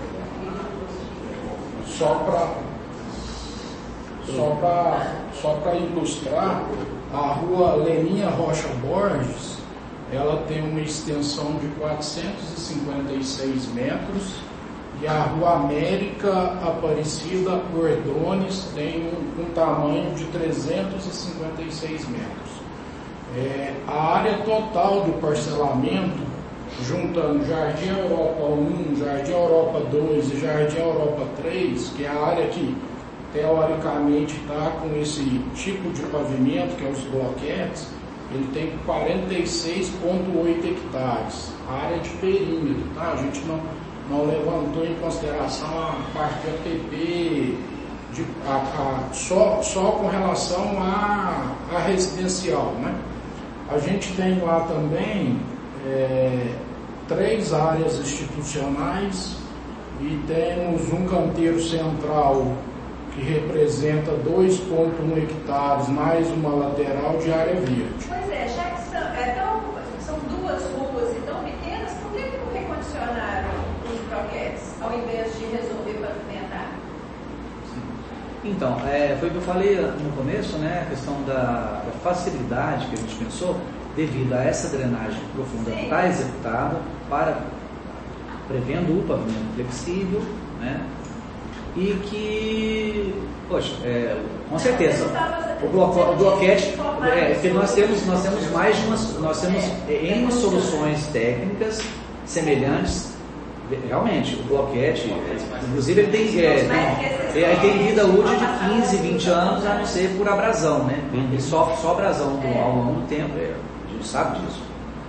Só para só para só para ilustrar, a rua Leninha Rocha Borges, ela tem uma extensão de quatrocentos e cinquenta e seis metros e a Rua América Aparecida Ordones tem um, um tamanho de trezentos e cinquenta e seis metros. É, a área total do parcelamento, juntando Jardim Europa um, Jardim Europa dois e Jardim Europa três, que é a área que teoricamente está com esse tipo de pavimento, que é os bloquetes, ele tem quarenta e seis vírgula oito hectares, a área de perímetro, tá? A gente não, não levantou em consideração a parte de A P P, de, a, a, só, só com relação a, a residencial, né? A gente tem lá também é, três áreas institucionais e temos um canteiro central que representa dois vírgula um hectares, mais uma lateral de área verde. Pois é, já que são, é tão, são duas ruas e tão pequenas, por que não recondicionaram os bloquetes, ao invés de resolver pavimentar? Então, é, foi o que eu falei no começo, né, a questão da, da facilidade que a gente pensou, devido a essa drenagem profunda está executada, para, prevendo o pavimento flexível, né, e que, poxa, é, com certeza, o, bloco, o bloquete, é, porque nós temos, nós temos mais de umas, nós temos N soluções técnicas semelhantes. Realmente, o bloquete, inclusive ele tem, é, tem, ele tem vida útil de quinze, vinte anos, a não ser por abrasão, né? Ele sofre só abrasão do, ao longo do tempo, é, a gente sabe disso.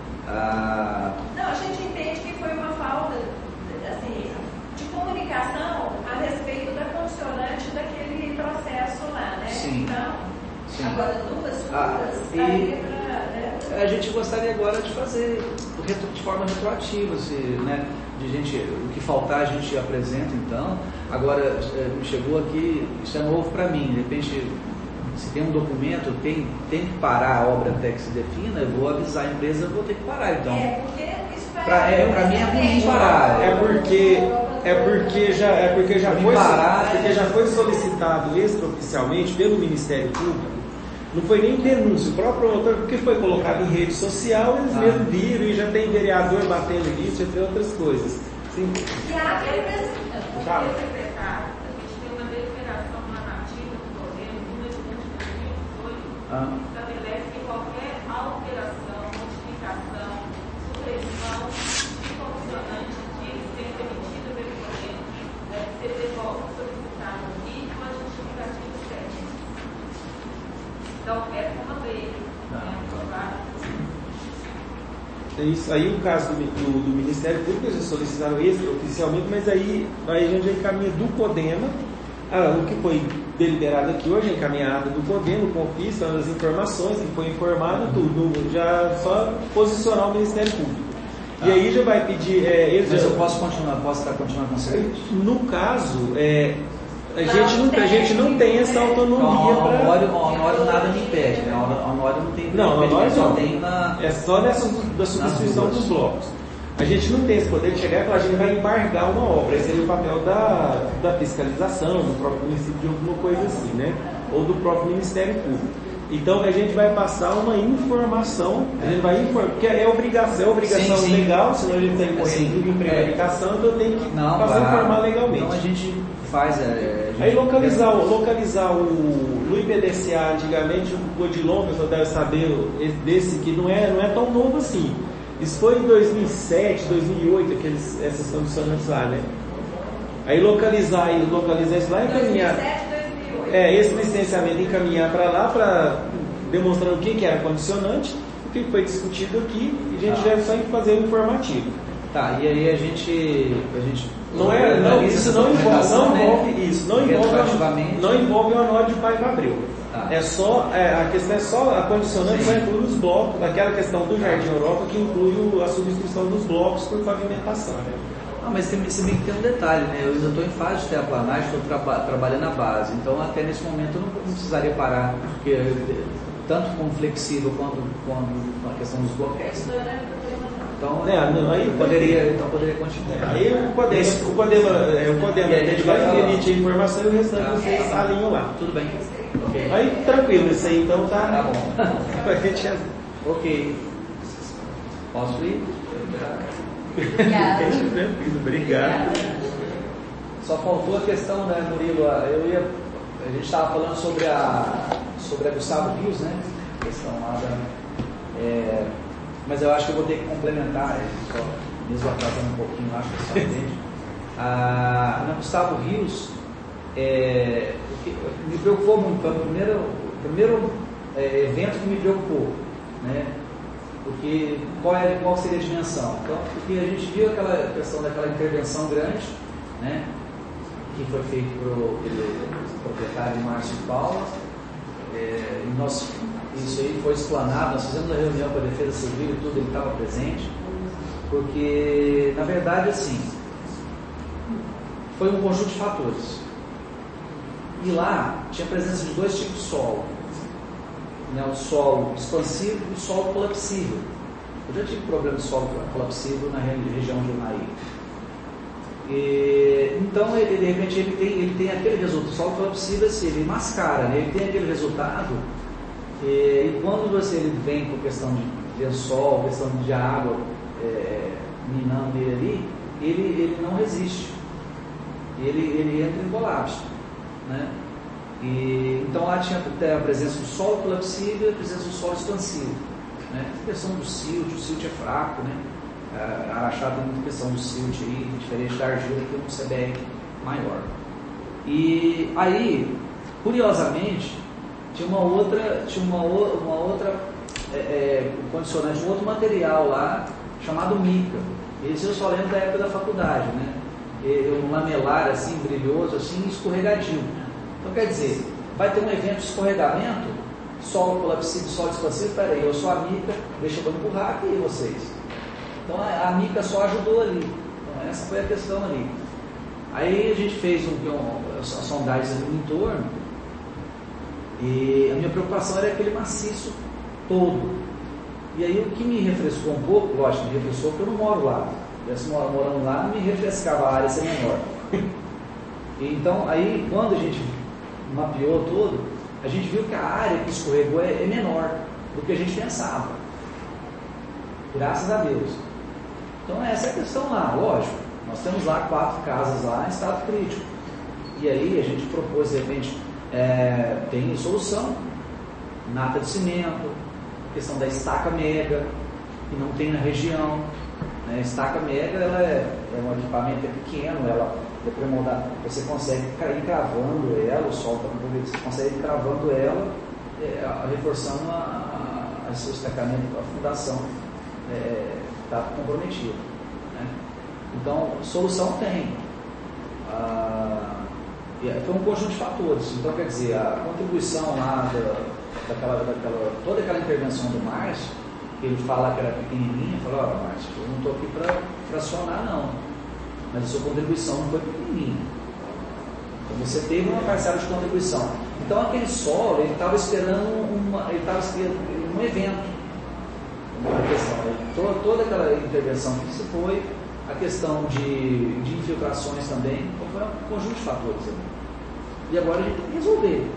Ah, não, a gente entende que foi uma falta assim, de comunicação a respeito da condicionante daquele processo lá, né? Sim. Então, sim. Agora duas ruas, ah, e pra, né? A gente gostaria agora de fazer de forma retroativa, se, né? De gente, o que faltar a gente apresenta então. Agora, chegou aqui, isso é novo para mim, de repente, se tem um documento, tem, tem que parar a obra até que se defina, eu vou avisar a empresa, eu vou ter que parar, então. É, porque isso vai... Pra, é, pra mim é ruim parar. É porque, é porque já, é porque já, foi, parar, porque é... já foi solicitado extraoficialmente pelo Ministério Público. Não foi nem denúncia, o próprio promotor, porque foi colocado em rede social, eles ah. mesmos viram e já tem vereador batendo nisso, entre outras coisas. Sim. E a representante. Tá. A gente tem uma deliberação normativa do governo, número um de dois mil e dezoito, ah. que estabelece que qualquer alteração, modificação, supressão de condicionante de existência emitida pelo governo deve ser devolta solicitada e com a justificativa técnica. Então, essa é uma lei, né, aprovada. É isso. Aí o caso do, do, do Ministério Público, eles solicitaram extraoficialmente, mas aí, aí a gente já encaminha do CODEMA, ah, o que foi deliberado aqui hoje, encaminhado do CODEMA, o CONFIS, as informações que foi informado, tudo, já só posicionar o Ministério Público. Ah. E aí já vai pedir... É, mas já, eu posso continuar, posso estar continuando com você? No caso, é... A gente, não, a gente não tem essa autonomia para... O Honório nada me impede, né? O Honório não tem... Não, o Honório só não. tem na... É só nessa da substituição dos blocos. A gente não tem esse poder de chegar e falar, a gente vai embargar uma obra. Esse seria o papel da, da fiscalização, do próprio município, de alguma coisa assim, né? Ou do próprio Ministério Público. Então a gente vai passar uma informação, a gente vai informar, porque é obrigação, é obrigação sim, sim. legal, senão a gente tem correndo em prevaricação, então eu tenho que não, passar a informar legalmente. Então a gente faz... É, a gente aí localizar, localizar o, no I P D C A, antigamente o Odilon, o pessoal deve saber desse que não é, não é tão novo assim. Isso foi em dois mil e sete, dois mil e oito, aqueles, essas condicionantes lá, né? Aí localizar, localizar isso lá e encaminhar. É, esse licenciamento encaminhar para lá, para demonstrando o que, que era condicionante, o que foi discutido aqui, e a gente ah. deve só fazer o informativo. Tá, e aí a gente. A gente não é, não, isso não envolve, não envolve né? isso, não envolve, não envolve o Honório de Paiva Abreu. Ah. É só, é, a questão é só, a condicionante só inclui os blocos, aquela questão do Jardim Europa que inclui a substituição dos blocos por pavimentação. Ah, mas tem, se bem que tem um detalhe, né? Eu ainda estou em fase de terraplanagem, estou tra trabalhando a base, então até nesse momento eu não, não precisaria parar, porque tanto com flexível quanto com a questão dos bloqueios. Então, é, não, aí poderia, então poderia continuar. Aí o Codema, Esse, o Codema, é, o Codema a gente vai emitir a informação e o restante ah, vocês tá, alinham lá. Tudo bem. Okay. Aí tranquilo, isso aí então tá. Tá bom. A gente já... Ok. Posso ir? Obrigada. Tranquilo, obrigado. Só faltou a questão, né, Murilo? Eu ia, a gente estava falando sobre a, sobre a Gustavo Rios, né? A questão lá da. É, mas eu acho que eu vou ter que complementar, só, mesmo atrasando um pouquinho, acho que só entende. Ah, na Gustavo Rios, é, o que me preocupou muito, foi o primeiro, o primeiro é, evento que me preocupou, né? Porque qual, é, qual seria a dimensão? Então, porque a gente viu aquela questão daquela intervenção grande, né? Que foi feito pelo, pelo proprietário Márcio Paula, é, e nós, isso aí foi explanado, nós fizemos uma reunião com a Defesa Civil e tudo, ele estava presente, porque, na verdade, assim, foi um conjunto de fatores. E lá tinha presença de dois tipos de solo, né, o solo expansivo e o solo colapsível. Eu já tive problema de solo colapsível na região de Unaí. E, então, ele, de repente, ele tem, ele tem aquele resultado, o solo colapsível, assim, ele mascara, né, ele tem aquele resultado, e, e quando você, ele vem com questão de lençol, questão de água, é, minando ele ali, ele, ele não resiste, ele, ele entra em colapso, né? E, então lá tinha a presença do solo colapsível e a presença do solo expansivo, né? A questão do silt, o silt é fraco, né? A Araxá tem muita questão do silt aí, diferente da argila, que é um C B R maior. E aí, curiosamente, tinha uma outra, tinha uma, uma outra é, é, condicionante, um outro material lá, chamado mica. Esse eu só lembro da época da faculdade, né? É um lamelar assim, brilhoso, assim, escorregadio. Então, quer dizer, vai ter um evento de escorregamento, solo colapsível, solo expansivo, peraí, eu sou a mica, deixa eu empurrar aqui vocês. Então, a, a mica só ajudou ali. Então, essa foi a questão ali. Aí a gente fez um, um, sondagens ali no entorno, e a minha preocupação era aquele maciço todo. E aí o que me refrescou um pouco, lógico, me refrescou porque eu não moro lá. Se eu morando lá, não me refrescava, a área ser menor. E então, aí, quando a gente mapeou tudo, a gente viu que a área que escorregou é, é menor do que a gente pensava. Graças a Deus. Então, essa é a questão lá, lógico. Nós temos lá quatro casas lá em estado crítico. E aí, a gente propôs, de repente, é, tem solução. Nata de cimento, questão da estaca mega, que não tem na região. A estaca mega, ela é, é um equipamento é pequeno, ela é premodada, você consegue ir cravando ela, o sol está com você consegue ir cravando ela, é, reforçando a, a, a seu estacamento, a fundação está é, comprometida, né? Então, solução tem. Ah, foi um conjunto de fatores. Então, quer dizer, a contribuição lá da, daquela, daquela, toda aquela intervenção do Márcio, ele fala que era pequenininha, falou, ó, oh, Márcio, eu não estou aqui para fracionar não, mas a sua contribuição não foi pequenininha. Então você teve uma parcela de contribuição. Então aquele solo, ele estava esperando uma, ele estava esperando um evento, uma questão, toda, toda aquela intervenção que se foi, a questão de, de infiltrações também, então foi um conjunto de fatores. E agora a gente tem que resolver.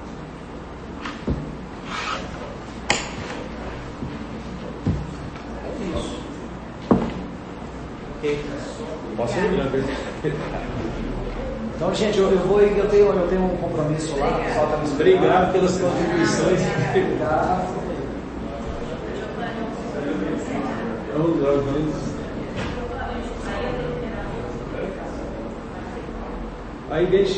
Posso ir? Então, gente, eu, eu vou eu tenho, eu tenho um compromisso lá. Falta me Obrigado pelas contribuições. Obrigado. Aí deixa.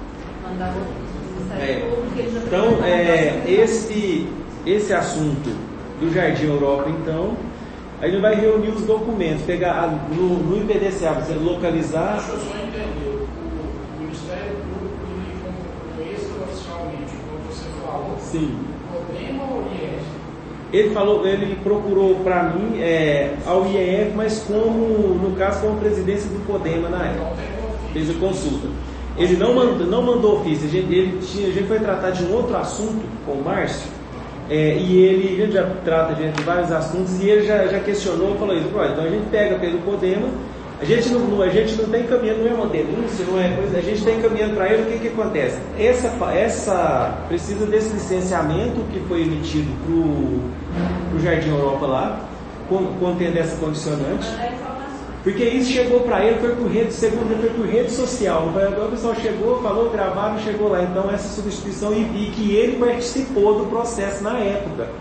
É. Então, é, esse, esse assunto do Jardim Europa, então. Aí ele vai reunir os documentos, pegar no, no I P D C A, você localizar. Deixa eu só entender. O Ministério Público, ele comprou extraoficialmente, como você falou. Sim. Podema ou I E F? Ele falou, ele procurou para mim é, ao I E F, mas como, no caso, como presidência do Podema na época. Fez a consulta. Ele não mandou, não mandou ofício, a gente, ele tinha, a gente foi tratar de um outro assunto com o Márcio. É, e ele, ele já trata de vários assuntos e ele já, já questionou e falou isso, então a gente pega pelo Podema, a gente não, a gente não está encaminhando, não é uma denúncia, não é coisa, a gente está encaminhando para ele, o que que acontece? Essa, essa precisa desse licenciamento que foi emitido para o Jardim Europa lá, contendo essa condicionante, porque isso chegou para ele, foi por rede, segundo foi por rede social, o pessoal chegou, falou, gravaram, chegou lá, então essa substituição e, e que ele participou do processo na época,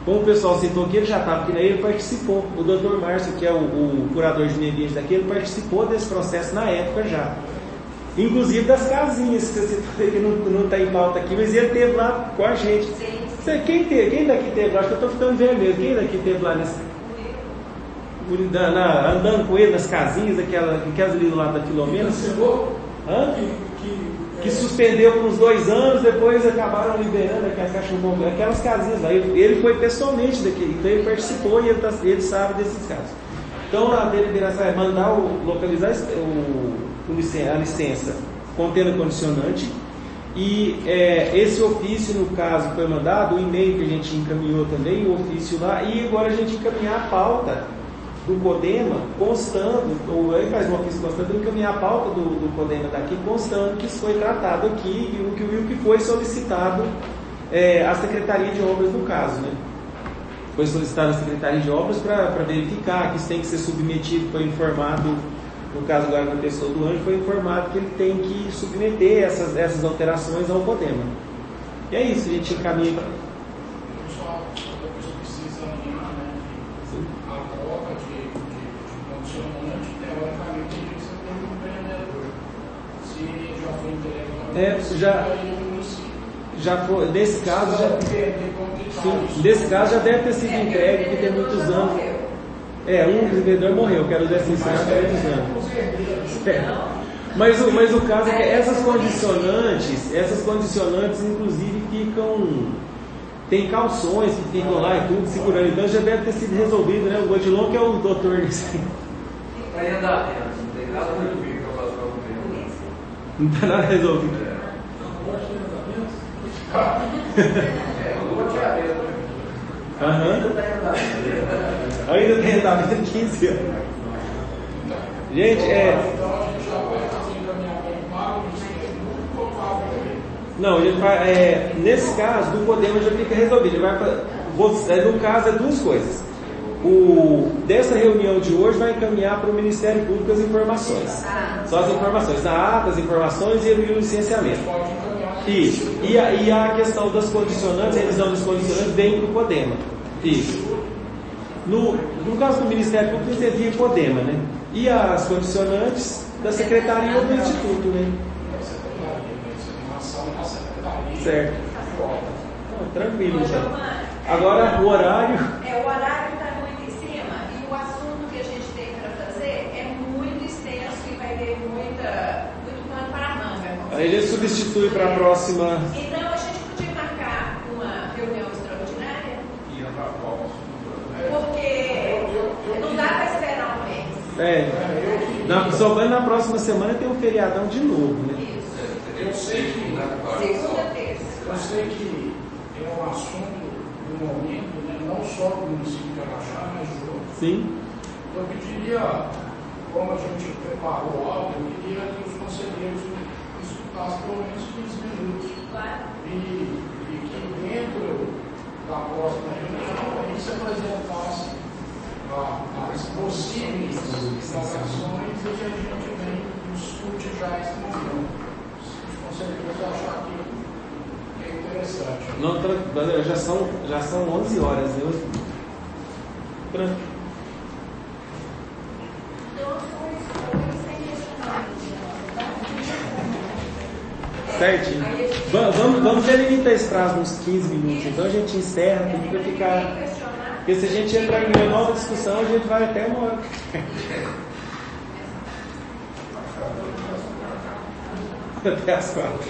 como o pessoal citou aqui, ele já estava aqui, né? Ele participou. O doutor Márcio, que é o, o curador de meio ambiente daqui, ele participou desse processo na época já. Inclusive das casinhas, que você citou, ele não está em pauta aqui, mas ele esteve lá com a gente. Você, quem, teve, quem daqui teve lá? Acho que eu estou ficando vermelho. Quem daqui teve lá nesse, na, na, andando com ele nas casinhas, aquela, aquelas ali do lado da Filomena? Hã? Que suspendeu por uns dois anos, depois acabaram liberando aquelas, aquelas casinhas lá. Ele, ele foi pessoalmente daqui, então ele participou e ele, tá, ele sabe desses casos. Então a deliberação é mandar o, localizar o, o, a licença contendo condicionante. E é, esse ofício, no caso, foi mandado, o e-mail que a gente encaminhou também, o ofício lá, e agora a gente encaminhar a pauta do CODEMA, constando, ou ele faz um ofício constando, encaminhar a pauta do, do CODEMA daqui, constando que isso foi tratado aqui e o que, o que foi solicitado é, à Secretaria de Obras no caso, né? Foi solicitado à Secretaria de Obras para verificar que isso tem que ser submetido, foi informado. No caso agora da pessoa do Anjo, foi informado que ele tem que submeter essas, essas alterações ao CODEMA. E é isso, a gente encaminha para. Só depois precisa alinhar, né? A troca de, de, de condicionante, teoricamente, tem que ser pelo empreendedor. Se já foi intelectualmente, é, já, já foi. Nesse caso, já. Sim, nesse caso já deve ter sido entregue, porque tem muitos anos. É, um desenvolvedor morreu, quero dizer assim, há muitos anos. É. Mas, o, mas o caso é que essas condicionantes, essas condicionantes inclusive ficam, tem calções que ficam lá e tudo, segurando, então já deve ter sido resolvido, né? O Godilon que é o doutor nisso aí. Vai andar, não tem nada muito bem para fazer o governo. Não está nada resolvido. É, eu vou tirar mesmo. Aham. Ainda tem andamento de quinze anos. Gente, é. Não, a gente vai, é, nesse caso, do CODEMA já fica resolvido. Ele vai pra, no caso, é duas coisas. O, dessa reunião de hoje vai encaminhar para o Ministério Público as informações. Só as informações, a ata, as informações e o licenciamento. Isso. E a, e a questão das condicionantes, a revisão das condicionantes vem para o CODEMA. Isso. No, no caso do Ministério Público, você via o CODEMA, né? E as condicionantes da Secretaria ou do Instituto, né? Certo. Então, tranquilo, então. Agora, o horário... É, o horário está muito em cima e o assunto que a gente tem para fazer é muito extenso e vai ter muita, muito pano para a manga. Aí ele substitui para a próxima... Então, a gente podia marcar uma reunião extraordinária? Porque não dá para esperar um mês. É, na, só vai na próxima semana tem um feriadão de novo, né? Eu sei que segunda, terça. Eu sei que é um assunto do momento, né, não só do município de Araxá, mas do outro. Sim. Eu pediria, como a gente preparou algo, eu queria que os conselheiros escutassem pelo menos quinze minutos. Claro. E, e que dentro da próxima reunião a gente se apresentasse as possíveis inovações e que a gente vem discute já esse momento. Conselheiros achar que é interessante. Não, já são, já são onze horas. Eu... Tranquilo. Certinho. Vamos, vamos delimitar esse prazo uns quinze minutos. Então a gente encerra, tem que ficar. Porque se a gente entrar em uma nova discussão, a gente vai até uma hora. Até as quatro.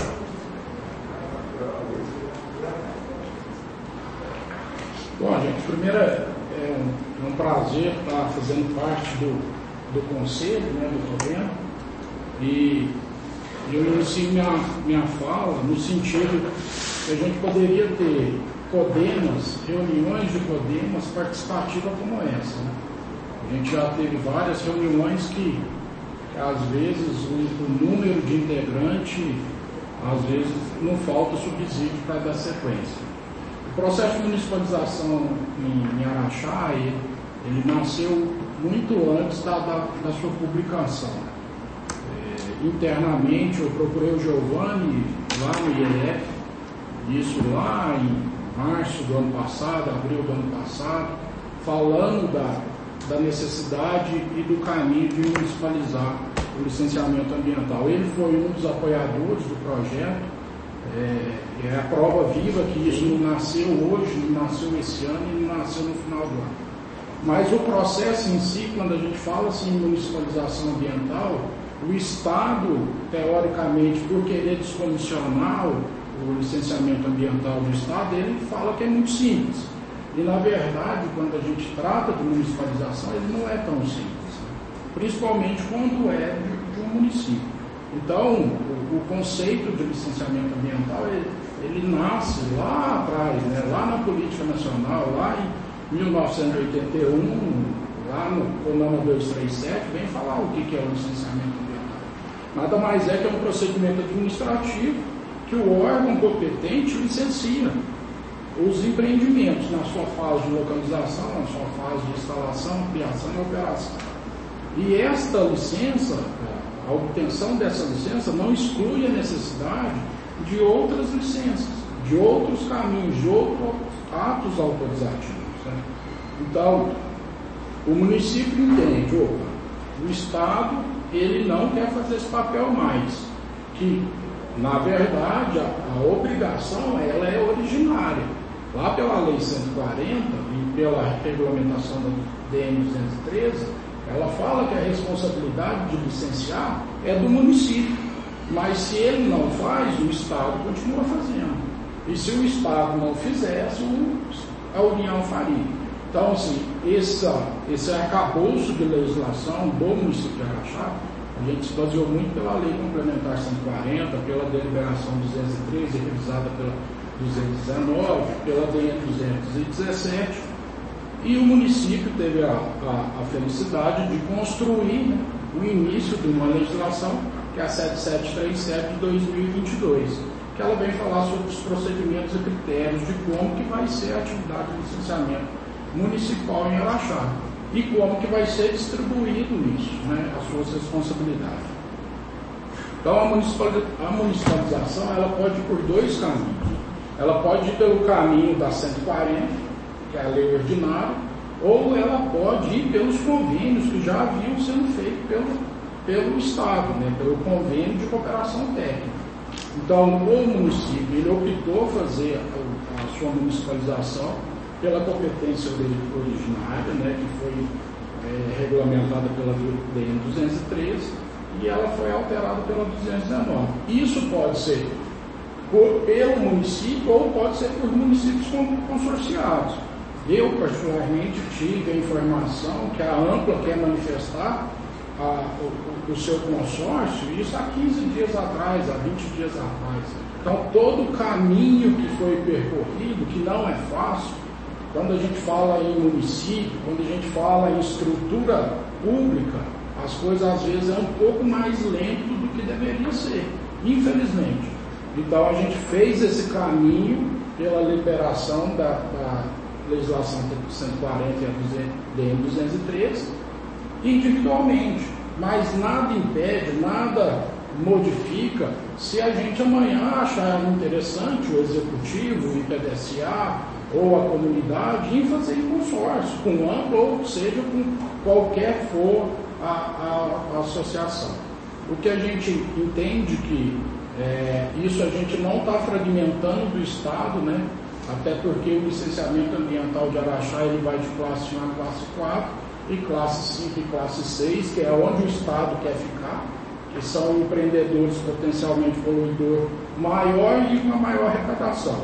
Bom, gente, primeiro é um, é um prazer estar fazendo parte do, do conselho, né, do governo, e eu inicio minha, minha fala no sentido que a gente poderia ter CODEMAs, reuniões de CODEMAs participativas como essa. Né? A gente já teve várias reuniões que, que às vezes, o, o número de integrantes, às vezes, não falta subsídio para dar sequência. O processo de municipalização em, em Araxá, ele, ele nasceu muito antes da, da, da sua publicação. É, internamente, eu procurei o Giovanni lá no I E F, isso lá em março do ano passado, abril do ano passado, falando da, da necessidade e do caminho de municipalizar o licenciamento ambiental. Ele foi um dos apoiadores do projeto, é, é a prova viva que isso não nasceu hoje, não nasceu esse ano e não nasceu no final do ano. Mas o processo em si, quando a gente fala assim, em municipalização ambiental, o Estado, teoricamente, por querer descomissionar o, o licenciamento ambiental do Estado, ele fala que é muito simples. E, na verdade, quando a gente trata de municipalização, ele não é tão simples, principalmente quando é de, de um município. Então, o, o conceito de licenciamento ambiental, ele, ele nasce lá atrás, né, lá na política nacional, lá em mil novecentos e oitenta e um, lá no CONAMA duzentos e trinta e sete, vem falar o que é o licenciamento ambiental. Nada mais é que é um procedimento administrativo que o órgão competente licencia os empreendimentos na sua fase de localização, na sua fase de instalação, ampliação e operação. E esta licença, a obtenção dessa licença não exclui a necessidade de outras licenças, de outros caminhos, de outros atos autorizativos. Então, o município entende, opa, o Estado, ele não quer fazer esse papel mais, que, na verdade, a, a obrigação, ela é originária. Lá pela Lei cento e quarenta e pela regulamentação da D N duzentos e treze, ela fala que a responsabilidade de licenciar é do município, mas se ele não faz, o Estado continua fazendo. E se o Estado não fizesse, a União faria. Então, assim, esse, esse arcabouço de legislação do município de Araxá, a gente se baseou muito pela Lei Complementar cento e quarenta, pela Deliberação duzentos e treze, revisada pela duzentos e dezenove, pela D N duzentos e dezessete, e o município teve a, a, a felicidade de construir, né, o início de uma legislação, que é a sete mil setecentos e trinta e sete de dois mil e vinte e dois, que ela vem falar sobre os procedimentos e critérios de como que vai ser a atividade de licenciamento municipal em Araxá e como que vai ser distribuído isso, né, as suas responsabilidades. Então, a, municipal, a municipalização, ela pode ir por dois caminhos. Ela pode ir pelo caminho da cento e quarenta, que é a lei ordinária, ou ela pode ir pelos convênios que já haviam sendo feitos pelo, pelo Estado, né, pelo convênio de cooperação técnica. Então, o município, ele optou fazer a, a sua municipalização pela competência originária, né, que foi é, regulamentada pela D N duzentos e treze, e ela foi alterada pela duzentos e dezenove. Isso pode ser por, pelo município ou pode ser por municípios consorciados. Eu, particularmente, tive a informação que a Ampla quer manifestar a, o, o seu consórcio, isso há quinze dias atrás, há vinte dias atrás. Então, todo o caminho que foi percorrido, que não é fácil, quando a gente fala em município, quando a gente fala em estrutura pública, as coisas às vezes é um pouco mais lento do que deveria ser, infelizmente. Então a gente fez esse caminho pela liberação da, da legislação cento e quarenta e a D N duzentos e treze individualmente, mas nada impede, nada modifica se a gente amanhã achar interessante o executivo, o I P D C A ou a comunidade em fazer em consórcio, com amplo ou seja com qualquer for a, a, a associação. O que a gente entende que é, isso a gente não está fragmentando do Estado, né? Até porque o licenciamento ambiental de Araxá ele vai de classe um a classe quatro e classe cinco e classe seis, que é onde o Estado quer ficar, que são empreendedores potencialmente poluidor maior e uma maior arrecadação.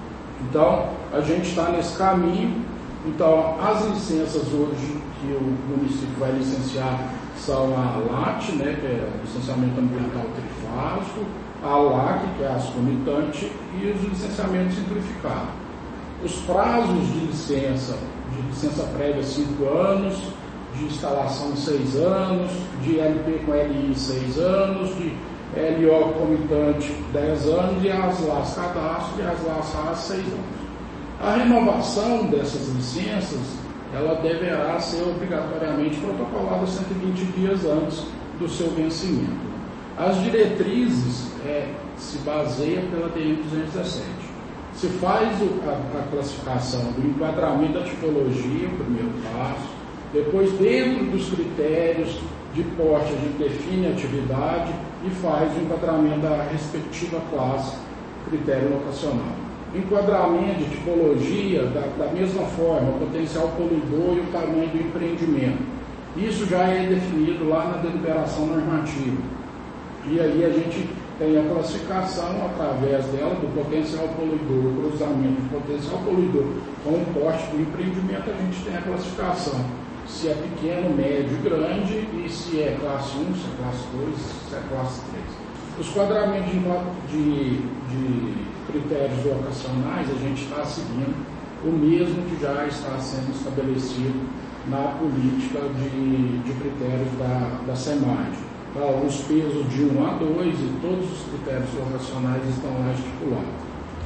Então, a gente está nesse caminho. Então, as licenças hoje que o município vai licenciar são a LAT, né, que é licenciamento ambiental trifásico, a LAC, que é a comitante, e os licenciamentos simplificados. Os prazos de licença, de licença prévia cinco anos, de instalação seis anos, de L P com L I seis anos, de L O comitante dez anos e as L A S cadastro e as L A S A seis anos. A renovação dessas licenças, ela deverá ser obrigatoriamente protocolada cento e vinte dias antes do seu vencimento. As diretrizes é, se baseiam pela D N duzentos e dezessete. Se faz o, a, a classificação do enquadramento da tipologia, o primeiro passo, depois dentro dos critérios de porte a gente define a atividade e faz o enquadramento da respectiva classe, critério locacional. Enquadramento de tipologia, da, da mesma forma, o potencial poluidor e o tamanho do empreendimento. Isso já é definido lá na deliberação normativa. E aí a gente tem a classificação através dela do potencial poluidor, o cruzamento do potencial poluidor com o porte do empreendimento, a gente tem a classificação. Se é pequeno, médio e grande, e se é classe um, se é classe dois, se é classe três. Os quadramentos de, de critérios locacionais, a gente está seguindo o mesmo que já está sendo estabelecido na política de, de critérios da, da SEMAD. Então, os pesos de um a dois e todos os critérios locacionais estão lá estipulados.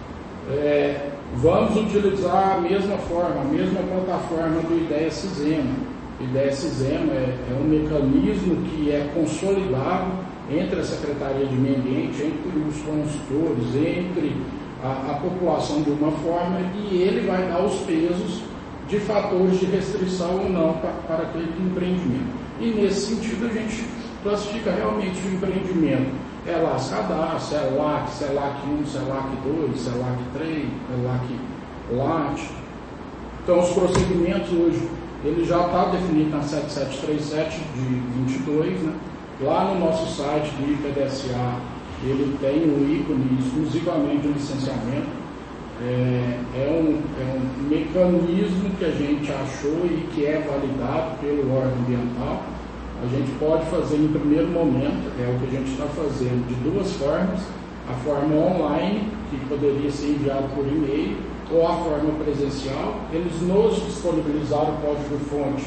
É, vamos utilizar a mesma forma, a mesma plataforma do IDEA-SISEMA. O IDEA-SISEMA é, é um mecanismo que é consolidado entre a Secretaria de Meio Ambiente, entre os consultores, entre a, a população de uma forma, e ele vai dar os pesos de fatores de restrição ou não para, para aquele empreendimento. E nesse sentido a gente classifica realmente o empreendimento. É lá as cadastros, é L A C, se é L A C um, se é L A C dois, se é L A C três, é L A C L A T. Então os procedimentos hoje, ele já está definido na sete sete três sete de vinte e dois, né? Lá no nosso site do I P D S A, ele tem um ícone exclusivamente de licenciamento. É, é, um, é um mecanismo que a gente achou e que é validado pelo órgão ambiental. A gente pode fazer em primeiro momento, é o que a gente está fazendo, de duas formas: a forma online, que poderia ser enviado por e-mail, ou a forma presencial. Eles nos disponibilizaram o código-fonte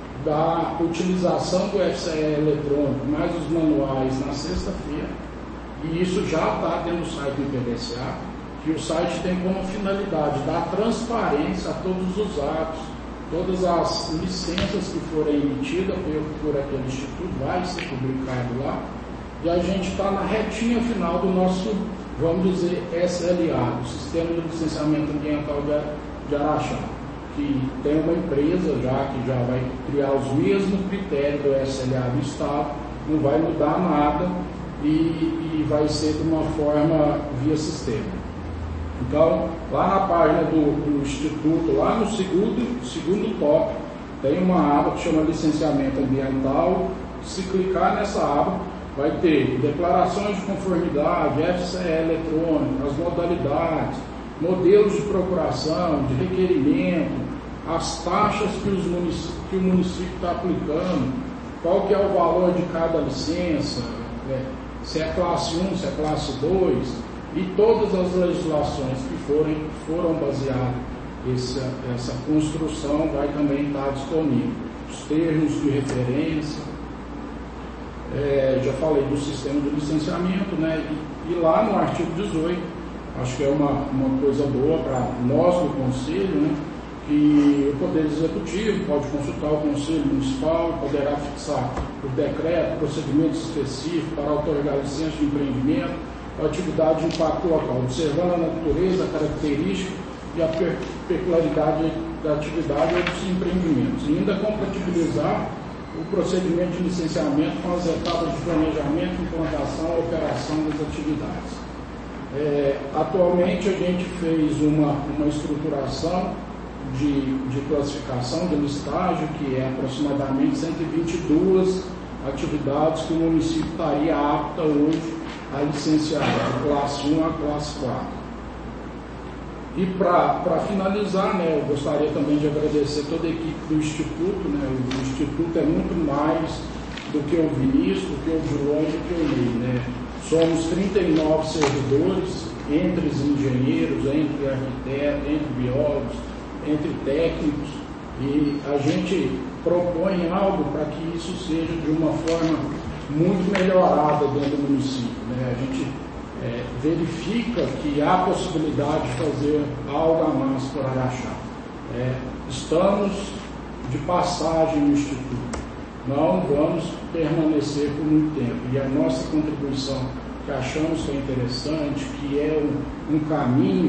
da utilização do F C E eletrônico, mais os manuais na sexta-feira, e isso já está dentro do site do I P D S A, que o site tem como finalidade dar transparência a todos os atos, todas as licenças que forem emitidas por, por aquele instituto, vai ser publicado lá, e a gente está na retinha final do nosso, vamos dizer, S L A, o Sistema de Licenciamento Ambiental de, de Araxá, que tem uma empresa já que já vai criar os mesmos critérios do S L A do Estado, não vai mudar nada e, e vai ser de uma forma via sistema. Então, lá na página do, do Instituto, lá no segundo, segundo tópico, tem uma aba que chama Licenciamento Ambiental. Se clicar nessa aba, vai ter declarações de conformidade, F C E eletrônico, as modalidades, modelos de procuração, de requerimento, as taxas que, os munic- que o município está aplicando, qual que é o valor de cada licença, é, se é classe um, se é classe dois, e todas as legislações que forem, foram baseadas essa, essa construção vai também estar disponível. Os termos de referência, é, já falei do sistema de licenciamento, né? E, e lá no artigo dezoito, acho que é uma, uma coisa boa para nós do Conselho, né? Que o Poder Executivo pode consultar o Conselho Municipal, poderá fixar por decreto procedimentos específicos para otorgar licença de empreendimento, a atividade de impacto local, observando a natureza, a característica e a peculiaridade da atividade ou dos empreendimentos, e ainda compatibilizar o procedimento de licenciamento com as etapas de planejamento, implantação e operação das atividades. É, atualmente a gente fez uma, uma estruturação de, de classificação de listagem, que é aproximadamente cento e vinte e duas atividades que o município estaria apta hoje a licenciar, de classe um a classe quatro. E para finalizar, né, eu gostaria também de agradecer toda a equipe do Instituto, né, o Instituto é muito mais do que o Vinícius, do que o João, do que o Ney, né. Somos trinta e nove servidores, entre os engenheiros, entre arquitetos, entre biólogos, entre técnicos, e a gente propõe algo para que isso seja de uma forma muito melhorada dentro do município, né? A gente é, verifica que há possibilidade de fazer algo a mais por Araxá. É, estamos de passagem no Instituto, não vamos permanecer por muito tempo, e a nossa contribuição, que achamos que é interessante, que é um, um caminho,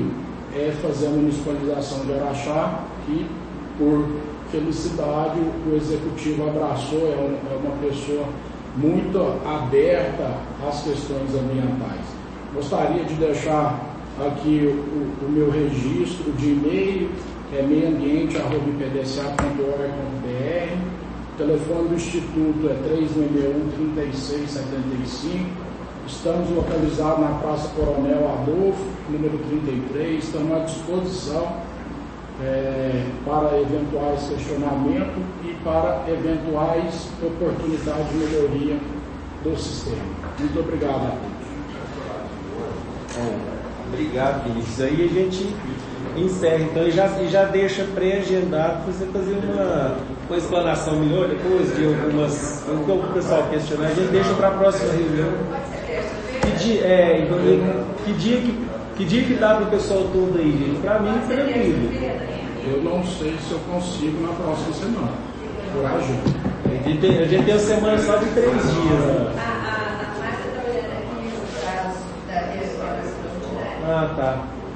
é fazer a municipalização de Araxá, que por felicidade o executivo abraçou, é uma, é uma pessoa muito aberta às questões ambientais. Gostaria de deixar aqui o, o meu registro de e-mail, é meioambiente arroba i p d c a ponto org ponto b r. O telefone do Instituto é três nove um, três seis sete cinco. Estamos localizados na Praça Coronel Adolfo, número trinta e três. Estamos à disposição é, para eventuais questionamentos e para eventuais oportunidades de melhoria do sistema. Muito obrigado a todos. Obrigado, Vinícius. Aí a gente encerra então e já, e já deixa pré-agendado para você fazer uma, uma explanação melhor depois de algumas. O que o pessoal questionar, a gente deixa para a próxima reunião. Que dia, é, que dia que, que dia que dá para o pessoal todo aí, gente? Para mim, tranquilo. Eu não sei se eu consigo na próxima semana, por agenda. A gente tem, a gente tem uma semana só de três dias. Né? Ah, tá.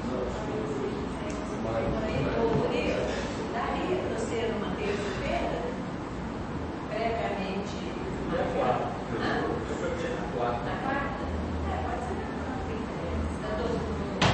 Daria para ser uma terça-feira, previamente na quarta? Na quarta? É, pode ser na quarta. Está todo mundo.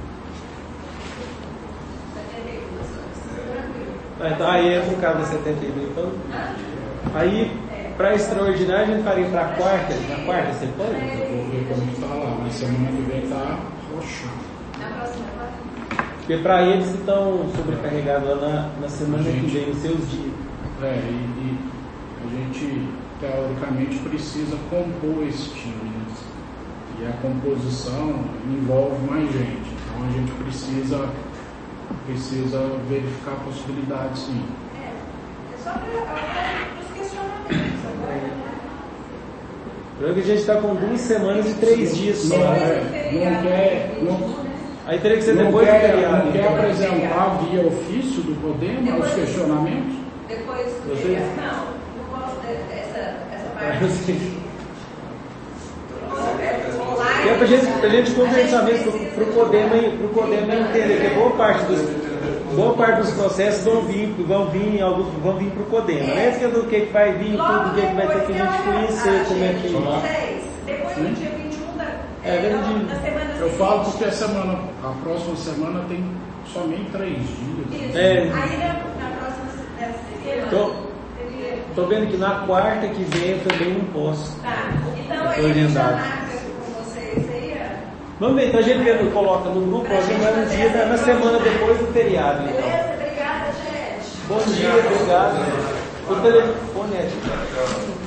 setenta e duas horas. Tranquilo. Ah, então, aí é por causa da setenta e dois, então. Aí, para extraordinário, a gente faria para a quarta. Na quarta, você pode? Vou ver como está lá, mas semana que vem está roxo. Na próxima quarta? Porque para eles estão sobrecarregados lá na, na semana gente, que vem, nos seus dias. É, e, e a gente, teoricamente, precisa compor esse time. Né? E a composição envolve mais gente. Então a gente precisa, precisa verificar a possibilidade, sim. É, é só para os questionamentos agora. Porque a gente está com duas semanas e três dias só. Não, é, não quer. Não, Aí teria que ser não depois quer, do feriado. Não quer então. apresentar via ofício do Podemos Depois- os questionamentos? Depois, Você- não, não gosto dessa essa Ah, parte. eu sei. Online, E é pra gente, pra gente conversar mesmo, pro, pro Podemos, pro Podemos entender que boa parte dos, boa parte dos processos vão vir, vão vir, alguns vão vir pro Podemos. Não é que do que vai vir, tudo o que vai ter que a gente conhecer, como é que. Vocês, depois do dia vinte e um da, É, é, verdade. da semana Eu seguinte. falo porque a semana, a próxima semana tem somente três dias. Isso. É. Aí na, na próxima semana. Tô. seria- Tô vendo que na quarta que vem eu também não posso. Tá. Então Eu tô aí a gente já agendado. marca com vocês aí. Vamos ver, então a gente coloca no grupo, a gente vai no dia, da- na semana depois do feriado, então. Beleza? Obrigada, gente. Bom dia, obrigado. O telefone é.